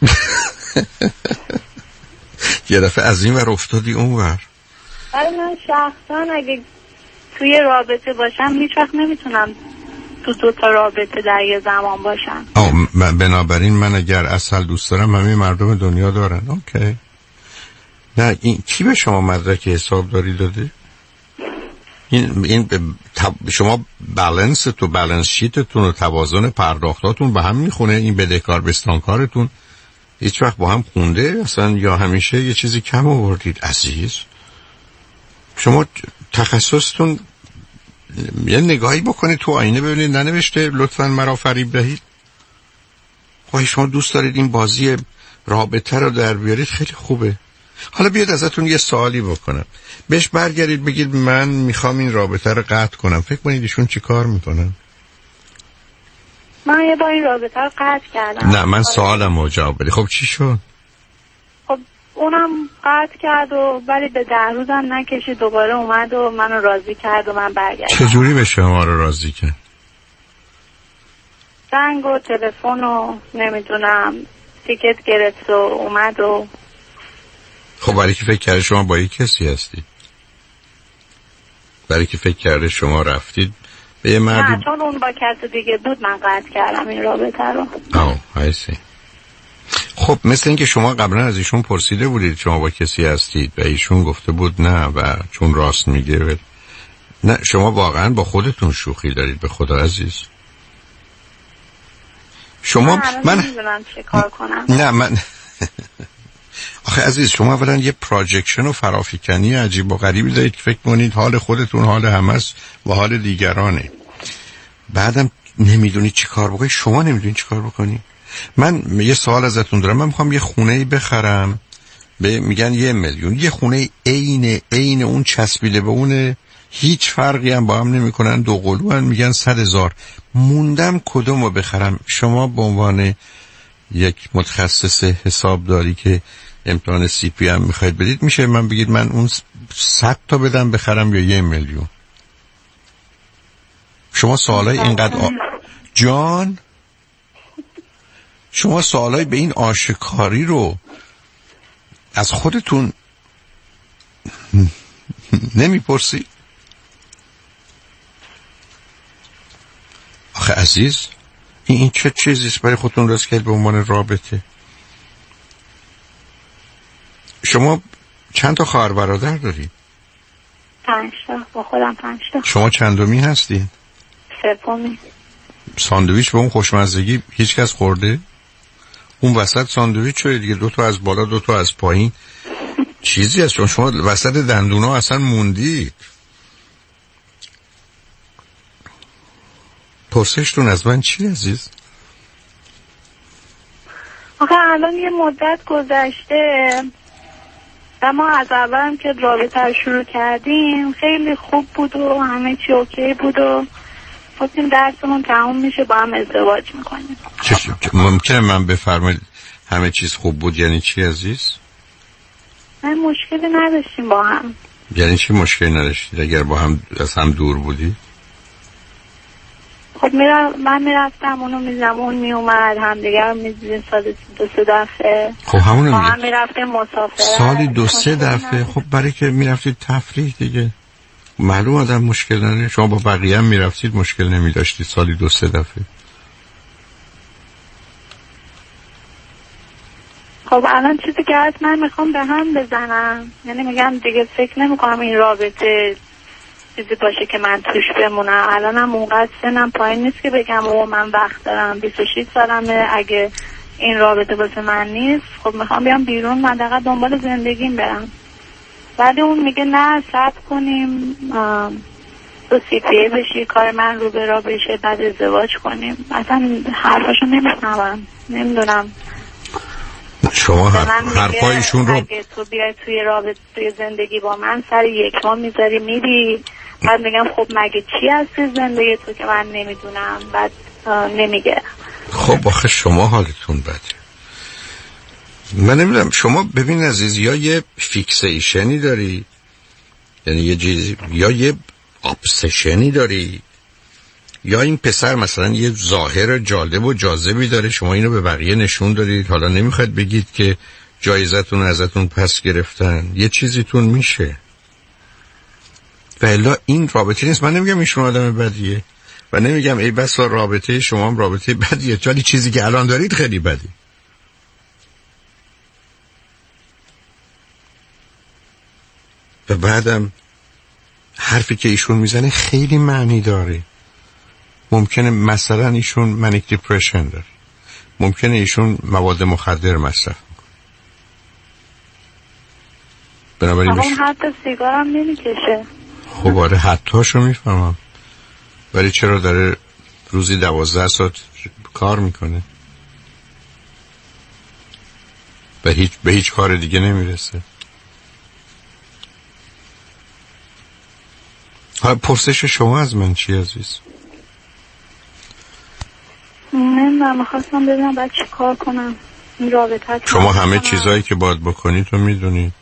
یه دفعه از این ور افتادی اون ور. ولی من شخصا اگه توی رابطه باشم هیچ وقت نمیتونم تو 2 تا رابطه در یه زمان باشم. بنابراین من اگر اصل دوست دارم همه مردم دنیا دارن. اوکی. نه این کی به شما مدرک حسابداری داده؟ این شما بالانس شیتتون و توازن پرداختاتون به هم میخونه؟ این بدهکار بستانکارتون هیچ وقت با هم خونده اصلا یا همیشه یه چیزی کم آوردید؟ عزیز شما تخصصتون یه نگاهی بکنید تو آینه ببینید ننوشته لطفاً مرا فریب دهید؟ خواهی شما دوست دارید این بازی رابطه رو در بیارید، خیلی خوبه. حالا بیاد ازتون یه سوالی بکنم، بهش برگردید بگید من میخوام این رابطه رو قطع کنم. فکر کنید ایشون چی کار میکنن؟ من یه بار این رابطه رو قطع کردم. نه من سوالم رو جواب بدید. خب چی شد؟ خب اونم قطع کرد و ولی به 10 روزم نکشید دوباره اومد و منو راضی کرد و من برگردم. چجوری به شما رو راضی کرد؟ زنگ و تلفن و نمیدونم تیکت گرفت و اومد و. خب برای که فکر کرده شما با یک کسی هستید؟ برای که فکر کرده شما رفتید به یه مردی؟ نه چون اون با کسی دیگه بود من قطع کردم این رابطه رو. هایسی. خب مثل این که شما قبلا از ایشون پرسیده بودید شما با کسی هستید و ایشون گفته بود نه و چون راست میگه. نه شما واقعا با خودتون شوخی دارید به خدا عزیز. شما من نمیدونم چه کار کنم. نه من آخه عزیز، شما اولا یه پراجکشن و فرافکنی عجیب و غریبی دارید که فکر کنید حال خودتون حال همه است و حال دیگرانه. بعدم نمیدونید چی کار بکنید. شما نمیدونید چی کار بکنید. من یه سوال ازتون دارم. من میخوام یه خونه‌ای بخرم میگن 1 میلیون. یه خونه عین اون چسبیده به اونه، هیچ فرقی هم با هم نمیکنن، دو قلو هم میگن 100,000. موندم کدومو بخرم؟ شما به عنوان یک متخصص حسابداری که امتحان CP هم میخواید بدید، میشه من بگید من اون 100 تا بدم بخرم یا 1 میلیون؟ شما سوالای اینقدر جان، شما سوالای به این آشکاری رو از خودتون نمیپرسی؟ آخه عزیز، این چه چیزیست برای خودتون راست کرد به عنوان رابطه؟ شما چند تا خواهر برادر دارید؟ 5 تا. با خودم 5 تا. شما چندمی هستین؟ 3. ساندویچ به اون خوشمزگی هیچ کس خورده؟ اون وسط ساندویچ شده دیگه، 2 تا از بالا 2 تا از پایین، چیزی هست. شما وسط دندونا اصلا موندید. پرسشتون از من چی عزیز؟ آخه الان یه مدت گذشته و ما از اولم که رابطه رو شروع کردیم خیلی خوب بود و همه چی اوکی بود و گفتیم درسمون تموم میشه با هم ازدواج میکنیم. ممکنه من بفرمایید همه چیز خوب بود یعنی چی عزیز؟ من مشکلی نداشتیم با هم. یعنی چی مشکلی نداشتید اگر با هم از هم دور بودی؟ خب من میرفتم اونو میزم، اون میومد، همدیگر رو میدیدیم سال 2-3 دفعه. خب همونو ما هم میرفتیم مسافرت سالی 2-3 دفعه. خب برای که میرفتید تفریح دیگه معلوم آدم مشکل نداره. شما با بقیه هم میرفتید مشکل نمیداشتید سالی 2-3 دفعه. خب الان چیزی که هست من میخوام به هم بزنم، یعنی میگم دیگه فکر نمیکنم این رابطه چیزی باشه که من توش بمونم. الانم اونقدر سنم پایین نیست که بگم او من وقت دارم، 26 سالمه، اگه این رابطه واسه من نیست خب میخوام بیام بیرون، من دقیقا دنبال زندگیم برم. ولی اون میگه نه صبر کنیم تو CPA بشی، کار من رو به راه بشه، بعد ازدواج کنیم. اصلا حرفاشو نمیفهمم، نمیدونم. شما حرفایشون رو اگه تو بیای توی رابطه توی زندگی با من سر 1 ماه میذاری میری، بعد میگم خب مگه چی هست توی زندگی تو که من نمیدونم، بعد نمیگه. خب آخه شما حالتون بده. من نمیدونم، شما ببین عزیز، یا یه فیکسیشنی داری، یعنی یه چیزی، یا یه ابسشنی داری، یا این پسر مثلا یه ظاهر جالب و جاذبی داره، شما اینو به بقیه نشون دارید، حالا نمیخواید بگید که جایزتون ازتون پس گرفتن، یه چیزیتون میشه. و الا این رابطه نیست. من نمیگم ایشون آدم بدیه و نمیگم ای بسا رابطه شما هم رابطه بدیه، ولی چیزی که الان دارید خیلی بدی. و بعدم حرفی که ایشون میزنه خیلی معنی داره. ممکنه مثلا ایشون منیک دیپرشن داره، ممکنه ایشون مواد مخدر مصرف میکنه، بنابراین اون حتی سیگارم نمیکشه. خب آره حتیشو میفهمم، ولی چرا داره روزی 12 ساعت کار میکنه و به هیچ کار دیگه نمیرسه؟ پرسش شما از من چی عزیز؟ من میخواستم ببینم باید چی کار کنم این رابطه. شما همه چیزایی که باید بکنید تو میدونید.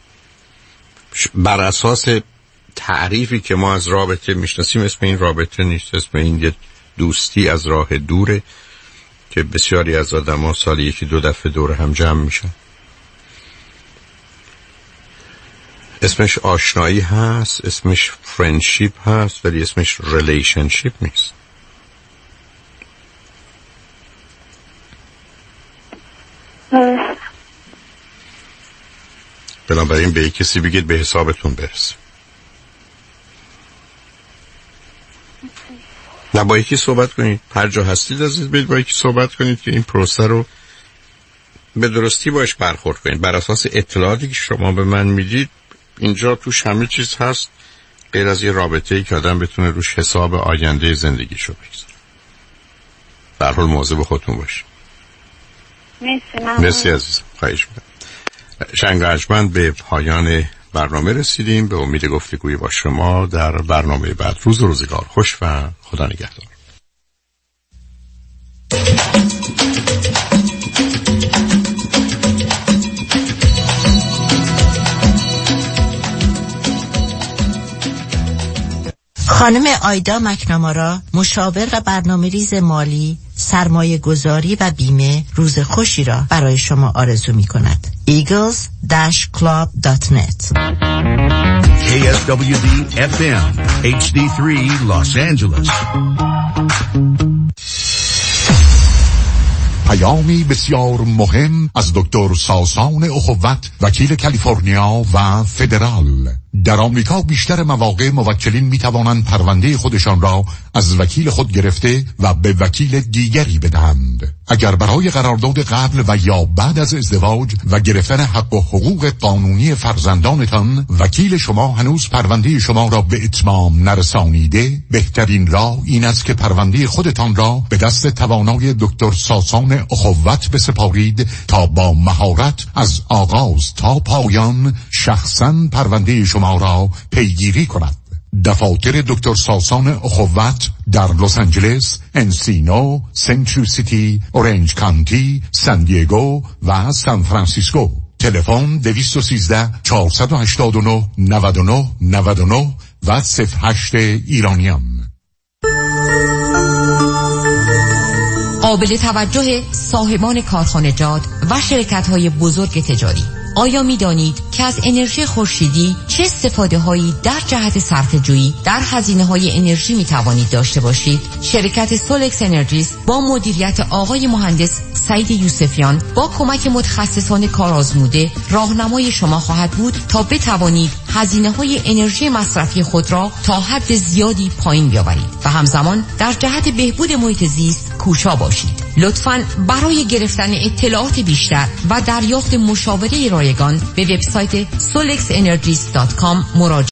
بر اساس تعریفی که ما از رابطه میشناسیم اسم این رابطه نیست، اسم این یه دوستی از راه دوره که بسیاری از آدم‌ها سالی 1-2 دفعه دور هم جمع میشن. اسمش آشنایی هست، اسمش فرندشیپ هست، ولی اسمش ریلیشنشیپ نیست. بنابراین به کسی بگید به حسابتون برسه. و با یکی صحبت کنید. هر جا هستید عزیز برید با یکی صحبت کنید که این پروسه رو به درستی باش برخورد کنید. بر اساس اطلاعاتی که شما به من میدید اینجا توش همه چیز هست غیر از یه رابطه‌ای که آدم بتونه روش حساب آینده زندگیشو بگذاره. به هر حال مواظب خودتون باشید. مرسی عزیزم. خواهش می‌کنم. شنگ ارجمند به پایان برنامه رسیدیم. به امید گفتگوی با شما در برنامه بعد. روز و روزگار خوش و خدا نگهدار. خانم آیدا مکنامارا، مشاور و برنامه‌ریز مالی، سرمایه گذاری و بیمه، روز خوشی را برای شما آرزو می کند. eagles-club.net KSWB FM HD3 Los Angeles. پیامی بسیار مهم از دکتر ساسان اخوت، وکیل کالیفرنیا و فدرال. در آمریکا بیشتر مواقع موکلین می توانند پرونده خودشان را از وکیل خود گرفته و به وکیل دیگری بدهند. اگر برای قرارداد قبل و یا بعد از ازدواج و گرفتن حق و حقوق قانونی فرزندانتان وکیل شما هنوز پرونده شما را به اتمام نرسانیده، بهترین راه این است که پرونده خودتان را به دست توانای دکتر ساسان اخوت بسپارید تا با مهارت از آغاز تا پایان شخصاً پرونده شما را پیگیری کند. دفاتر دکتر ساسان اخوت در لس آنجلس، انسینو، سنترال سیتی، اورنج کانتی، سان دیگو و سان فرانسیسکو. تلفن 213-489-9999 و 08 ایرانیان. قابل توجه صاحبان کارخانجات و شرکت‌های بزرگ تجاری، آیا می دانید که از انرژی خورشیدی چه استفاده هایی در جهت صرفه‌جویی در هزینه های انرژی می توانید داشته باشید؟ شرکت سولکس انرژیز با مدیریت آقای مهندس سعید یوسفیان با کمک متخصصان کارآزموده راهنمای شما خواهد بود تا بتوانید هزینه های انرژی مصرفی خود را تا حد زیادی پایین بیاورید و همزمان در جهت بهبود محیط زیست کوشا باشید. لطفاً برای گرفتن اطلاعات بیشتر و دریافت مشاوره رایگان به وبسایت solexenergies.com مراجعه